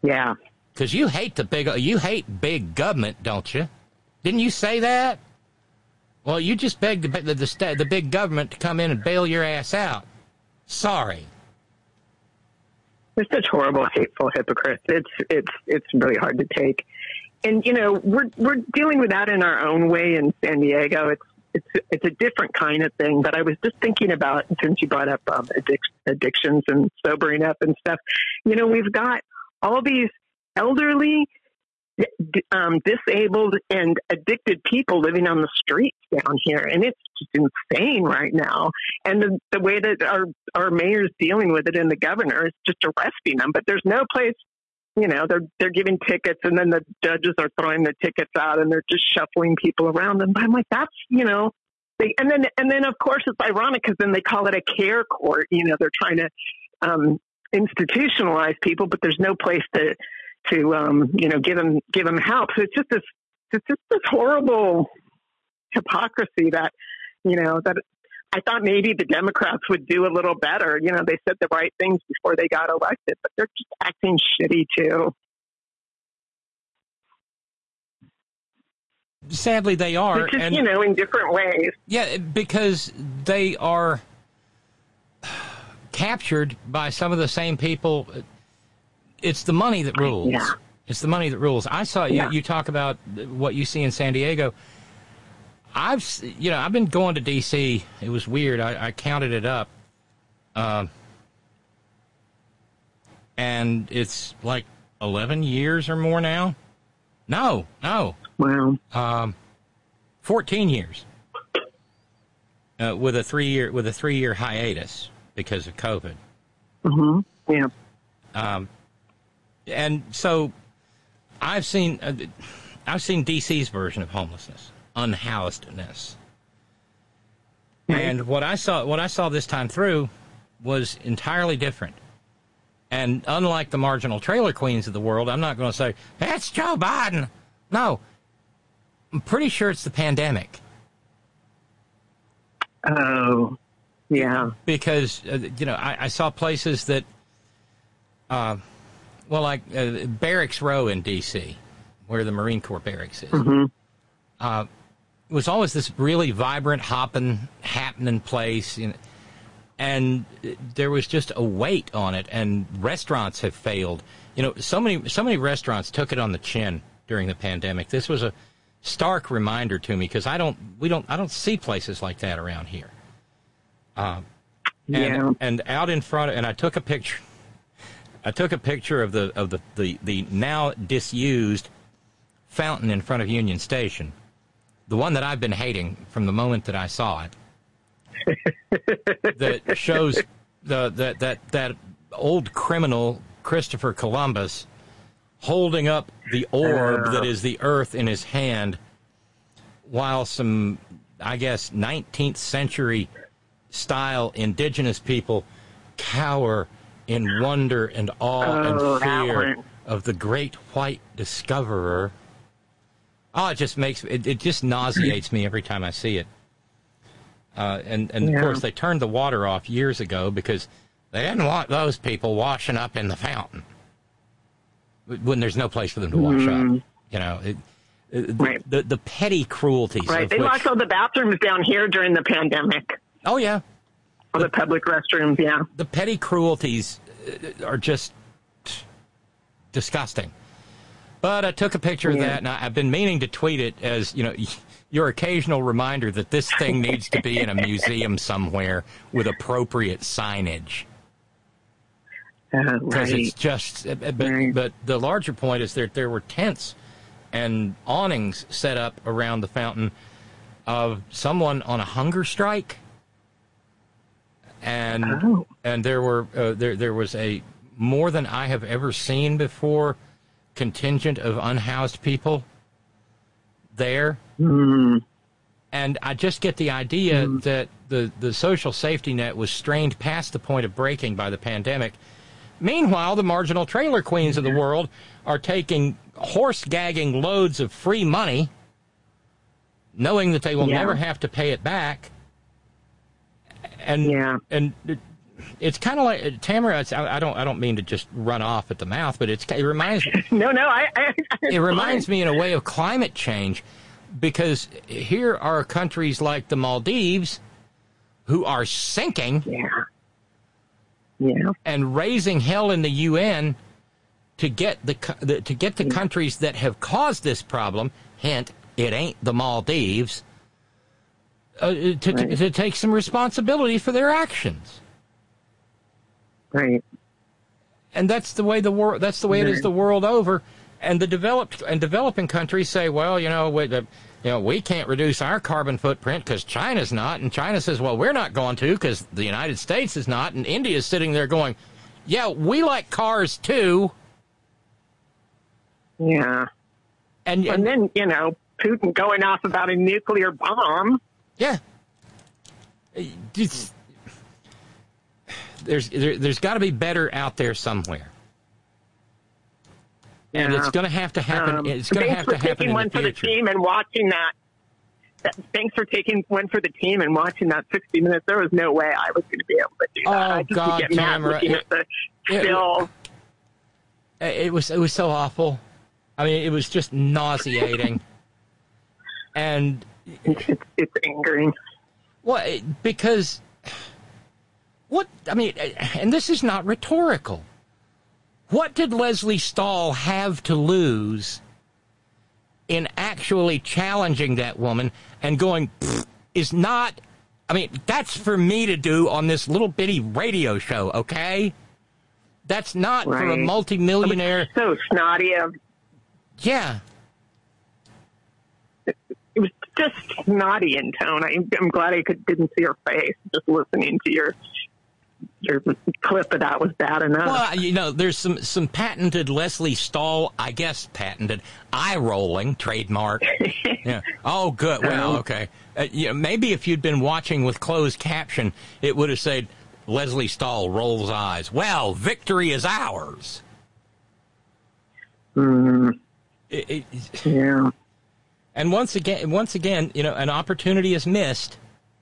Yeah. Because you hate the big, you hate big government, don't you? Didn't you say that? Well, you just begged the the, the, the big government to come in and bail your ass out. Sorry. They're such horrible, hateful hypocrites. It's it's it's really hard to take. And you know, we're we're dealing with that in our own way in San Diego. It's it's it's a different kind of thing. But I was just thinking about, since you brought up um, addic- addictions and sobering up and stuff. You know, we've got all these elderly, um, disabled, and addicted people living on the streets down here, and it's just insane right now. And the, the way that our our mayor's dealing with it, and the governor, is just arresting them. But there's no place, you know, they're they're giving tickets, and then the judges are throwing the tickets out, and they're just shuffling people around. And I'm like, that's, you know, they, and then and then of course it's ironic because then they call it a care court. You know, they're trying to um, institutionalize people, but there's no place to. to, um, you know, give them, give them help. So it's just this, it's just this horrible hypocrisy that, you know, that I thought maybe the Democrats would do a little better. You know, they said the right things before they got elected, but they're just acting shitty too. Sadly, they are. Just, and, you know, in different ways. Yeah, because they are captured by some of the same people. It's the money that rules. Yeah. It's the money that rules. I saw you, Yeah. you talk about what you see in San Diego. I've, you know, I've been going to D C. It was weird. I, I counted it up. Um, and it's like eleven years or more now. No, no. Wow. Um, fourteen years. Uh, with a three year, with a three year hiatus because of COVID. Mm-hmm. Yeah. Um, And so, I've seen, uh, I've seen D C's version of homelessness, unhousedness, and what I saw, what I saw this time through, was entirely different. And unlike the marginal trailer queens of the world, I'm not going to say that's Joe Biden. No, I'm pretty sure it's the pandemic. Oh, yeah. Because uh, you know, I, I saw places that. Uh, Well, like uh, Barracks Row in D C, where the Marine Corps barracks is, mm-hmm. uh, it was always this really vibrant, hopping, happening place, you know, and there was just a weight on it. And restaurants have failed. You know, so many, so many restaurants took it on the chin during the pandemic. This was a stark reminder to me because I don't, we don't, I don't see places like that around here. Um, and, yeah. and out in front, and I took a picture. I took a picture of the of the, the, the now disused fountain in front of Union Station, the one that I've been hating from the moment that I saw it. That shows the that that that old criminal Christopher Columbus holding up the orb that is the earth in his hand, while some, I guess, nineteenth century style indigenous people cower in wonder and awe oh, and fear of the great white discoverer. Oh, it just makes it, it just nauseates me every time I see it. Uh, and and yeah. of course, they turned the water off years ago because they didn't want those people washing up in the fountain when there's no place for them to wash mm. up. You know, it, it, right. the, the the petty cruelties. Right. Of they which, locked all the bathrooms down here during the pandemic. Oh yeah. All the, the public restrooms. Yeah. The petty cruelties are just disgusting. But I took a picture of yeah. that, and I, I've been meaning to tweet it as, you know, your occasional reminder that this thing needs to be in a museum somewhere with appropriate signage. Because uh, right. it's just, but, right. but the larger point is that there were tents and awnings set up around the fountain of someone on a hunger strike. And oh. and there were uh, there there was a more than I have ever seen before contingent of unhoused people there, mm. and I just get the idea mm. that the the social safety net was strained past the point of breaking by the pandemic. Meanwhile, the marginal trailer queens of the world are taking horse gagging loads of free money, knowing that they will yeah. never have to pay it back. And yeah. and It's kind of like Tamara. It's, I, I don't. I don't mean to just run off at the mouth, but it's. It reminds. no, no. I. I it reminds fine. me in a way of climate change, because here are countries like the Maldives, who are sinking. Yeah. Yeah. And raising hell in the U N to get the, the to get the yeah. countries that have caused this problem. Hint: it ain't the Maldives. Uh, to, right. to to take some responsibility for their actions. Right. And that's the way the world. That's the way right. it is the world over. And the developed and developing countries say, well, you know, we, you know, we can't reduce our carbon footprint because China's not, and China says, well, we're not going to because the United States is not, and India is sitting there going, yeah, we like cars too. Yeah. And and, and then you know, Putin going off about a nuclear bomb. Yeah. It's, There's there, there's got to be better out there somewhere, yeah. and it's going to have to happen. Um, it's going to have to happen. Thanks for taking one the for the team and watching that. Thanks for taking one for the team and watching that sixty minutes. There was no way I was going to be able to do that. Oh I just God, get mad Tamara! looking It, at the still. It, it was it was so awful. I mean, it was just nauseating, and it's, it's angering. Well, it, because. What, I mean, and this is not rhetorical. What did Leslie Stahl have to lose in actually challenging that woman and going, is not, I mean, that's for me to do on this little bitty radio show, okay? That's not right. for a multimillionaire. So snotty of. Yeah. It, it was just snotty in tone. I, I'm glad I could, didn't see her face just listening to your. Your clip of that was bad enough. Well, you know, there's some, some patented Leslie Stahl, I guess patented, eye-rolling trademark. Yeah. Oh, good. Well, okay. Uh, you know, maybe if you'd been watching with closed caption, it would have said, Leslie Stahl rolls eyes. Well, victory is ours. Mm. It, it, yeah. And once again, once again, you know, an opportunity is missed.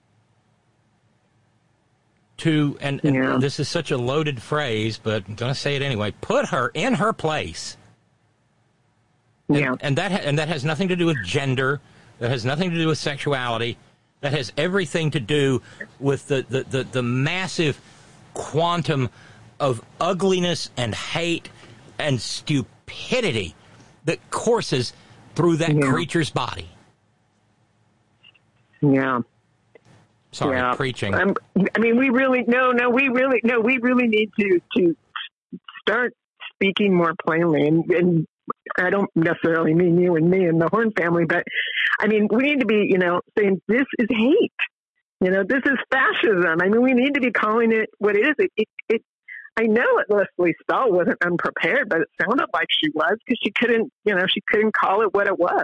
To, and, and yeah. this is such a loaded phrase, but I'm going to say it anyway, put her in her place. And, yeah. and that ha- and that has nothing to do with gender. That has nothing to do with sexuality. That has everything to do with the, the, the, the massive quantum of ugliness and hate and stupidity that courses through that yeah. creature's body. Yeah. Sorry, yeah. preaching. Um, I mean, we really no, no, we really no, we really need to to start speaking more plainly. And, and I don't necessarily mean you and me and the Horn family, but I mean, we need to be, you know, saying this is hate. You know, this is fascism. I mean, we need to be calling it what it is. It, it, it I know that Leslie Stahl wasn't unprepared, but it sounded like she was because she couldn't, you know, she couldn't call it what it was.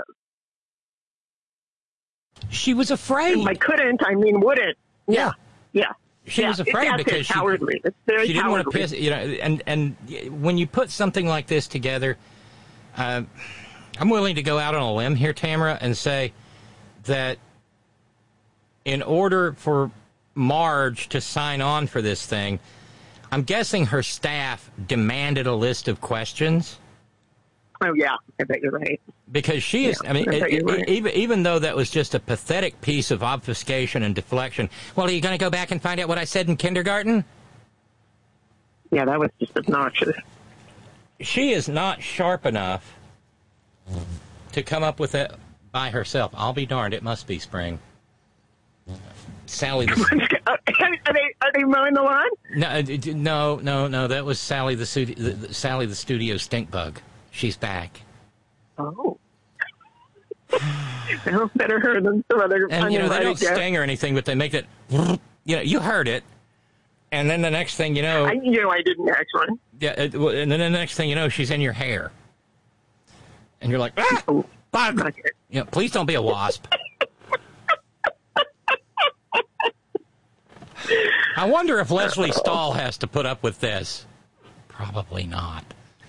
She was afraid. I couldn't. I mean, wouldn't. Yeah, yeah. She yeah. was afraid it's, because she, cowardly. It's very she didn't cowardly. want to piss. You know, and and when you put something like this together, uh, I'm willing to go out on a limb here, Tamara, and say that in order for Marge to sign on for this thing, I'm guessing her staff demanded a list of questions. Oh, yeah, I bet you're right. Because she is, yeah, I mean, I it, right. even, even though that was just a pathetic piece of obfuscation and deflection, well, are you going to go back and find out what I said in kindergarten? Yeah, that was just obnoxious. She is not sharp enough to come up with it by herself. I'll be darned, it must be spring. Sally the... are, they, are they mowing the lawn? No, no, no, no, that was Sally the, the, the, Sally the studio stink bug. She's back. Oh. Well, better her than some other. And, you know, they don't sting or anything, but they make that, you know, you heard it. And then the next thing you know. I you know I didn't actually. Yeah, and then the next thing you know, she's in your hair. And you're like, ah, oh, bug. Okay. You know, please don't be a wasp. I wonder if Leslie Stahl has to put up with this. Probably not.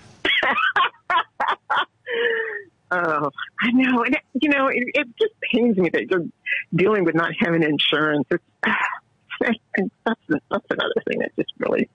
Oh, I know. And, you know, it, it just pains me that you're dealing with not having insurance. It's uh, And that's, that's another thing that's just really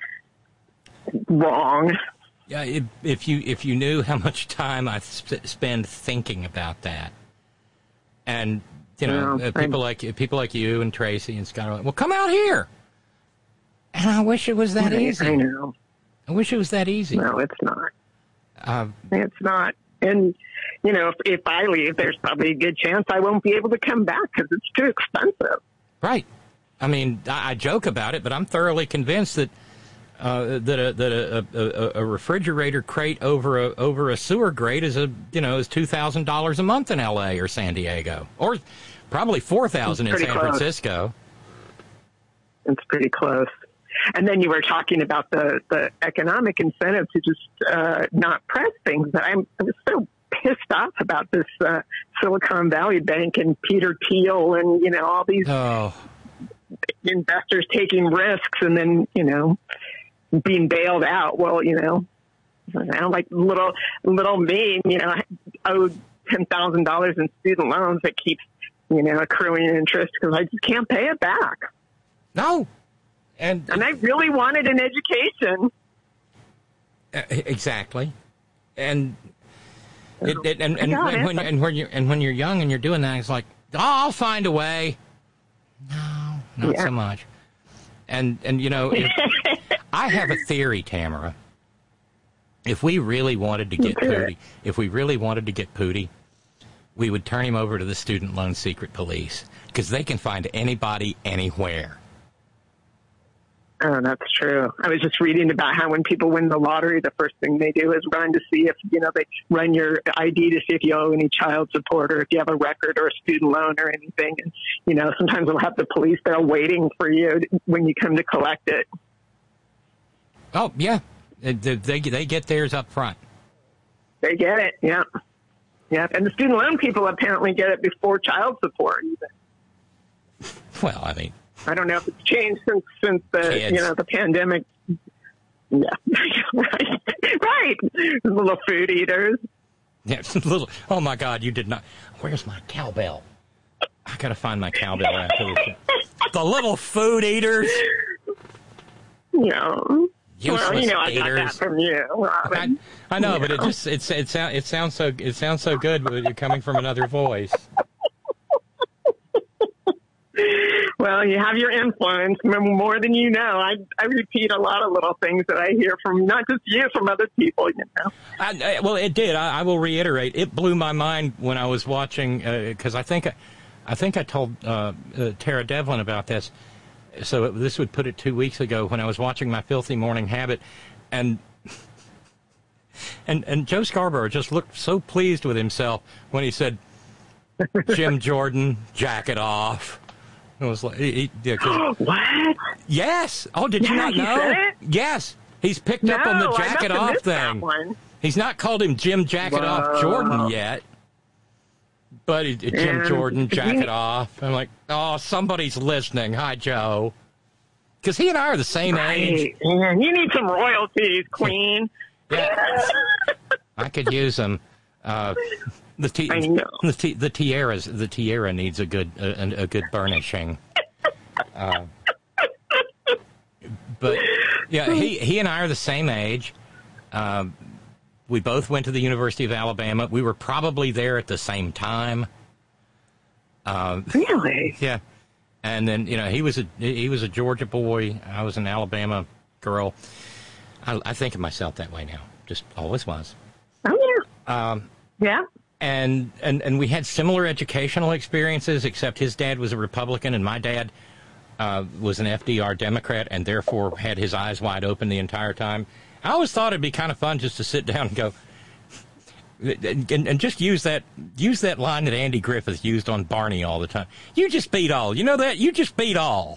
wrong. Yeah, if, if you if you knew how much time I sp- spend thinking about that, and you know, Yeah, uh, people I'm- like people like you and Tracy and Scott are like, well, come out here. And I wish it was that I- easy. I know. I wish it was that easy. No, it's not. Um, It's not. And, you know, if, if I leave, there's probably a good chance I won't be able to come back because it's too expensive. Right. I mean, I, I joke about it, but I'm thoroughly convinced that uh, that a that a, a, a refrigerator crate over a over a sewer grate is a you know is two thousand dollars a month in L A or San Diego, or probably four thousand in It's San pretty close. Francisco. It's pretty close. And then you were talking about the, the economic incentive to just uh, not press things. I'm, I was so pissed off about this uh, Silicon Valley Bank and Peter Thiel and, you know, all these oh. investors taking risks and then, you know, being bailed out. Well, you know, I like little, little me, you know, I owed ten thousand dollars in student loans that keeps, you know, accruing interest because I just can't pay it back. No. And, and I really wanted an education. Uh, exactly. And it, it and, and, I got when, it. when and when you're and when you're young and you're doing that, it's like, oh, I'll find a way. No, not Yeah. so much. And and you know, if, I have a theory, Tamara. If we really wanted to get Okay. Pooty, if we really wanted to get Pooty, we would turn him over to the student loan secret police because they can find anybody anywhere. Oh, that's true. I was just reading about how when people win the lottery, the first thing they do is run to see if, you know, they run your I D to see if you owe any child support or if you have a record or a student loan or anything. And, you know, sometimes they'll have the police there waiting for you when you come to collect it. Oh, yeah. They, they, they get theirs up front. They get it. Yeah. Yeah. And the student loan people apparently get it before child support even. Well, I mean, I don't know if it's changed since since the Kids. you know the pandemic. Yeah, right, right. Little food eaters. yeah, little. Oh my God, you did not. Where's my cowbell? I gotta find my cowbell after this. The little food eaters. No. Useless well, you know, I eaters. got that from you, Robin. I, I know, You but it know. just it it sounds it sounds so it sounds so good when you're coming from another voice. Well, you have your influence more than you know. I I repeat a lot of little things that I hear from not just you, from other people. You know. I, I, well, it did. I, I will reiterate. It blew my mind when I was watching because uh, I think I, I think I told uh, uh, Tara Devlin about this. So it, this would put it two weeks ago when I was watching My Filthy Morning Habit, and and and Joe Scarborough just looked so pleased with himself when he said, "Jim Jordan, jack it off." It was like, he, he, yeah, 'cause- What? Yes. Oh, did you Yeah, not he know? said it? Yes. He's picked up on the No, I jacket must have off missed that thing. one. He's not called him Jim Jacket Off Whoa. Jordan yet. But he, Jim And Jordan, he- Jacket Off. I'm like, oh, somebody's listening. Hi, Joe. Because he and I are the same age. Right. Man, you need some royalties, Queen. Yeah. I could use them. Uh, the, ti- I know. the, ti- the tiaras, the tiara needs a good, a, a good burnishing. Uh, but yeah, he he and I are the same age. Um, we both went to the University of Alabama. We were probably there at the same time. Um, Really? Yeah, and then you know he was a he was a Georgia boy. I was an Alabama girl. I, I think of myself that way now. Just always was. Oh yeah. Um, yeah. And, and and we had similar educational experiences, except his dad was a Republican and my dad uh, was an F D R Democrat and therefore had his eyes wide open the entire time. I always thought it'd be kind of fun just to sit down and go and, and, and just use that use that line that Andy Griffith used on Barney all the time. You just beat all. You know that? You just beat all.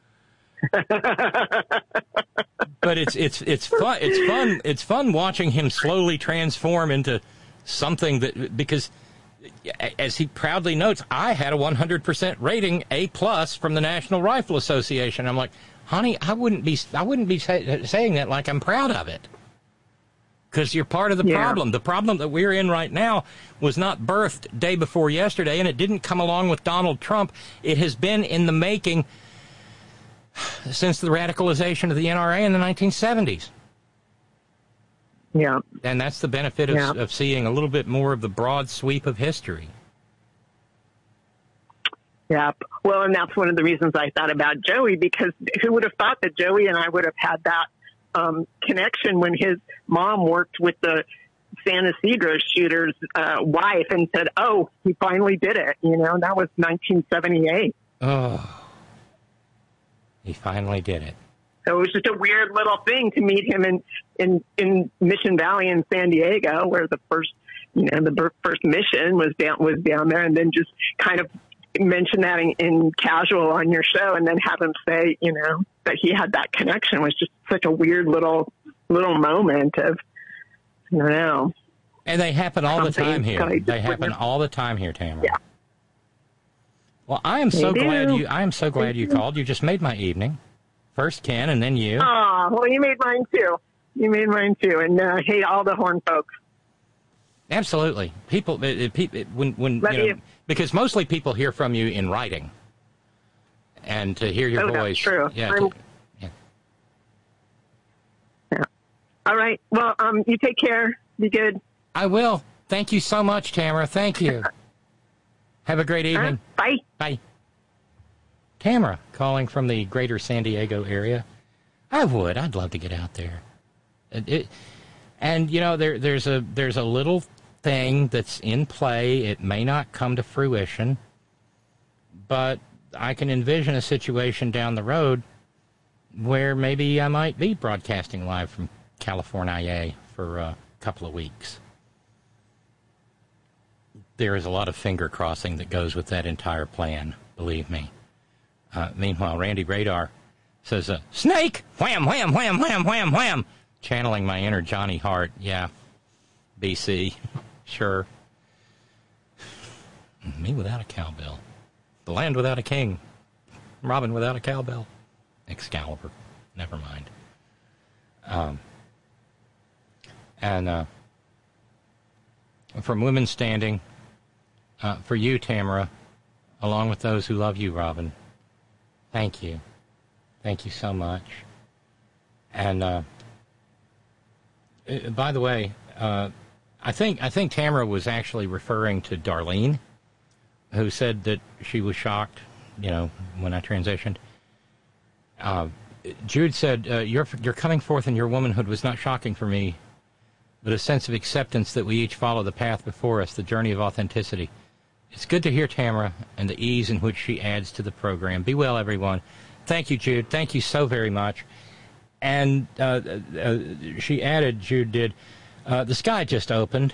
But it's it's it's fun it's fun it's fun watching him slowly transform into something that, because as he proudly notes, I had a one hundred percent rating, A plus, from the National Rifle Association. I'm like, honey, I wouldn't be I wouldn't be say, saying that like I'm proud of it, because you're part of the Yeah. problem. The problem that we're in right now was not birthed day before yesterday, and it didn't come along with Donald Trump. It has been in the making since the radicalization of the N R A in the nineteen seventies. Yeah. And that's the benefit of, yeah. of seeing a little bit more of the broad sweep of history. Yeah. Well, and that's one of the reasons I thought about Joey, because who would have thought that Joey and I would have had that um, connection when his mom worked with the San Ysidro shooter's uh, wife and said, oh, he finally did it. You know, that was nineteen seventy-eight. Oh, he finally did it. So it was just a weird little thing to meet him in, in, in Mission Valley in San Diego, where the first, you know, the first mission was down, was down there, and then just kind of mention that in, in casual on your show, and then have him say, you know, that he had that connection was just such a weird little, little moment of, I don't know. And they happen all the time here. They They happen remember. all the time here, Tamara. Yeah. Well, I am so They glad do. you. I am so glad They you do. called. You just made my evening. First Ken, and then you. Oh, well, you made mine too. You made mine too. And uh, hey, all the Horn folks. Absolutely, people. It, it, it, when when Love you know, you. because mostly people hear from you in writing, and to hear your Oh, that's voice. true. Yeah. I'm- to- yeah. Yeah. All right. Well, um, you take care. Be good. I will. Thank you so much, Tamara. Thank you. Have a great evening. All right. Bye. Bye. Tamara, calling from the greater San Diego area. I would. I'd love to get out there. It, it, and, you know, there, there's a there's a little thing that's in play. It may not come to fruition, but I can envision a situation down the road where maybe I might be broadcasting live from California for a couple of weeks. There is a lot of finger crossing that goes with that entire plan, believe me. Uh, meanwhile, Randy Radar says, uh, snake! Wham, wham, wham, wham, wham, wham! Channeling my inner Johnny Hart. Yeah. B C. Sure. Me without a cowbell. The land without a king. Robin without a cowbell. Excalibur. Never mind. Um, and uh, from Women Standing, uh, for you, Tamara, along with those who love you, Robin, thank you. Thank you so much. And uh, uh, by the way, uh, I think I think Tamara was actually referring to Darlene, who said that she was shocked, you know, when I transitioned. Uh, Jude said, uh, your, your coming forth in your womanhood was not shocking for me, but a sense of acceptance that we each follow the path before us, the journey of authenticity. It's good to hear Tamara and the ease in which she adds to the program. Be well, everyone. Thank you, Jude. Thank you so very much. And uh, uh, she added, Jude did, uh, the sky just opened.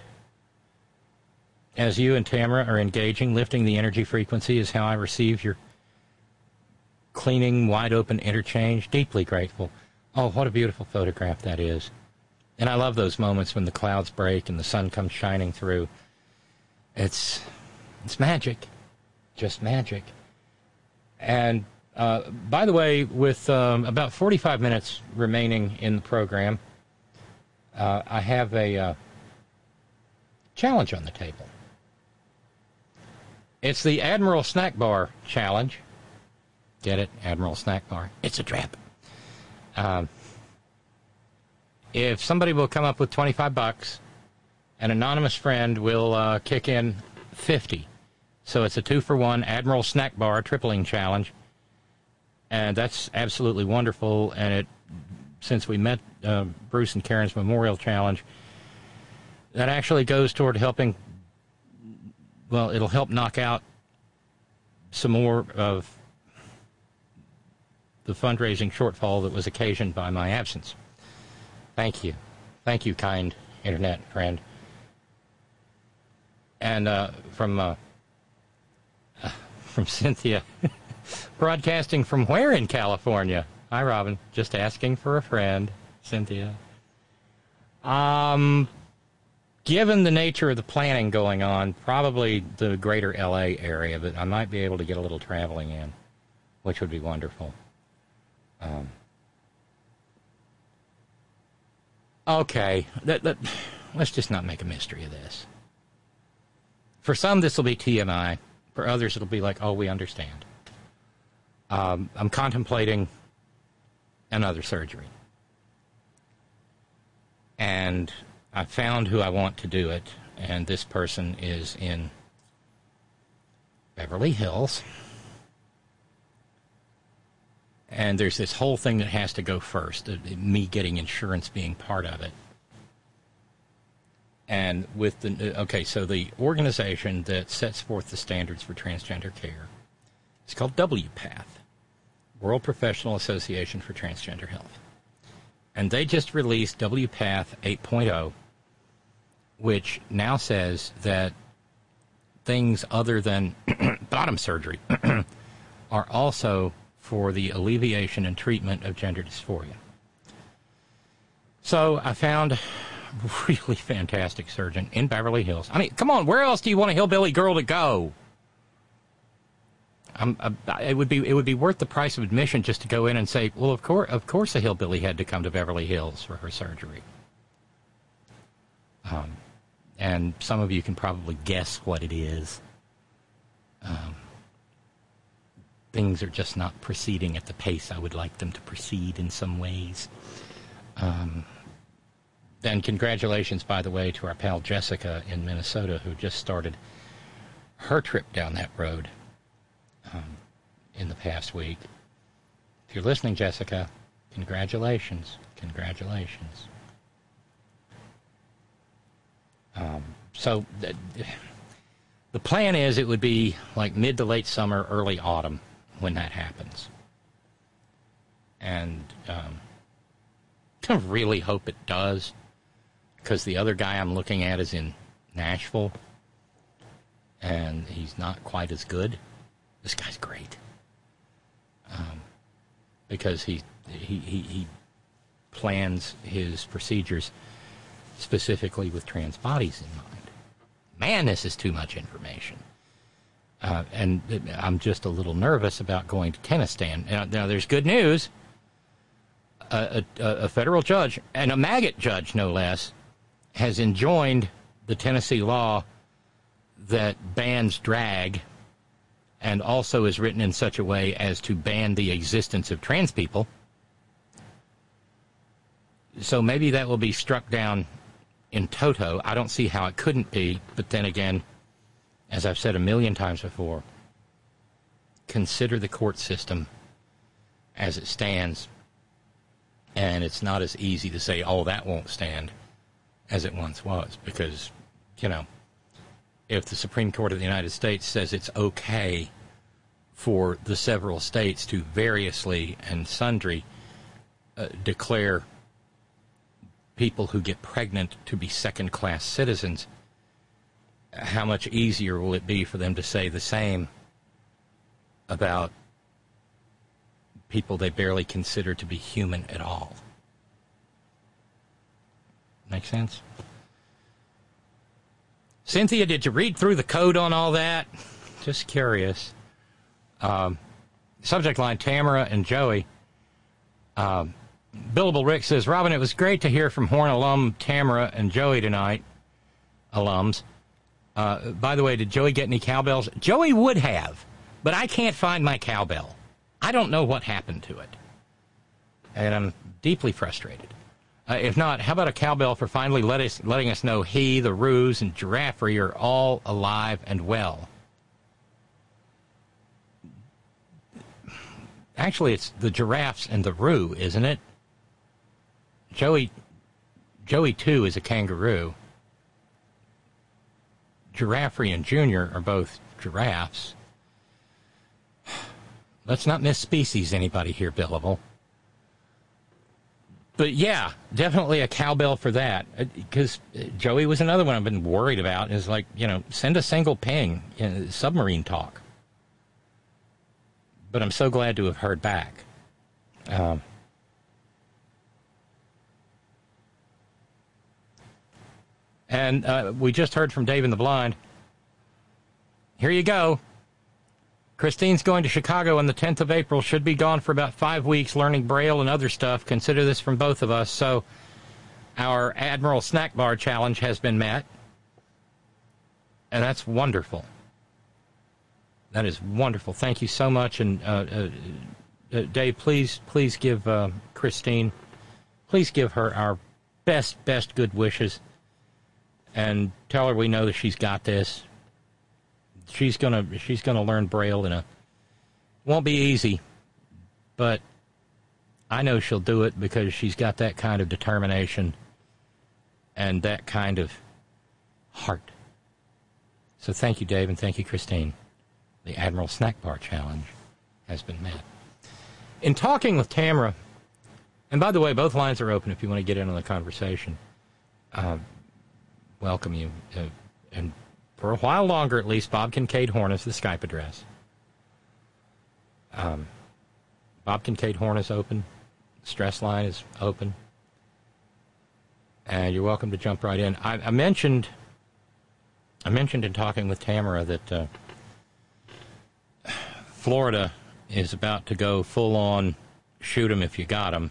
As you and Tamara are engaging, lifting the energy frequency is how I receive your cleaning, wide-open interchange. Deeply grateful. Oh, what a beautiful photograph that is. And I love those moments when the clouds break and the sun comes shining through. It's, it's magic. Just magic. And, uh, by the way, with um, about forty-five minutes remaining in the program, uh, I have a uh, challenge on the table. It's the Admiral Snack Bar Challenge. Get it? Admiral Snack Bar. It's a trap. Um, if somebody will come up with twenty-five bucks, an anonymous friend will uh, kick in fifty. So it's a two-for-one Admiral Snack Bar tripling challenge. And that's absolutely wonderful. And it, since we met uh, Bruce and Karen's Memorial Challenge, that actually goes toward helping, well, it'll help knock out some more of the fundraising shortfall that was occasioned by my absence. Thank you. Thank you, kind internet friend. And uh, from uh, uh, from Cynthia, broadcasting from where in California? Hi, Robin. Just asking for a friend, Cynthia. Um, given the nature of the planning going on, probably the greater L A area, but I might be able to get a little traveling in, which would be wonderful. Um, okay, that, that, let's just not make a mystery of this. For some, this will be T M I. For others, it'll be like, oh, we understand. Um, I'm contemplating another surgery. And I found who I want to do it, and this person is in Beverly Hills. And there's this whole thing that has to go first, me getting insurance being part of it. And with the, okay, so the organization that sets forth the standards for transgender care is called W PATH, World Professional Association for Transgender Health. And they just released W PATH eight point oh, which now says that things other than bottom surgery are also for the alleviation and treatment of gender dysphoria. So I found a really fantastic surgeon in Beverly Hills. I mean, come on, where else do you want a hillbilly girl to go? I'm, I, it would be it would be worth the price of admission just to go in and say, well, of course, of course, a hillbilly had to come to Beverly Hills for her surgery. Um, and some of you can probably guess what it is. Um, things are just not proceeding at the pace I would like them to proceed in some ways. Um, then congratulations, by the way, to our pal Jessica in Minnesota, who just started her trip down that road um, in the past week. If you're listening, Jessica, congratulations. Congratulations. Um, so th- the plan is it would be like mid to late summer, early autumn when that happens. And um, I really hope it does, because the other guy I'm looking at is in Nashville, and he's not quite as good. This guy's great. Um, because he, he, he, he plans his procedures specifically with trans bodies in mind. Man, this is too much information. Uh, and I'm just a little nervous about going to Tennistan. Now, now there's good news. A, a, a federal judge, and a maggot judge no less, has enjoined the Tennessee law that bans drag, and also is written in such a way as to ban the existence of trans people. So maybe that will be struck down in toto. I don't see how it couldn't be, but then again, as I've said a million times before, consider the court system as it stands, and it's not as easy to say, oh, that won't stand, as it once was, because, you know, if the Supreme Court of the United States says it's okay for the several states to variously and sundry uh, declare people who get pregnant to be second-class citizens, how much easier will it be for them to say the same about people they barely consider to be human at all? Make sense? Cynthia, did you read through the code on all that? Just curious. Um, subject line, Tamara and Joey. Um, Billable Rick says, Robin, it was great to hear from Horn alum Tamara and Joey tonight. Alums. Uh, by the way, did Joey get any cowbells? Joey would have, but I can't find my cowbell. I don't know what happened to it. And I'm deeply frustrated. Uh, if not, how about a cowbell for finally let us, letting us know he, the Ruse, and Giraffery are all alive and well? Actually, it's the giraffes and the Roo, isn't it? Joey, Joey, too, is a kangaroo. Giraffery and Junior are both giraffes. Let's not miss species, anybody here, Billable. But yeah, definitely a cowbell for that. Because Joey was another one I've been worried about. Is like, you know, send a single ping, you know, submarine talk. But I'm so glad to have heard back. Um, and uh, we just heard from Dave in the Blind. Here you go. Christine's going to Chicago on the tenth of April. Should be gone for about five weeks learning Braille and other stuff. Consider this from both of us. So our Admiral Snack Bar Challenge has been met. And that's wonderful. That is wonderful. Thank you so much. And uh, uh, uh, Dave, please, please give uh, Christine, please give her our best, best good wishes, and tell her we know that she's got this. She's gonna, she's gonna learn Braille in a. Won't be easy, but I know she'll do it because she's got that kind of determination and that kind of heart. So thank you, Dave, and thank you, Christine. The Admiral Snack Bar Challenge has been met. In talking with Tamara, and by the way, both lines are open if you want to get in on the conversation. Uh, welcome you. Uh, and for a while longer, at least, Bob Kincaid Horn is the Skype address. Um, Bob Kincaid Horn is open. Stress line is open. And you're welcome to jump right in. I, I mentioned I mentioned in talking with Tamara that uh, Florida is about to go full-on shoot 'em if you got 'em.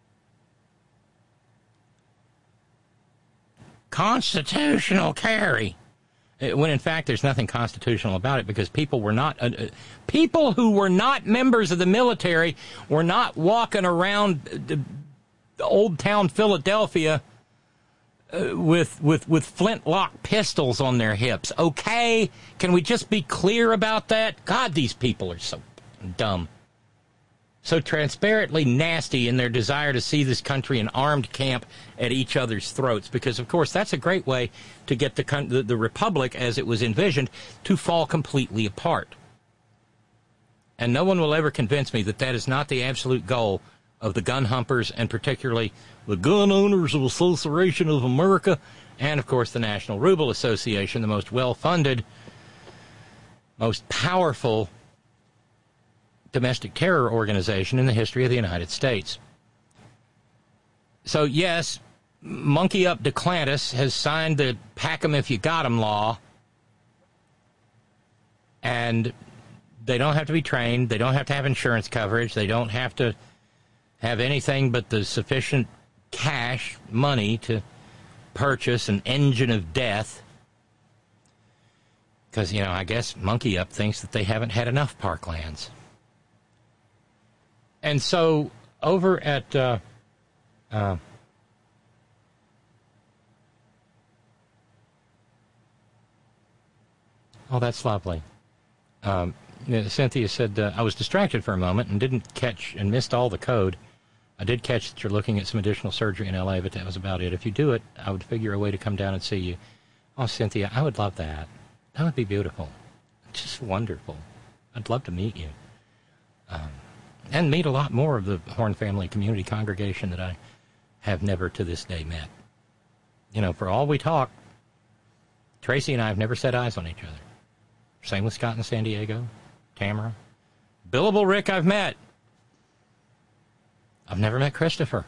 Constitutional carry. When in fact there's nothing constitutional about it, because people were not uh, people who were not members of the military were not walking around the, the old town Philadelphia uh, with with with flintlock pistols on their hips. Okay, can we just be clear about that? God, these people are so dumb, so transparently nasty in their desire to see this country an armed camp at each other's throats, because, of course, that's a great way to get the, the, the republic, as it was envisioned, to fall completely apart. And no one will ever convince me that that is not the absolute goal of the gun humpers, and particularly the Gun Owners Association of America, and, of course, the National Ruble Association, the most well-funded, most powerful domestic terror organization in the history of the United States. So, yes, Monkey Up DeClantis has signed the pack 'em if you got 'em law, and they don't have to be trained, they don't have to have insurance coverage, they don't have to have anything but the sufficient cash, money to purchase an engine of death, because, you know, I guess Monkey Up thinks that they haven't had enough parklands. And so, over at, uh, uh, oh, that's lovely. Um, Cynthia said, uh, I was distracted for a moment and didn't catch and missed all the code. I did catch that you're looking at some additional surgery in L A, but that was about it. If you do it, I would figure a way to come down and see you. Oh, Cynthia, I would love that. That would be beautiful. Just wonderful. I'd love to meet you. Um, and meet a lot more of the Horn family community congregation that I have never to this day met. You know, for all we talk, Tracy and I have never set eyes on each other. Same with Scott in San Diego, Tamara. Billable Rick I've met. I've never met Christopher.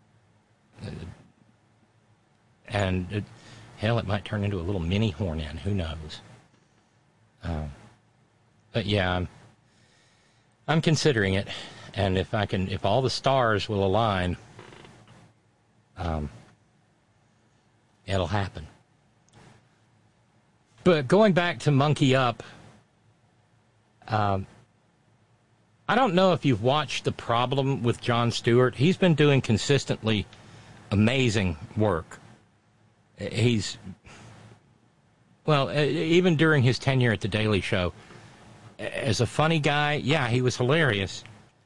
And, it, hell, it might turn into a little mini Horn-in. Who knows? Uh, but, yeah, I'm, I'm considering it. And if I can, if all the stars will align, um, it'll happen. But going back to Monkey Up, um, I don't know if you've watched The Problem with Jon Stewart. He's been doing consistently amazing work. He's, well, even during his tenure at The Daily Show, as a funny guy, yeah, he was hilarious.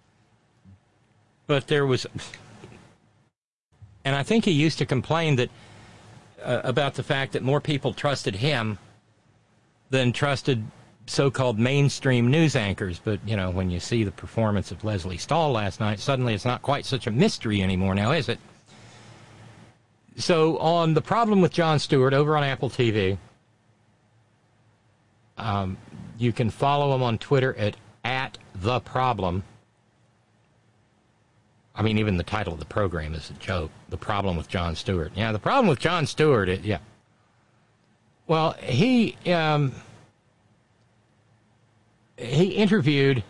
But there was, and I think he used to complain that uh, about the fact that more people trusted him than trusted so-called mainstream news anchors. But, you know, when you see the performance of Leslie Stahl last night, suddenly it's not quite such a mystery anymore now, is it? So on The Problem with Jon Stewart over on Apple T V, um, you can follow him on Twitter at, at The Problem. I mean, even the title of the program is a joke. The Problem with Jon Stewart. Yeah, The Problem with Jon Stewart, it, yeah. Well, he um, he interviewed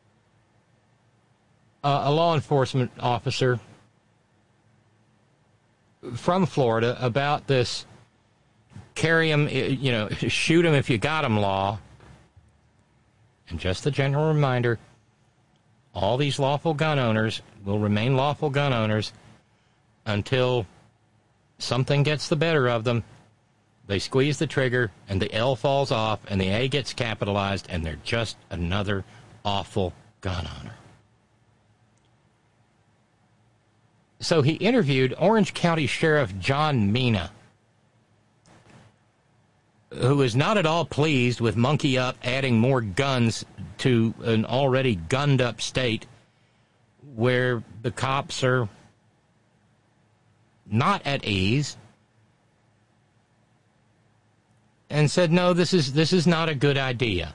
uh, a law enforcement officer from Florida about this carry him, you know, shoot him if you got him law. And just a general reminder, all these lawful gun owners will remain lawful gun owners until something gets the better of them. They squeeze the trigger, and the L falls off, and the A gets capitalized, and they're just another awful gun owner. So he interviewed Orange County Sheriff John Mina, who is not at all pleased with Monkey Up adding more guns to an already gunned-up state where the cops are not at ease, and said, no, this is this is not a good idea.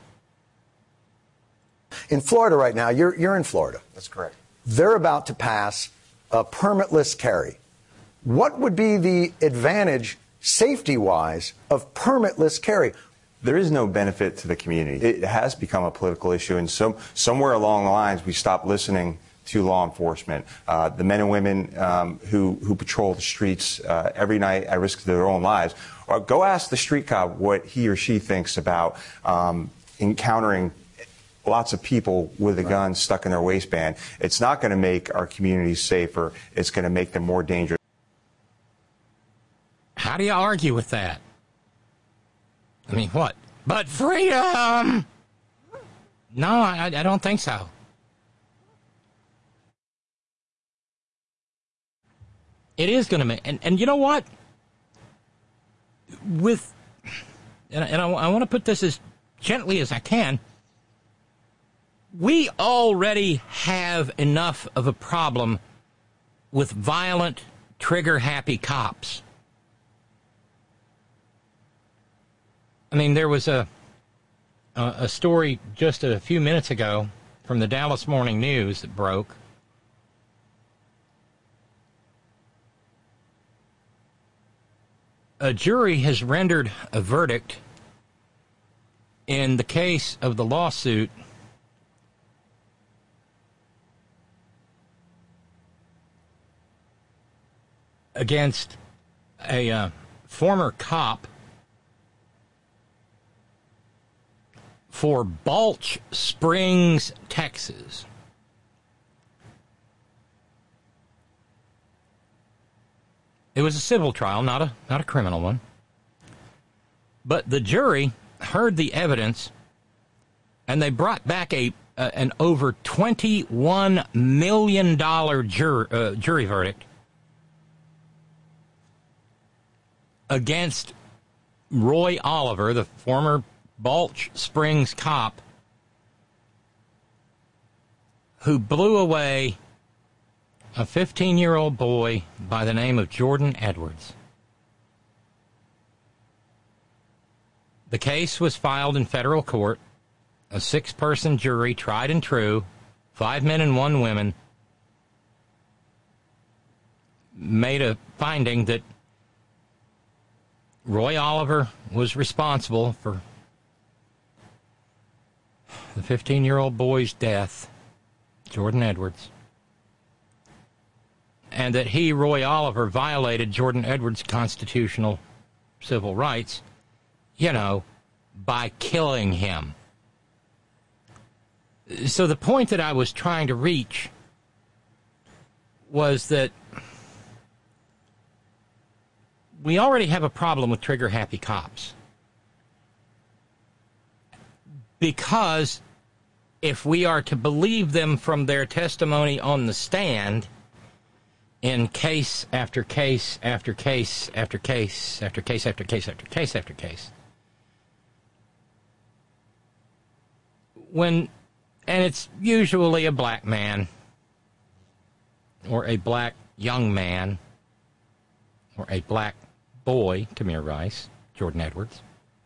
In Florida right now, you're you're in Florida. That's correct. They're about to pass a permitless carry. What would be the advantage, safety-wise, of permitless carry? There is no benefit to the community. It has become a political issue, and some, somewhere along the lines we stopped listening to law enforcement. Uh, the men and women um, who, who patrol the streets uh, every night at risk to their own lives. Or go ask the street cop what he or she thinks about um, encountering lots of people with a gun stuck in their waistband. It's not going to make our communities safer. It's going to make them more dangerous. How do you argue with that? I mean, what? But freedom! No, I, I don't think so. It is going to make... And, and you know what? With... And, and I, I want to put this as gently as I can. We already have enough of a problem with violent, trigger-happy cops. I mean, there was a, a a story just a few minutes ago from the Dallas Morning News that broke. A jury has rendered a verdict in the case of the lawsuit against a uh, former cop for Balch Springs, Texas. It was a civil trial, not a not a criminal one. But the jury heard the evidence, and they brought back a uh, an over twenty-one million dollars jur, uh, jury verdict against Roy Oliver, the former Balch Springs cop, who blew away a fifteen-year-old boy by the name of Jordan Edwards. The case was filed in federal court. A six-person jury, tried and true, five men and one woman, made a finding that Roy Oliver was responsible for the fifteen-year-old boy's death, Jordan Edwards, and that he, Roy Oliver, violated Jordan Edwards' constitutional civil rights, you know, by killing him. So the point that I was trying to reach was that we already have a problem with trigger-happy cops. Because if we are to believe them from their testimony on the stand, in case after case after case after case after case after case after case after case, when, and it's usually a black man or a black young man or a black boy, Tamir Rice, Jordan Edwards.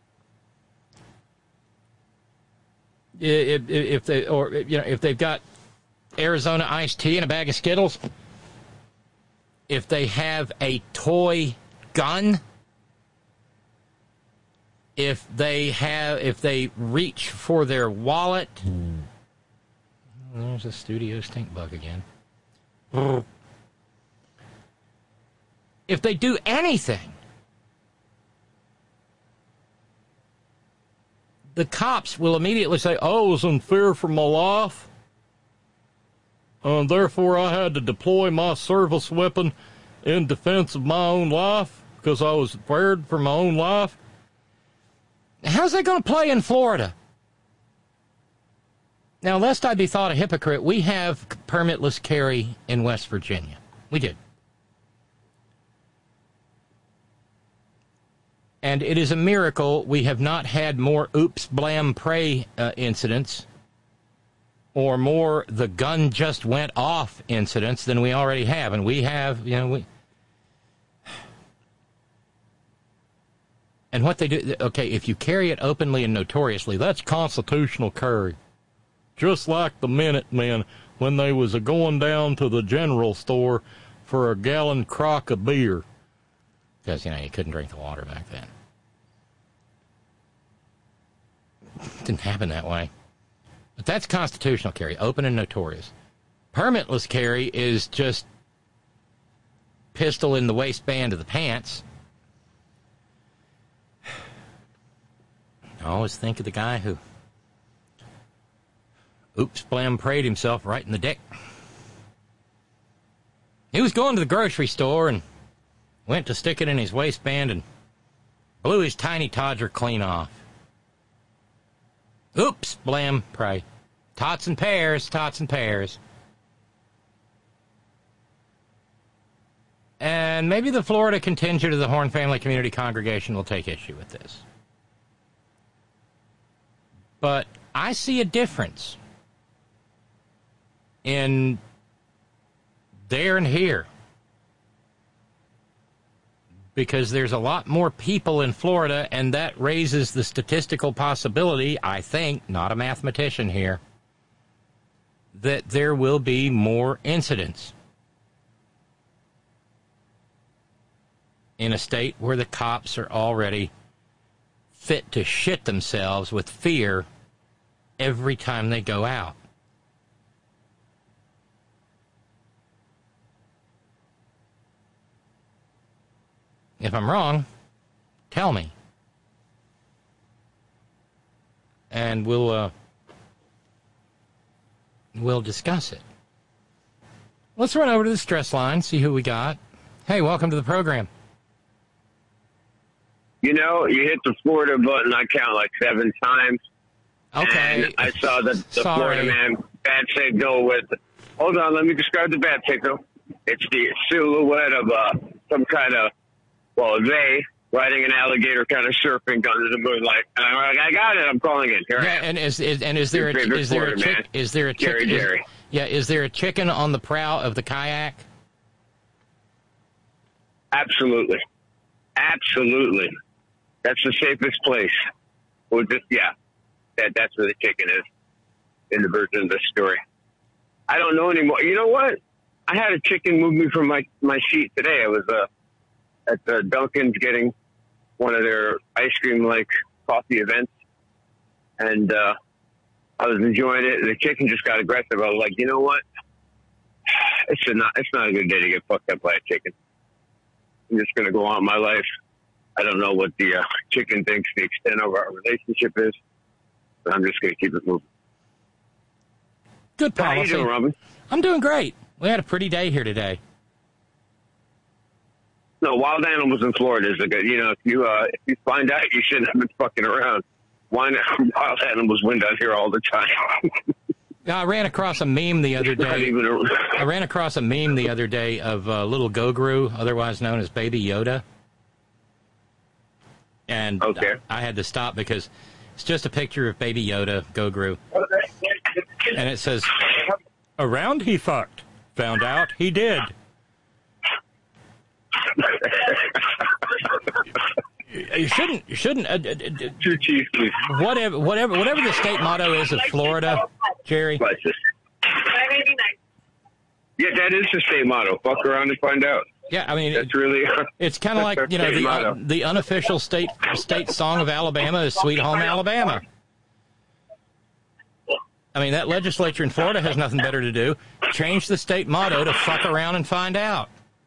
If, if they, or you know, if they've got Arizona iced tea and a bag of Skittles, if they have a toy gun, if they have, if they reach for their wallet, there's a studio stink bug again. If they do anything, the cops will immediately say, oh, it was unfair for my life. Uh, therefore, I had to deploy my service weapon in defense of my own life because I was afraid for my own life. How's that going to play in Florida? Now, lest I be thought a hypocrite, we have permitless carry in West Virginia. We did. And it is a miracle we have not had more oops, blam, pray uh, incidents or more the gun just went off incidents than we already have. And we have, you know, we... And what they do, okay, if you carry it openly and notoriously, that's constitutional carry. Just like the Minutemen when they was a going down to the general store for a gallon crock of beer. Because, you know, you couldn't drink the water back then. It didn't happen that way. But that's constitutional carry, open and notorious. Permitless carry is just pistol in the waistband of the pants. I always think of the guy who oops, blam, prayed himself right in the dick. He was going to the grocery store and went to stick it in his waistband and blew his tiny todger clean off. Oops, blam, pray. Tots and pears, tots and pears. And maybe the Florida contingent of the Horn Family Community Congregation will take issue with this. But I see a difference in there and here. Because there's a lot more people in Florida, and that raises the statistical possibility, I think, not a mathematician here, that there will be more incidents in a state where the cops are already fit to shit themselves with fear every time they go out. If I'm wrong, tell me. And we'll, uh, we'll discuss it. Let's run over to the stress line, see who we got. Hey, welcome to the program. You know, you hit the Florida button, I count like seven times. Okay. And I saw the, the Sorry. Florida man bat signal with, hold on, let me describe the bat signal. It's the silhouette of uh, some kind of, well, they riding an alligator kind of surfing under the moonlight. And I'm like, I got it, I'm calling it. Here Yeah, I am. and is, is and is there a, Your is there a Florida chick, man, is there a Jerry chicken? is- Jerry. yeah, is there a chicken on the prow of the kayak? Absolutely. Absolutely. That's the safest place. Well, just, yeah, that that's where the chicken is in the version of this story. I don't know anymore. You know what? I had a chicken move me from my, my seat today. I was uh, at the Dunkin's getting one of their ice cream-like coffee events, and uh, I was enjoying it. The chicken just got aggressive. I was like, you know what? It's a not, it's not a good day to get fucked up by a chicken. I'm just going to go on my life. I don't know what the uh, chicken thinks the extent of our relationship is, but I'm just going to keep it moving. Good policy. How you doing, Robin? I'm doing great. We had a pretty day here today. No, wild animals in Florida is a good. You know, if you uh, if you find out you shouldn't have been fucking around, wild animals win down here all the time. I ran across a meme the other day. Even a... I ran across a meme the other day of uh, little Goguru, otherwise known as Baby Yoda. And okay. I, I had to stop because it's just a picture of Baby Yoda, Goguru. And it says, around he fucked. Found out he did. You shouldn't, you shouldn't, uh, uh, whatever, whatever, whatever the state motto is of Florida, Jerry. Yeah, that is the state motto. Fuck around and find out. Yeah, I mean, that's really. It's kind of like, you know, the uh, the unofficial state state song of Alabama is "Sweet Home Alabama." I mean, that legislature in Florida has nothing better to do. Change the state motto to "Fuck around and find out."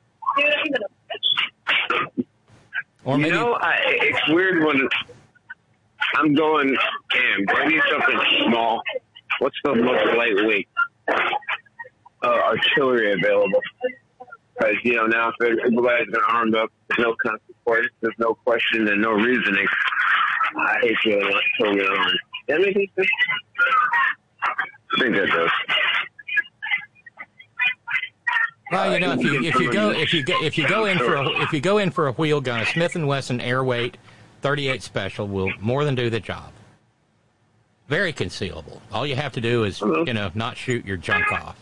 Or maybe, you know, I, it's weird when I'm going, damn, I need something small. What's the most lightweight? uh, artillery available. Because, you know, now if everybody's been armed up, there's no consequence, there's no question and no reasoning. I hate feeling like totally armed. Does that make any sense? I think that does. Well, you know, if you if you go if you go if you go in for a, if you go in for a wheel gun, a Smith and Wesson Airweight thirty-eight Special will more than do the job. Very concealable. All you have to do is, you know, not shoot your junk off.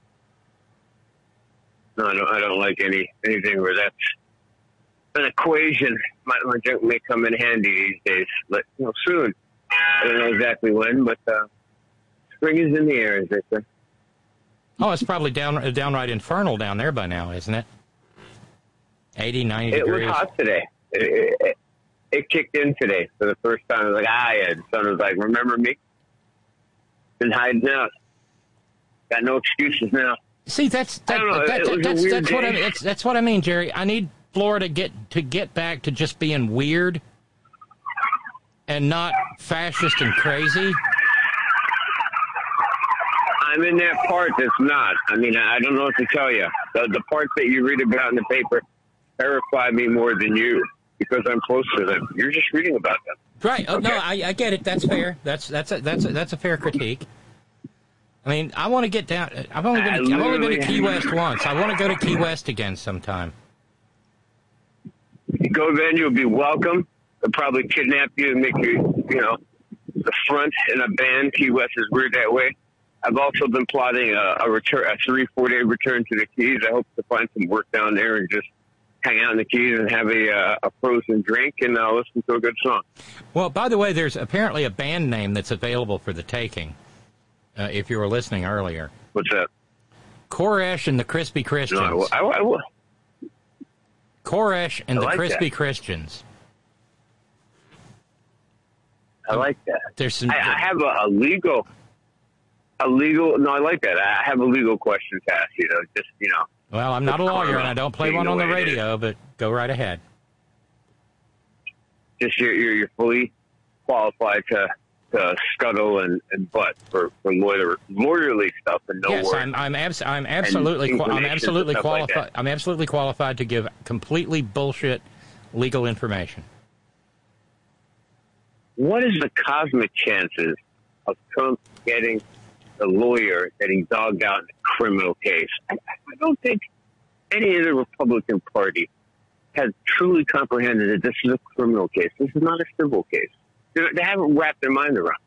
No, I don't. I don't like any anything where that's an equation. My, my junk may come in handy these days, but you know, soon. I don't know exactly when, but uh, spring is in the air, as they say. Oh, it's probably down downright infernal down there by now, isn't it? eighty, ninety it degrees. It was hot today. It, it, it kicked in today for the first time. I was like, ah, yeah. The son was like, remember me? Been hiding out. Got no excuses now. See, that's that, know, that, that, that's that's what I mean. That's, that's what I mean, Jerry. I need Florida get to get back to just being weird and not fascist and crazy. I'm in that part that's not. I mean, I don't know what to tell you. The, the parts that you read about in the paper terrify me more than you because I'm close to them. You're just reading about them. Right. Oh, okay. No, I, I get it. That's fair. That's that's a, that's a, that's a fair critique. I mean, I want to get down. I've only been to, I've only been to Key West once. I want to go to Key West again sometime. You go then, you'll be welcome. They'll probably kidnap you and make you, you know, the front in a band. Key West is weird that way. I've also been plotting a, a return, a three, four day return to the Keys. I hope to find some work down there and just hang out in the Keys and have a, uh, a frozen drink and uh, listen to a good song. Well, by the way, there's apparently a band name that's available for the taking. Uh, if you were listening earlier. What's that? Koresh and the Crispy Christians. No, I, I, I, Koresh and I the like Crispy that. Christians. I like that. There's some. I, I have a, a legal, a legal. No, I like that. I have a legal question to ask you. Though, just you know. Well, I'm not a lawyer and I don't play one on the radio, but go right ahead. Just you're you're, you're fully qualified to. To scuttle and, and butt for, for lawyer, lawyerly stuff and no yes, work. I'm I'm, abs- I'm absolutely qua- I'm absolutely qualified. Like I'm absolutely qualified to give completely bullshit legal information. What is the cosmic chances of Trump getting the lawyer that he dogged out in a criminal case? I, I don't think any of the Republican Party has truly comprehended that this is a criminal case. This is not a civil case. They haven't wrapped their mind around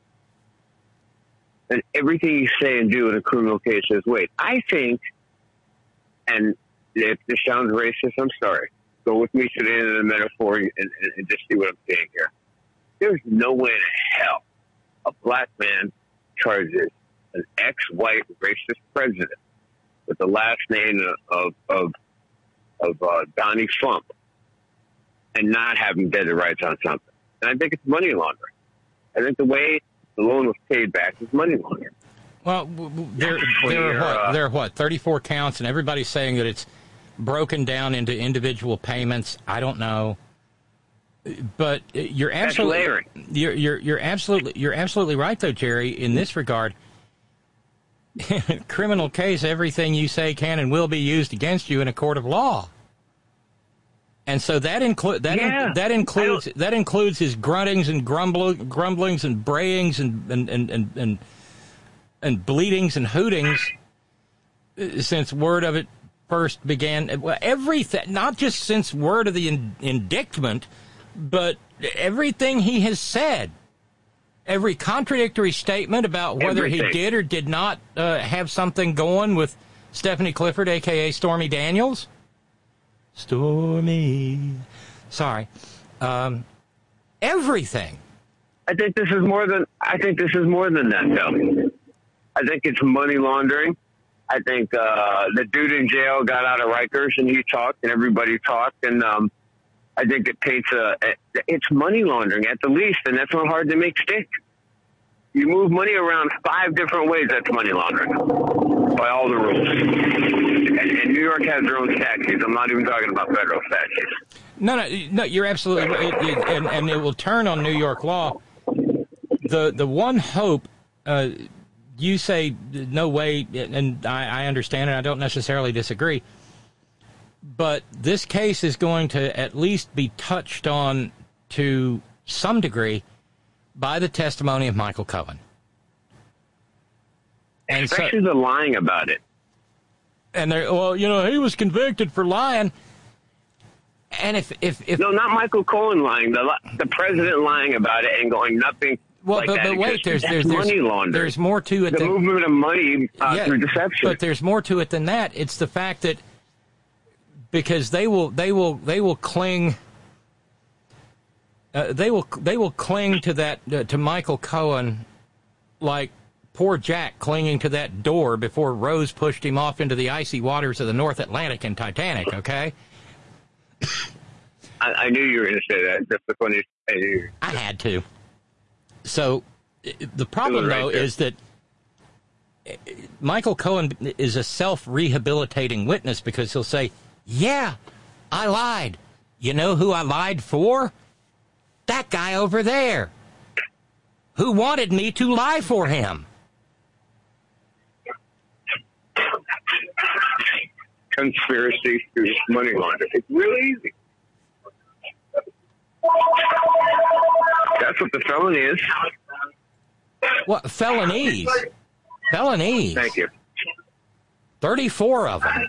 it. And everything you say and do in a criminal case is wait. I think, and if this sounds racist, I'm sorry. Go with me to the end of the metaphor and, and, and just see what I'm saying here. There's no way in hell a black man charges an ex-white racist president with the last name of of of uh, Donnie Trump and not have him dead to rights on something. And I think it's money laundering. I think the way the loan was paid back is money laundering. Well, there, there are what? Uh, there are what? thirty-four counts, and everybody's saying that it's broken down into individual payments. I don't know, but you're absolutely you're you're you're absolutely you're absolutely right, though, Jerry. In this regard, criminal case, everything you say can and will be used against you in a court of law. And so that include that yeah. in, that includes that includes his gruntings and grumbling, grumblings and brayings and and, and, and, and and bleatings and hootings since word of it first began. Well, everything, not just since word of the in, indictment, but everything he has said, every contradictory statement about whether everything. he did or did not uh, have something going with Stephanie Clifford, a k a. Stormy Daniels. Stormy. Sorry. Um, everything. I think this is more than I think this is more than that, though. I think it's money laundering. I think uh, the dude in jail got out of Rikers and he talked and everybody talked, and um, I think it paints a it's money laundering at the least, and that's not hard to make stick. You move money around five different ways. That's money laundering by all the rules. And, and New York has their own statutes. I'm not even talking about federal statutes. No, no, no. You're absolutely right, it, it, and and it will turn on New York law. The the one hope uh, you say no way, and I, I understand and I don't necessarily disagree, but this case is going to at least be touched on to some degree by the testimony of Michael Cohen. And Especially so, the lying about it. And they're, well, you know, he was convicted for lying. And if, if, if no, not Michael Cohen lying, the the president lying about it and going nothing. Well, like but, that but wait, there's there's money there's, laundering. there's more to it. The than, movement of money uh, yeah, through deception. But there's more to it than that. It's the fact that because they will they will they will cling. Uh, they will they will cling to that uh, to Michael Cohen like poor Jack clinging to that door before Rose pushed him off into the icy waters of the North Atlantic in Titanic. Okay. I, I knew you were going to say that. That's the funniest. I knew. I had to. So the problem, right though, there. is that Michael Cohen is a self-rehabilitating witness because he'll say, yeah, I lied. You know who I lied for? That guy over there who wanted me to lie for him. Conspiracy to money laundering. It's really easy. That's what the felony is. What, felonies? Felonies. Thank you. thirty-four of them.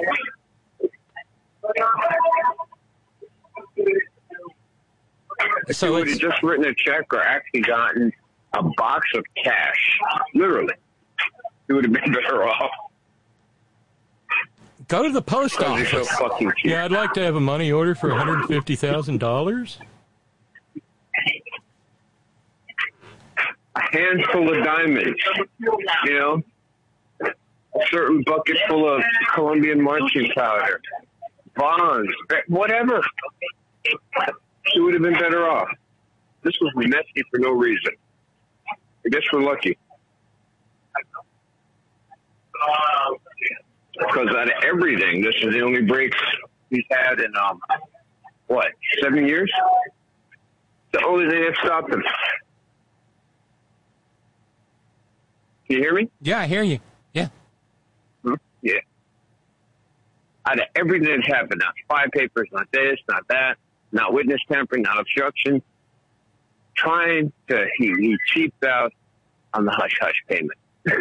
If So you would have it's, just written a check or actually gotten a box of cash, literally, you would have been better off. go to the post Because you're so office. fucking cheap. Yeah, I'd like to have a money order for one hundred fifty thousand dollars. A handful of diamonds, you know, a certain bucket full of Colombian marching powder, bonds, whatever. She would have been better off. This was messy for no reason. I guess we're lucky. Because out of everything, this is the only breaks he's had in, um, what, seven years? The only thing that stopped him. Can you hear me? Yeah, I hear you. Yeah. Hmm? Yeah. Out of everything that's happened, not spy papers, not this, not that, not witness tampering, not obstruction, trying to, he, he cheaped out on the hush-hush payment.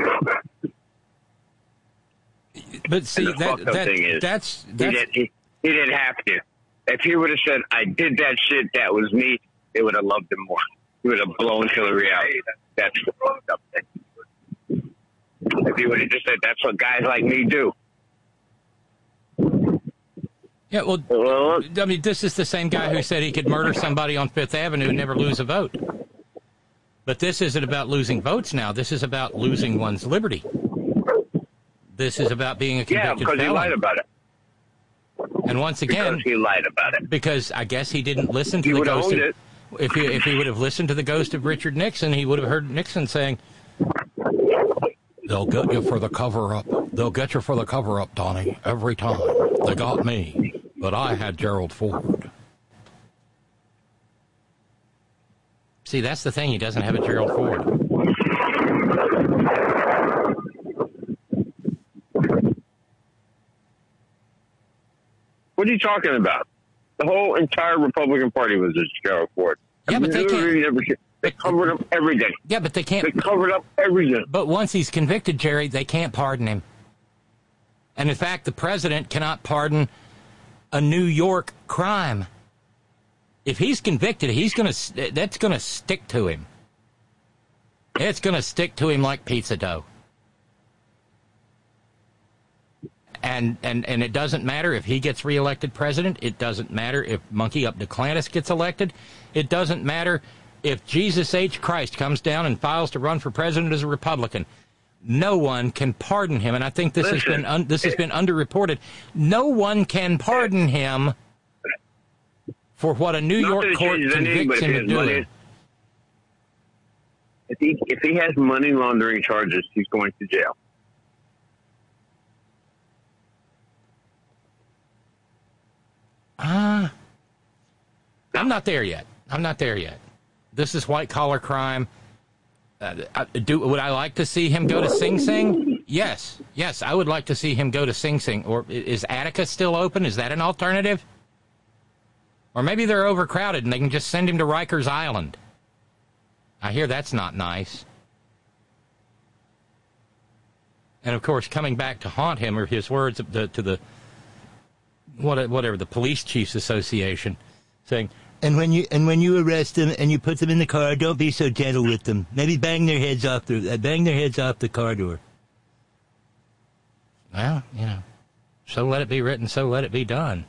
But see, and the that, fucked up that, thing is, that's, he, that's did, he, he didn't have to. If he would have said, I did that shit, that was me, they would have loved him more. He would have blown Hillary out. That's the fucked up thing. If he would have just said, that's what guys like me do. Yeah, well, I mean, this is the same guy who said he could murder somebody on Fifth Avenue and never lose a vote. But this isn't about losing votes now. This is about losing one's liberty. This is about being a Yeah, convicted because he felon. lied about it. And once again, Because he lied about it. because I guess he didn't listen to He the would have ghost. owned Of, it. if he if he would have listened to the ghost of Richard Nixon, he would have heard Nixon saying, "They'll get you for the cover up. They'll get you for the cover up, Donnie. Every time they got me, but I had Gerald Ford." See, that's the thing. He doesn't have a Gerald Ford. What are you talking about? The whole entire Republican Party was just Gerald Ford. Yeah, but they can't. Never, they covered up everything. Yeah, but they can't. They covered up everything. But once he's convicted, Jerry, they can't pardon him. And in fact, the president cannot pardon a New York crime. If he's convicted, he's going to that's going to stick to him. It's going to stick to him like pizza dough. And, and and it doesn't matter if he gets reelected president. It doesn't matter if Monkey Up DeClantis gets elected. It doesn't matter if Jesus H. Christ comes down and files to run for president as a Republican. No one can pardon him, and I think this Listen, has been un, this has been underreported. No one can pardon him for what a New Not York that it court changes anything, convicts but him if of he has doing. money- If he, if he has money laundering charges, he's going to jail. Ah, I'm not there yet. I'm not there yet. This is white collar crime. Uh, do would I like to see him go to Sing Sing? Yes, yes, I would like to see him go to Sing Sing. Or is Attica still open? Is that an alternative? Or maybe they're overcrowded and they can just send him to Rikers Island. I hear that's not nice. And of course, coming back to haunt him are his words to the, to the whatever the Police Chiefs Association, saying, And when you and when you arrest them and you put them in the car, don't be so gentle with them. Maybe bang their heads off the uh, bang their heads off the car door. Well, you know, so let it be written, so let it be done.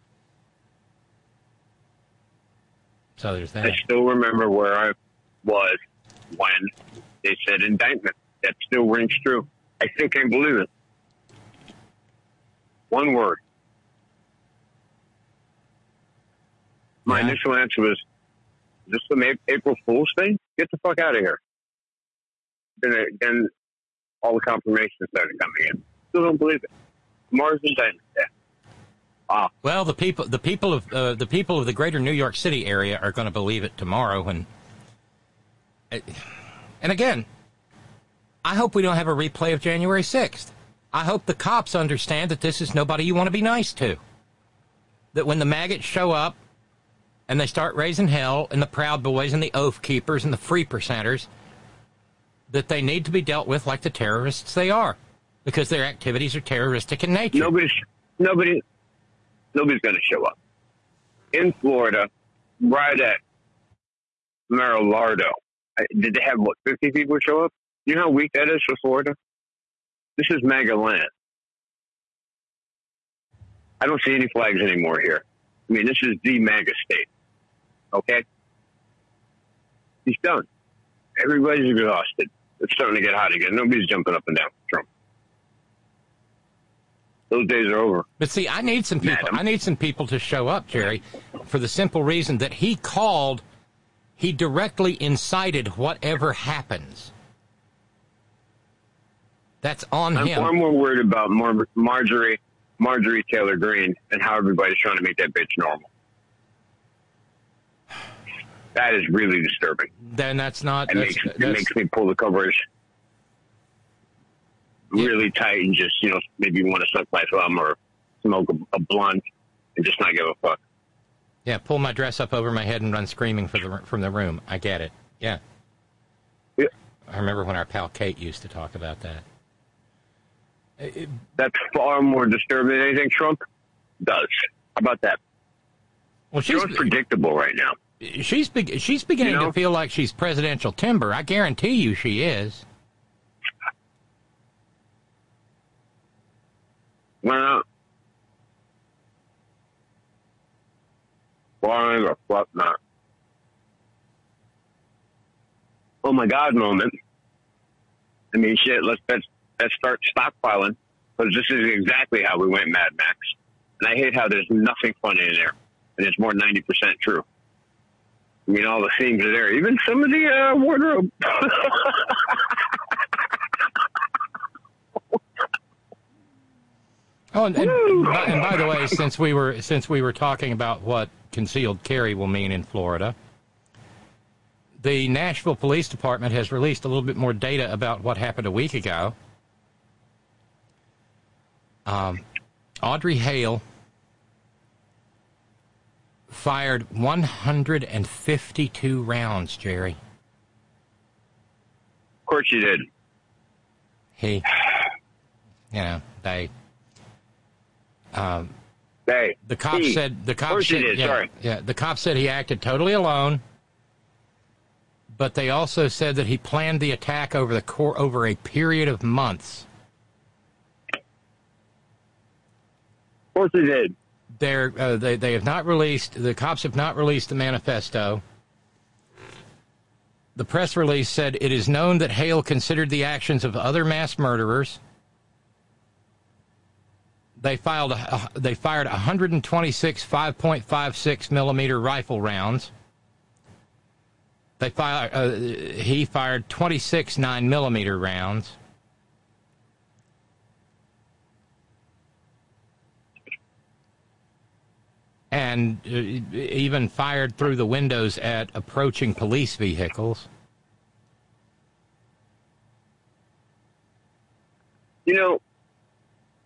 So there's that. I still remember where I was when they said indictment. That still rings true. I still can't believe it. One word. My yeah. initial answer was, is this some April Fool's thing? Get the fuck out of here. Then, then all the confirmations started coming in. Still don't believe it. Tomorrow's indictment. Yeah. Wow. Well, the people, the people of uh, the people of the greater New York City area are going to believe it tomorrow. And and again, I hope we don't have a replay of January sixth. I hope the cops understand that this is nobody you want to be nice to. That when the maggots show up, and they start raising hell, and the Proud Boys and the Oath Keepers and the Free Percenters, that they need to be dealt with like the terrorists they are, because their activities are terroristic in nature. Nobody's, nobody, nobody's going to show up. In Florida, right at Mar-a-Lardo, did they have, what, fifty people show up? You know how weak that is for Florida? This is MAGA land. I don't see any flags anymore here. I mean, this is the MAGA state. Okay? He's done. Everybody's exhausted. It's starting to get hot again. Nobody's jumping up and down for Trump. Those days are over. But see, I need some people. Madam. I need some people to show up, Jerry, for the simple reason that he called, he directly incited whatever happens. That's on I'm him. far more worried about Mar- Marjorie, Marjorie Taylor Greene and how everybody's trying to make that bitch normal. That is really disturbing. Then that's not. It, that's, makes, that's, it makes me pull the covers yeah. really tight and just, you know, maybe you want to suck my thumb or smoke a, a blunt and just not give a fuck. Yeah, pull my dress up over my head and run screaming for the, from the room. I get it. Yeah. yeah. I remember when our pal Kate used to talk about that. It, That's far more disturbing than anything Trump does. How about that? Well, she's Trump's predictable right now. She's be- she's beginning you know? to feel like she's presidential timber. I guarantee you she is. Well, why the fuck not? Oh my God moment. I mean, shit, let's, let's, let's start stockpiling, because this is exactly how we went Mad Max. And I hate how there's nothing funny in there, and it's more than ninety percent true. I mean, all the themes are there. Even some of the uh, wardrobe. Oh, and, and, and by the way, since we were since we were talking about what concealed carry will mean in Florida, the Nashville Police Department has released a little bit more data about what happened a week ago. Um, Audrey Hale fired one hundred fifty-two rounds, Jerry. Of course you did. He, you know, they, um, they, the cop he. said, the cop of course said, you did. yeah, Sorry. yeah, the cop said he acted totally alone, but they also said that he planned the attack over the cor- over a period of months. Of course he did. They're, uh, they they have not released, the cops have not released the manifesto. The press release said it is known that Hale considered the actions of other mass murderers. They filed a, they fired one hundred twenty-six five point five six millimeter rifle rounds. They fired uh, he fired twenty-six nine millimeter rounds. And uh, even fired through the windows at approaching police vehicles.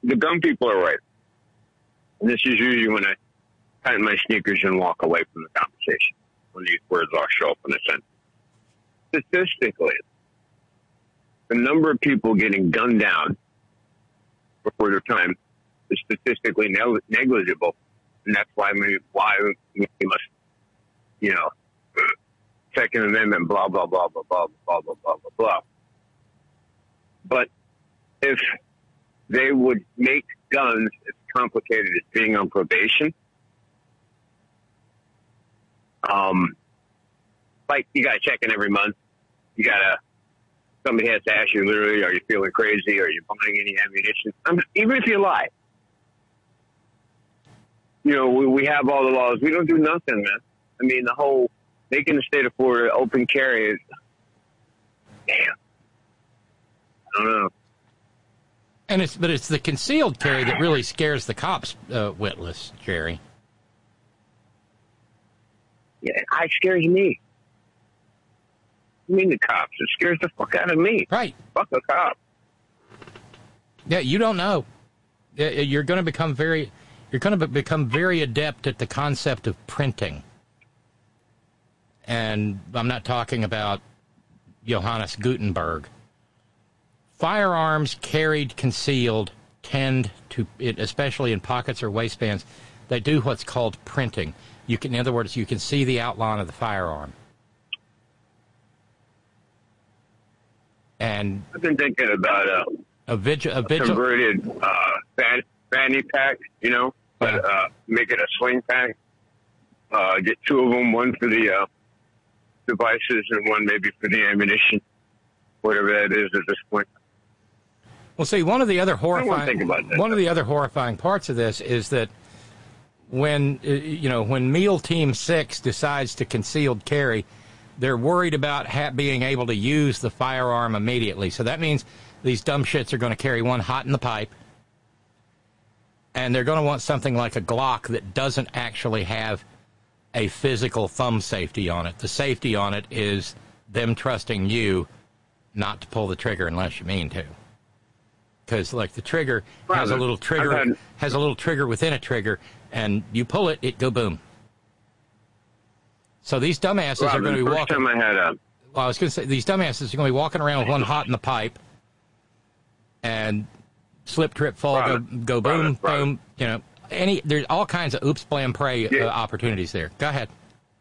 the gun people are right. And this is usually when I tighten my sneakers and walk away from the conversation, when these words all show up in a sentence. Statistically, the number of people getting gunned down before their time is statistically neg- negligible, and that's why we why we must, you know, Second Amendment, blah blah blah blah blah blah blah blah blah blah. But if they would make guns as complicated as being on probation, um, like you got to check in every month. You got to, somebody has to ask you literally, are you feeling crazy? Are you buying any ammunition? I mean, even if you lie, you know, we, we have all the laws. We don't do nothing, man. I mean, the whole making the state of Florida open carry is, damn. I don't know. And it's, but it's the concealed carry that really scares the cops uh, witless, Jerry. Yeah, it scares me. I mean, the cops. It scares the fuck out of me. Right. Fuck a cop. Yeah, you don't know. You're going to become very, you're going to become very adept at the concept of printing. And I'm not talking about Johannes Gutenberg. Firearms carried concealed tend to, especially in pockets or waistbands, they do what's called printing. You can, in other words, you can see the outline of the firearm. And I've been thinking about uh, a, vigil, a, vigil- a converted uh, fan, fanny pack, you know, but yeah. uh, make it a sling pack. Uh, get two of them, one for the uh, devices and one maybe for the ammunition, whatever that is at this point. Well, see, one of the other horrifying think about that, one of the other horrifying parts of this is that when uh, you know when Meal Team Six decides to concealed carry, they're worried about ha- being able to use the firearm immediately. So that means these dumb shits are going to carry one hot in the pipe, and they're going to want something like a Glock that doesn't actually have a physical thumb safety on it. The safety on it is them trusting you not to pull the trigger unless you mean to. Because, like, the trigger Well, has a little trigger had... has a little trigger within a trigger, and you pull it, it go boom. So these dumbasses Robin, are going to be first walking. time I had a... Well, I was going to say these dumbasses are going to be walking around with one hot in the pipe, and slip, trip, fall, Robin, go, go boom, Robin, Robin. boom. You know, any there's all kinds of oops, blam, pray Yeah. uh, opportunities there. Go ahead.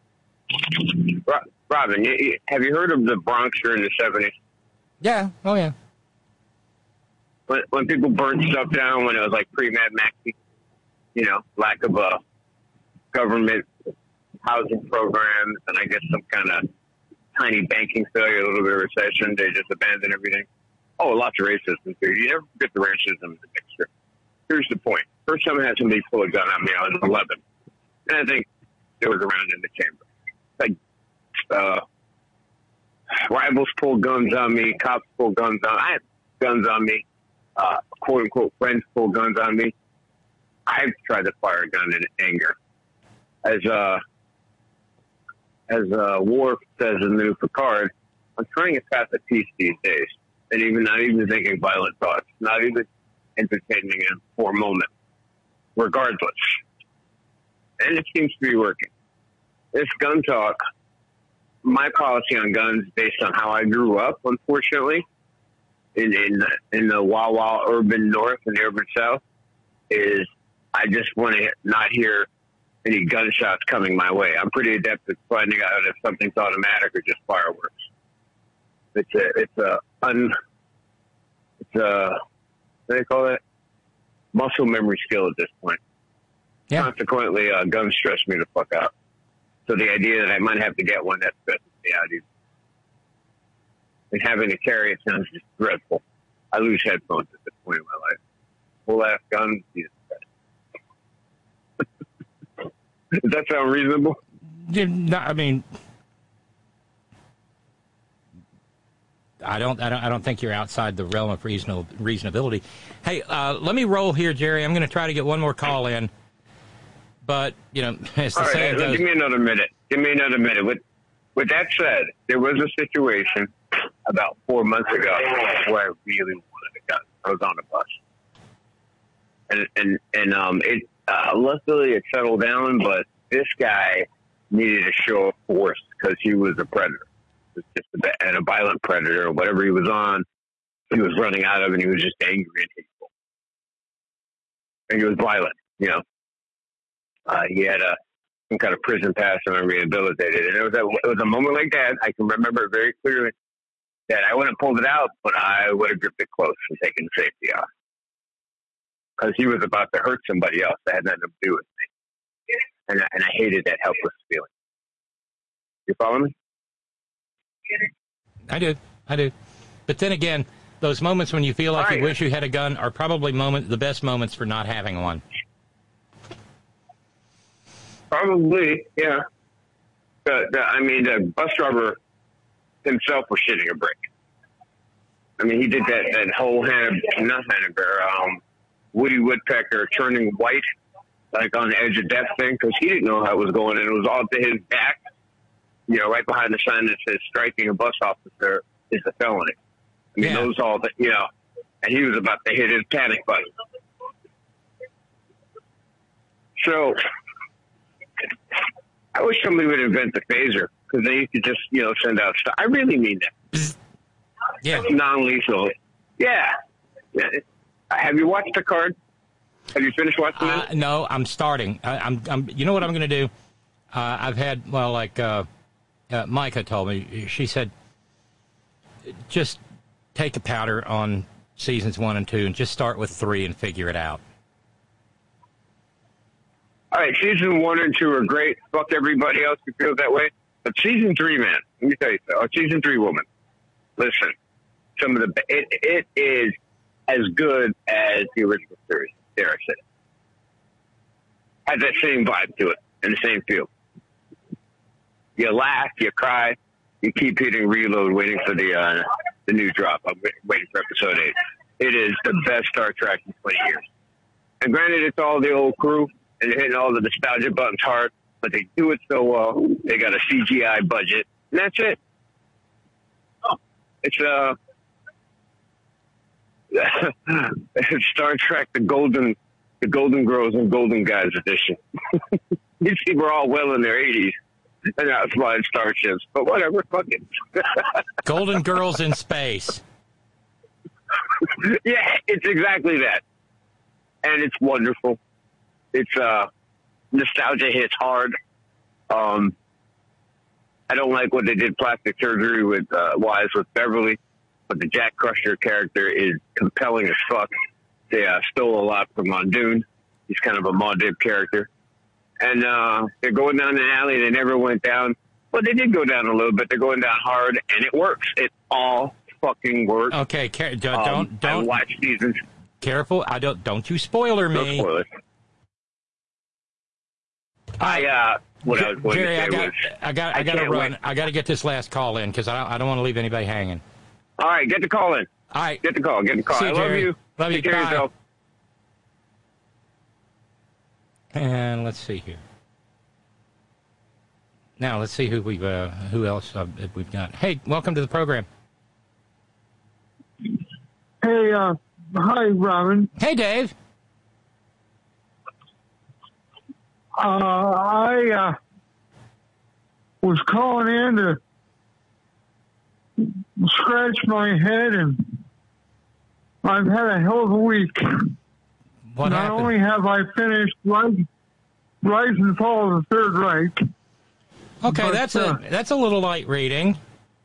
Robin, you, you, have you heard of the Bronx during the seventies? Yeah. Oh yeah. When, when people burned stuff down, when it was like pre-Mad Maxi, you know, lack of a government housing programs, and I guess some kind of tiny banking failure, a little bit of recession, they just abandoned everything. Oh, lots of racism too. You never forget the racism in the mixture. Here's the point. First time I had somebody pull a gun on me, I was eleven. And I think it was around in the chamber. Like, uh, rivals pull guns on me, cops pull guns on I had guns on me. Uh, quote unquote friends pull guns on me. I've tried to fire a gun in anger. As uh, as uh, Worf says in the new Picard, I'm trying a path of peace these days, and even not even thinking violent thoughts, not even entertaining them for a moment, regardless. And it seems to be working. This gun talk, my policy on guns, based on how I grew up, unfortunately, in in, in the wild, wild urban north and the urban south, is I just want to not hear any gunshots coming my way. I'm pretty adept at finding out if something's automatic or just fireworks. It's a, it's a, un, it's a, what do they call it? Muscle memory skill at this point. Yeah. Consequently, uh, guns stress me the fuck out. So the idea that I might have to get one, that stresses me out even. And having to carry it sounds just dreadful. I lose headphones at this point in my life. Full ass gun, Jesus Christ. Does that sound reasonable? Yeah, no, I mean, I don't, I don't, I don't think you're outside the realm of reasonable reasonability. Hey, uh, let me roll here, Jerry. I'm going to try to get one more call in, but you know, as the All right, saying hey, goes, give me another minute. Give me another minute. With with that said, there was a situation about four months ago where I really wanted a gun. I was on a bus. and and and um, it uh, luckily it settled down, but this guy needed to show force because he was a predator, he was just a, and a violent predator. Whatever he was on, he was running out of, and he was just angry and hateful, and he was violent. You know, uh, he had a some kind of prison pass and rehabilitated, and it was a, it was a moment like that. I can remember it very clearly. That I wouldn't have pulled it out, but I would have gripped it close and taken the safety off. Because he was about to hurt somebody else that had nothing to do with me. And I, and I hated that helpless feeling. You follow me? I do. I do. But then again, those moments when you feel like right. you wish you had a gun are probably moment, the best moments for not having one. Probably, yeah. The, the, I mean, the bus driver himself was shitting a brick. I mean, he did that, that whole hand, not Hannibal, um, Woody Woodpecker turning white, like on the edge of death thing, because he didn't know how it was going, and it was all to his back, you know, right behind the sign that says striking a bus officer is a felony. I mean, yeah. those all, the, you know, and he was about to hit his panic button. So, I wish somebody would invent the phaser. Because they used to just, you know, send out stuff. I really mean that. Yeah. Non-lethal. Yeah. yeah. Have you watched The Card? Have you finished watching uh, it? No, I'm starting. I, I'm, I'm. You know what I'm going to do? Uh, I've had, well, like uh, uh, Micah told me. She said, just take a powder on seasons one and two and just start with three and figure it out. All right, season one and two are great. Fuck everybody else who feels that way. But season three, man, let me tell you, oh, season three, woman, listen, some of the, it, it is as good as the original series, dare I say it. Has that same vibe to it and the same feel. You laugh, you cry, you keep hitting reload, waiting for the uh, the new drop. I'm waiting for episode eight. It is the best Star Trek in twenty years. And granted, it's all the old crew, and they're hitting all the nostalgia buttons hard, but they do it so well. They got a C G I budget, and that's it. It's uh, it's Star Trek, the Golden, the Golden Girls and Golden Guys edition. These people are all well in their eighties, and now flying starships. But whatever, fuck it. Golden Girls in space. Yeah, it's exactly that, and it's wonderful. It's uh. Nostalgia hits hard. Um, I don't like what they did plastic surgery with uh, wise with Beverly, but the Jack Crusher character is compelling as fuck. They uh, stole a lot from Mondoon. He's kind of a Maudib character. And uh, they're going down the alley. They never went down. Well, they did go down a little bit. They're going down hard, and it works. It all fucking works. Okay, car- don't, um, don't. I watch seasons. Careful. I don't, don't you spoiler me. Don't spoil it. I uh, what I was going Jerry, to say I got, was, I got, I, I got to run. Wait. I got to get this last call in because I don't, I don't want to leave anybody hanging. All right, get the call in. All right, get the call. Get the call. See I you, love Jerry. you. Love Take you. care of yourself. And let's see here. Now let's see who we've, uh, who else uh, we've got. Hey, welcome to the program. Hey, uh, hi, Robin. Hey, Dave. Uh, I uh, was calling in to scratch my head, and I've had a hell of a week. What Not happened? only have I finished Rise, Rise and Fall of the Third Reich. Okay, but, that's uh, a that's a little light reading.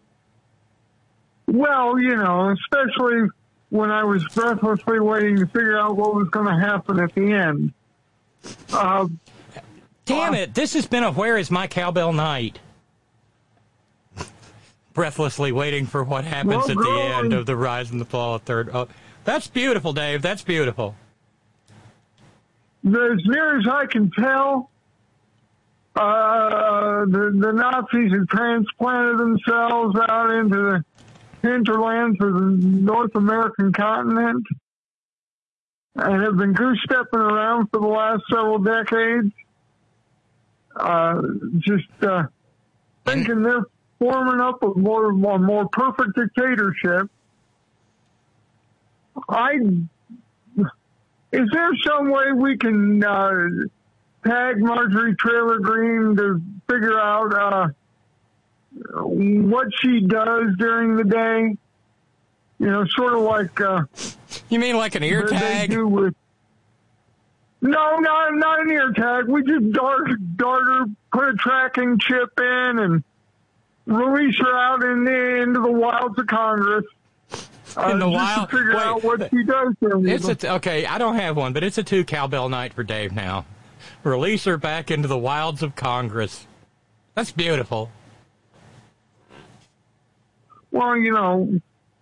Well, you know, especially when I was breathlessly waiting to figure out what was going to happen at the end. Uh, Damn it, this has been a Where Is My Cowbell Night? Breathlessly waiting for what happens well, at the girl, end of the Rise and the Fall of Third. Oh, that's beautiful, Dave. That's beautiful. As near as I can tell, uh, the, the Nazis had transplanted themselves out into the hinterlands of the North American continent and have been goose-stepping around for the last several decades. Uh, just uh, thinking they're forming up a more, a more perfect dictatorship. I is there some way we can uh, tag Marjorie Taylor Greene to figure out uh, what she does during the day? You know, sort of like... Uh, you mean like an ear tag? Do with, no, not, not an ear tag. We just dart, dart her, put a tracking chip in, and release her out in the, into the wilds of Congress. Uh, in the just wild, to figure wait, out what she does. It's a t- okay. I don't have one, but it's a two cowbell night for Dave now. Release her back into the wilds of Congress. That's beautiful. Well, you know,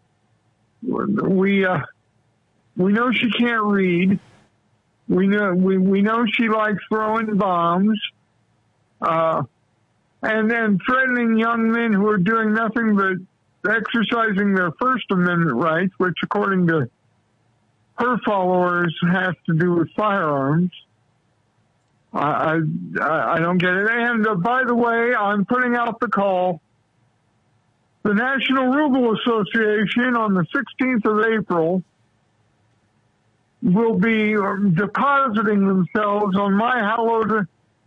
we uh, we know she can't read. We know we we know she likes throwing bombs, uh, and then threatening young men who are doing nothing but exercising their First Amendment rights, which, according to her followers, has to do with firearms. I I, I don't get it. And uh, by the way, I'm putting out the call. The National Ruble Association on the sixteenth of April will be depositing themselves on my hallowed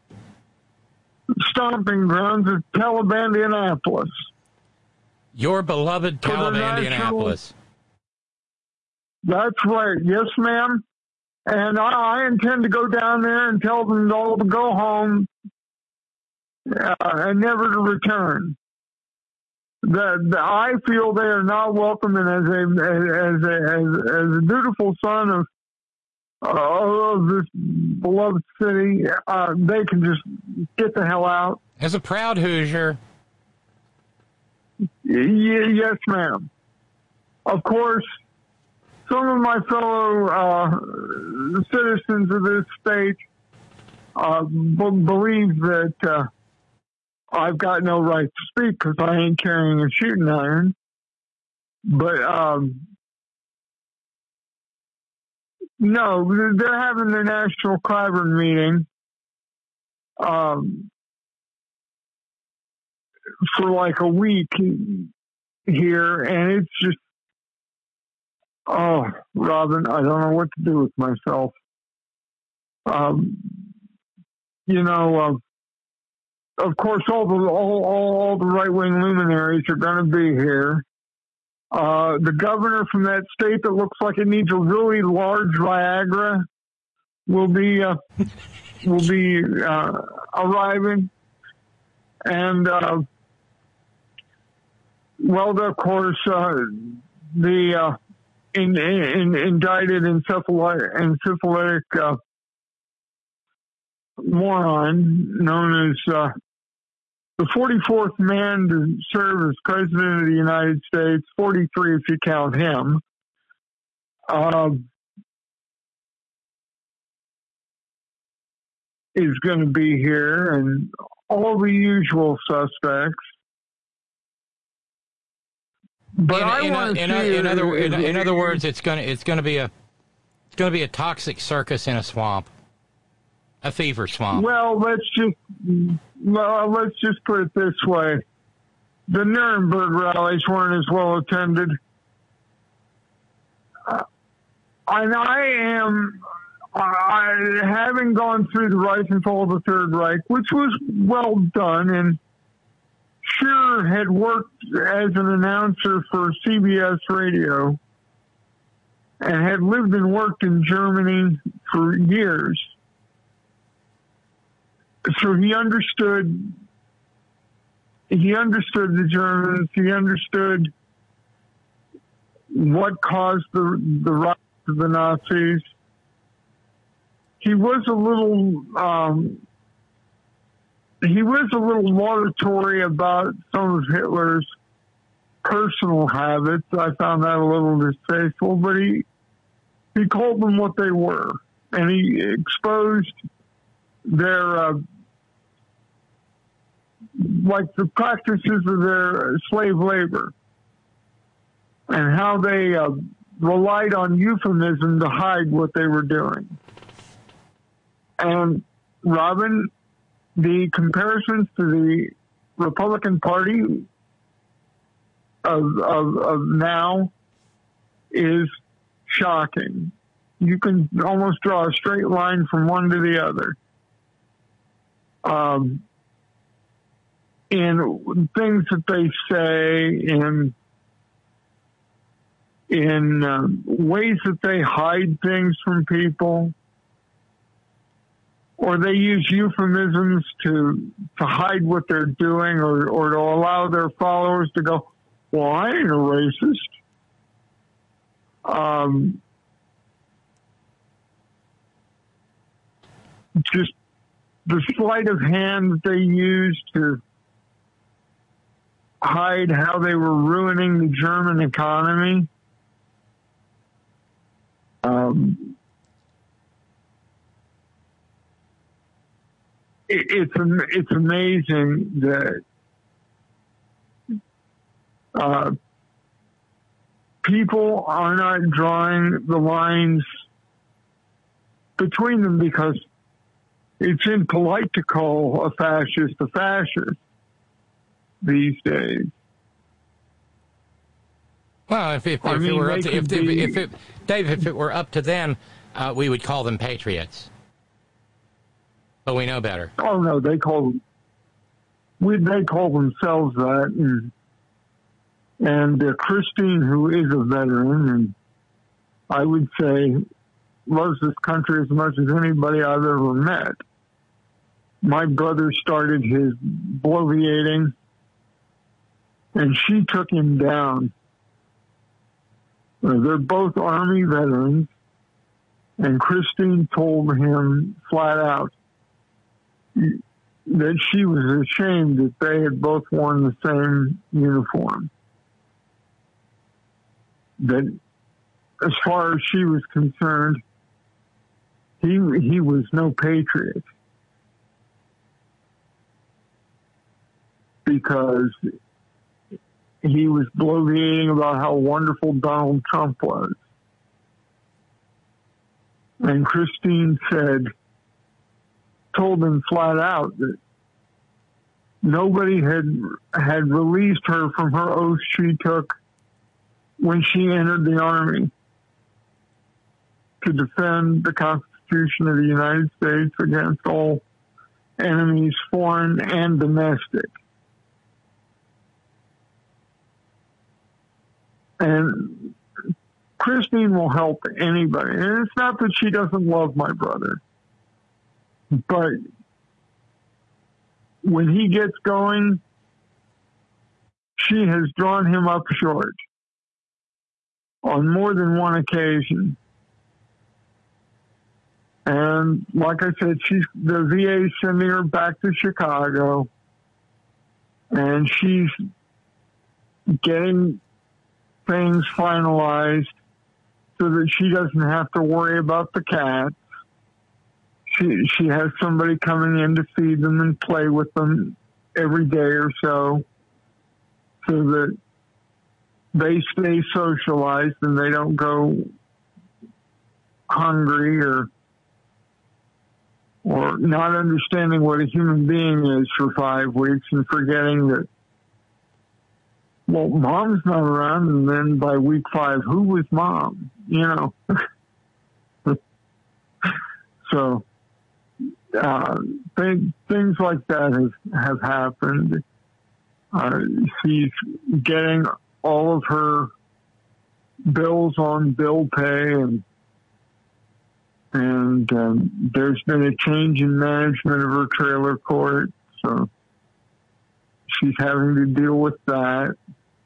stomping grounds at Taliban, Indianapolis. Your beloved Taliban, Indianapolis. That's right. Yes, ma'am. And I, I intend to go down there and tell them all to go home uh, and never to return. That I feel they are not welcome, and as a as a as, as a dutiful son of uh, of this beloved city, uh, they can just get the hell out. As a proud Hoosier. Y- yes, ma'am. Of course, some of my fellow uh, citizens of this state uh, b- believe that uh, I've got no right to speak because I ain't carrying a shooting iron. But um, no, they're having their National Clyburn meeting um, for like a week here, and it's just, oh, Robin, I don't know what to do with myself. Um, you know, uh, of course, all the all, all, all the right-wing luminaries are going to be here. Uh, the governor from that state that looks like it needs a really large Viagra will be uh, will be uh, arriving, and uh, well, of course, uh, the uh, in, in, indicted encephalitic, encephalitic uh, moron known as uh, the forty-fourth man to serve as president of the United States, forty-three if you count him, uh, is going to be here, and all the usual suspects. But in, I in, want in, to in, see in other in, it, in other words, it's going to it's going to be a it's going to be a toxic circus in a swamp, a fever swamp. Well, let's just well, let's just put it this way: the Nuremberg rallies weren't as well attended, uh, and I am, I having gone through the Rise and Fall of the Third Reich, which was well done, and sure had worked as an announcer for C B S Radio, and had lived and worked in Germany for years. So he understood, he understood the Germans, he understood what caused the, the rise of the Nazis. He was a little, um, he was a little laudatory about some of Hitler's personal habits. I found that a little distasteful, but he, he called them what they were, and he exposed their, uh, like the practices of their slave labor and how they uh, relied on euphemism to hide what they were doing. And Robin, the comparisons to the Republican Party of, of, of now is shocking. You can almost draw a straight line from one to the other. Um, in things that they say, in in um, ways that they hide things from people, or they use euphemisms to to hide what they're doing, or, or to allow their followers to go, well, I ain't a racist. Um, just the sleight of hand that they used to hide how they were ruining the German economy. Um, it, it's it's amazing that uh, people are not drawing the lines between them, because it's impolite to call a fascist a fascist these days. Well, if, if, if mean, it were up to, if, be... if it, Dave, if it were up to them, uh, we would call them patriots. But we know better. Oh no, they call we they call themselves that, and and uh, Christine, who is a veteran, and I would say loves this country as much as anybody I've ever met. My brother started his bloviating, and she took him down. Uh, they're both Army veterans, and Christine told him flat out that she was ashamed that they had both worn the same uniform. That as far as she was concerned, he he was no patriot, because he was bloviating about how wonderful Donald Trump was. And Christine said, told him flat out that nobody had had released her from her oath she took when she entered the Army to defend the Constitution of the United States against all enemies, foreign and domestic. And Christine will help anybody. And it's not that she doesn't love my brother, but when he gets going, she has drawn him up short on more than one occasion. And like I said, she's the V A is sending her back to Chicago, and she's getting things finalized so that she doesn't have to worry about the cats. She she has somebody coming in to feed them and play with them every day or so, so that they stay socialized and they don't go hungry or or not understanding what a human being is for five weeks and forgetting that, well, mom's not around, and then by week five, who was mom? You know? So, uh, th- things like that have, have happened. Uh, she's getting all of her bills on bill pay, and and um, there's been a change in management of her trailer court, so she's having to deal with that.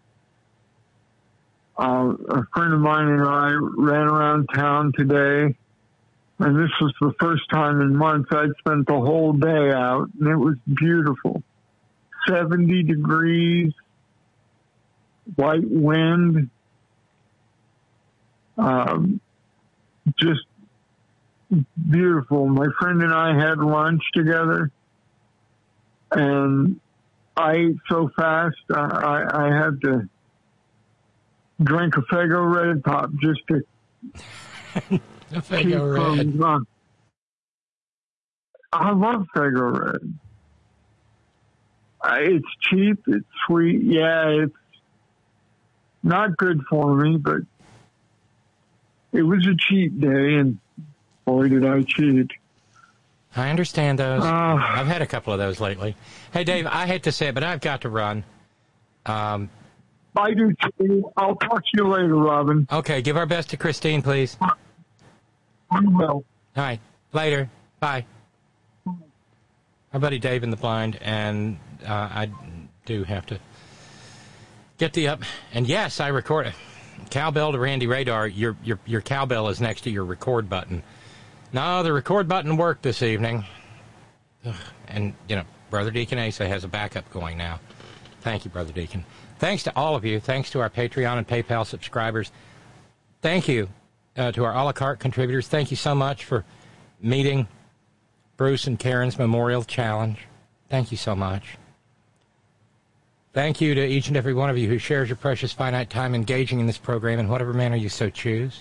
Uh, a friend of mine and I ran around town today, and this was the first time in months I'd spent the whole day out, and it was beautiful. seventy degrees, white wind, um, just beautiful. My friend and I had lunch together, and I ate so fast I, I, I had to drink a Faygo Red Top just to a Faygo Red. From, uh, I love Faygo Red. Uh, it's cheap, it's sweet. Yeah, it's not good for me, but it was a cheat day, and boy, did I cheat. I understand those. Uh, I've had a couple of those lately. Hey, Dave, I hate to say it, but I've got to run. Um, I do too. I'll talk to you later, Robin. Okay, give our best to Christine, please. I will. All right, later. Bye. Our buddy Dave in the blind, and uh, I do have to get the up. And yes, I record it. Cowbell to Randy Radar. Your your your cowbell is next to your record button. No, the record button worked this evening. Ugh. And, you know, Brother Deacon Asa has a backup going now. Thank you, Brother Deacon. Thanks to all of you. Thanks to our Patreon and PayPal subscribers. Thank you uh, to our a la carte contributors. Thank you so much for meeting Bruce and Karen's Memorial Challenge. Thank you so much. Thank you to each and every one of you who shares your precious finite time engaging in this program in whatever manner you so choose.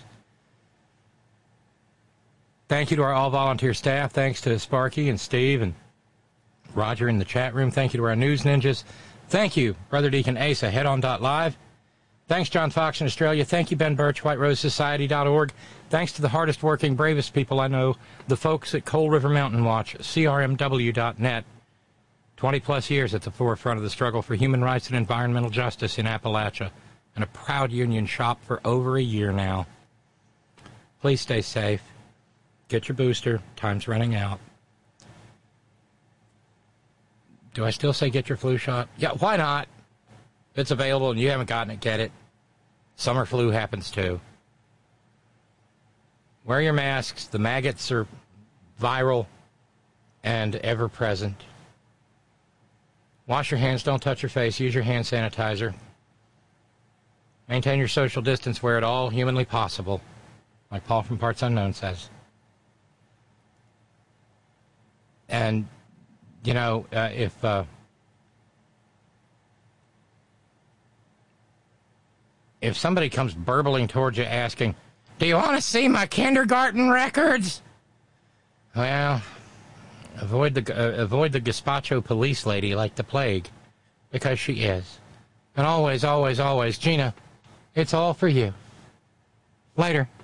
Thank you to our all-volunteer staff. Thanks to Sparky and Steve and Roger in the chat room. Thank you to our news ninjas. Thank you, Brother Deacon Asa, headon dot live. Thanks, John Fox in Australia. Thank you, Ben Birch, white rose society dot org. Thanks to the hardest-working, bravest people I know, the folks at Coal River Mountain Watch, C R M W dot net. twenty-plus years at the forefront of the struggle for human rights and environmental justice in Appalachia, and a proud union shop for over a year now. Please stay safe. Get your booster. Time's running out. Do I still say get your flu shot? Yeah, why not? If it's available and you haven't gotten it, get it. Summer flu happens too. Wear your masks. The maggots are viral and ever-present. Wash your hands. Don't touch your face. Use your hand sanitizer. Maintain your social distance where at all humanly possible, like Paul from Parts Unknown says. And, you know, uh, if uh, if somebody comes burbling towards you asking, do you want to see my kindergarten records? Well, avoid the uh, avoid the gazpacho police lady like the plague, because she is. And always, always, always, Gina, it's all for you. Later.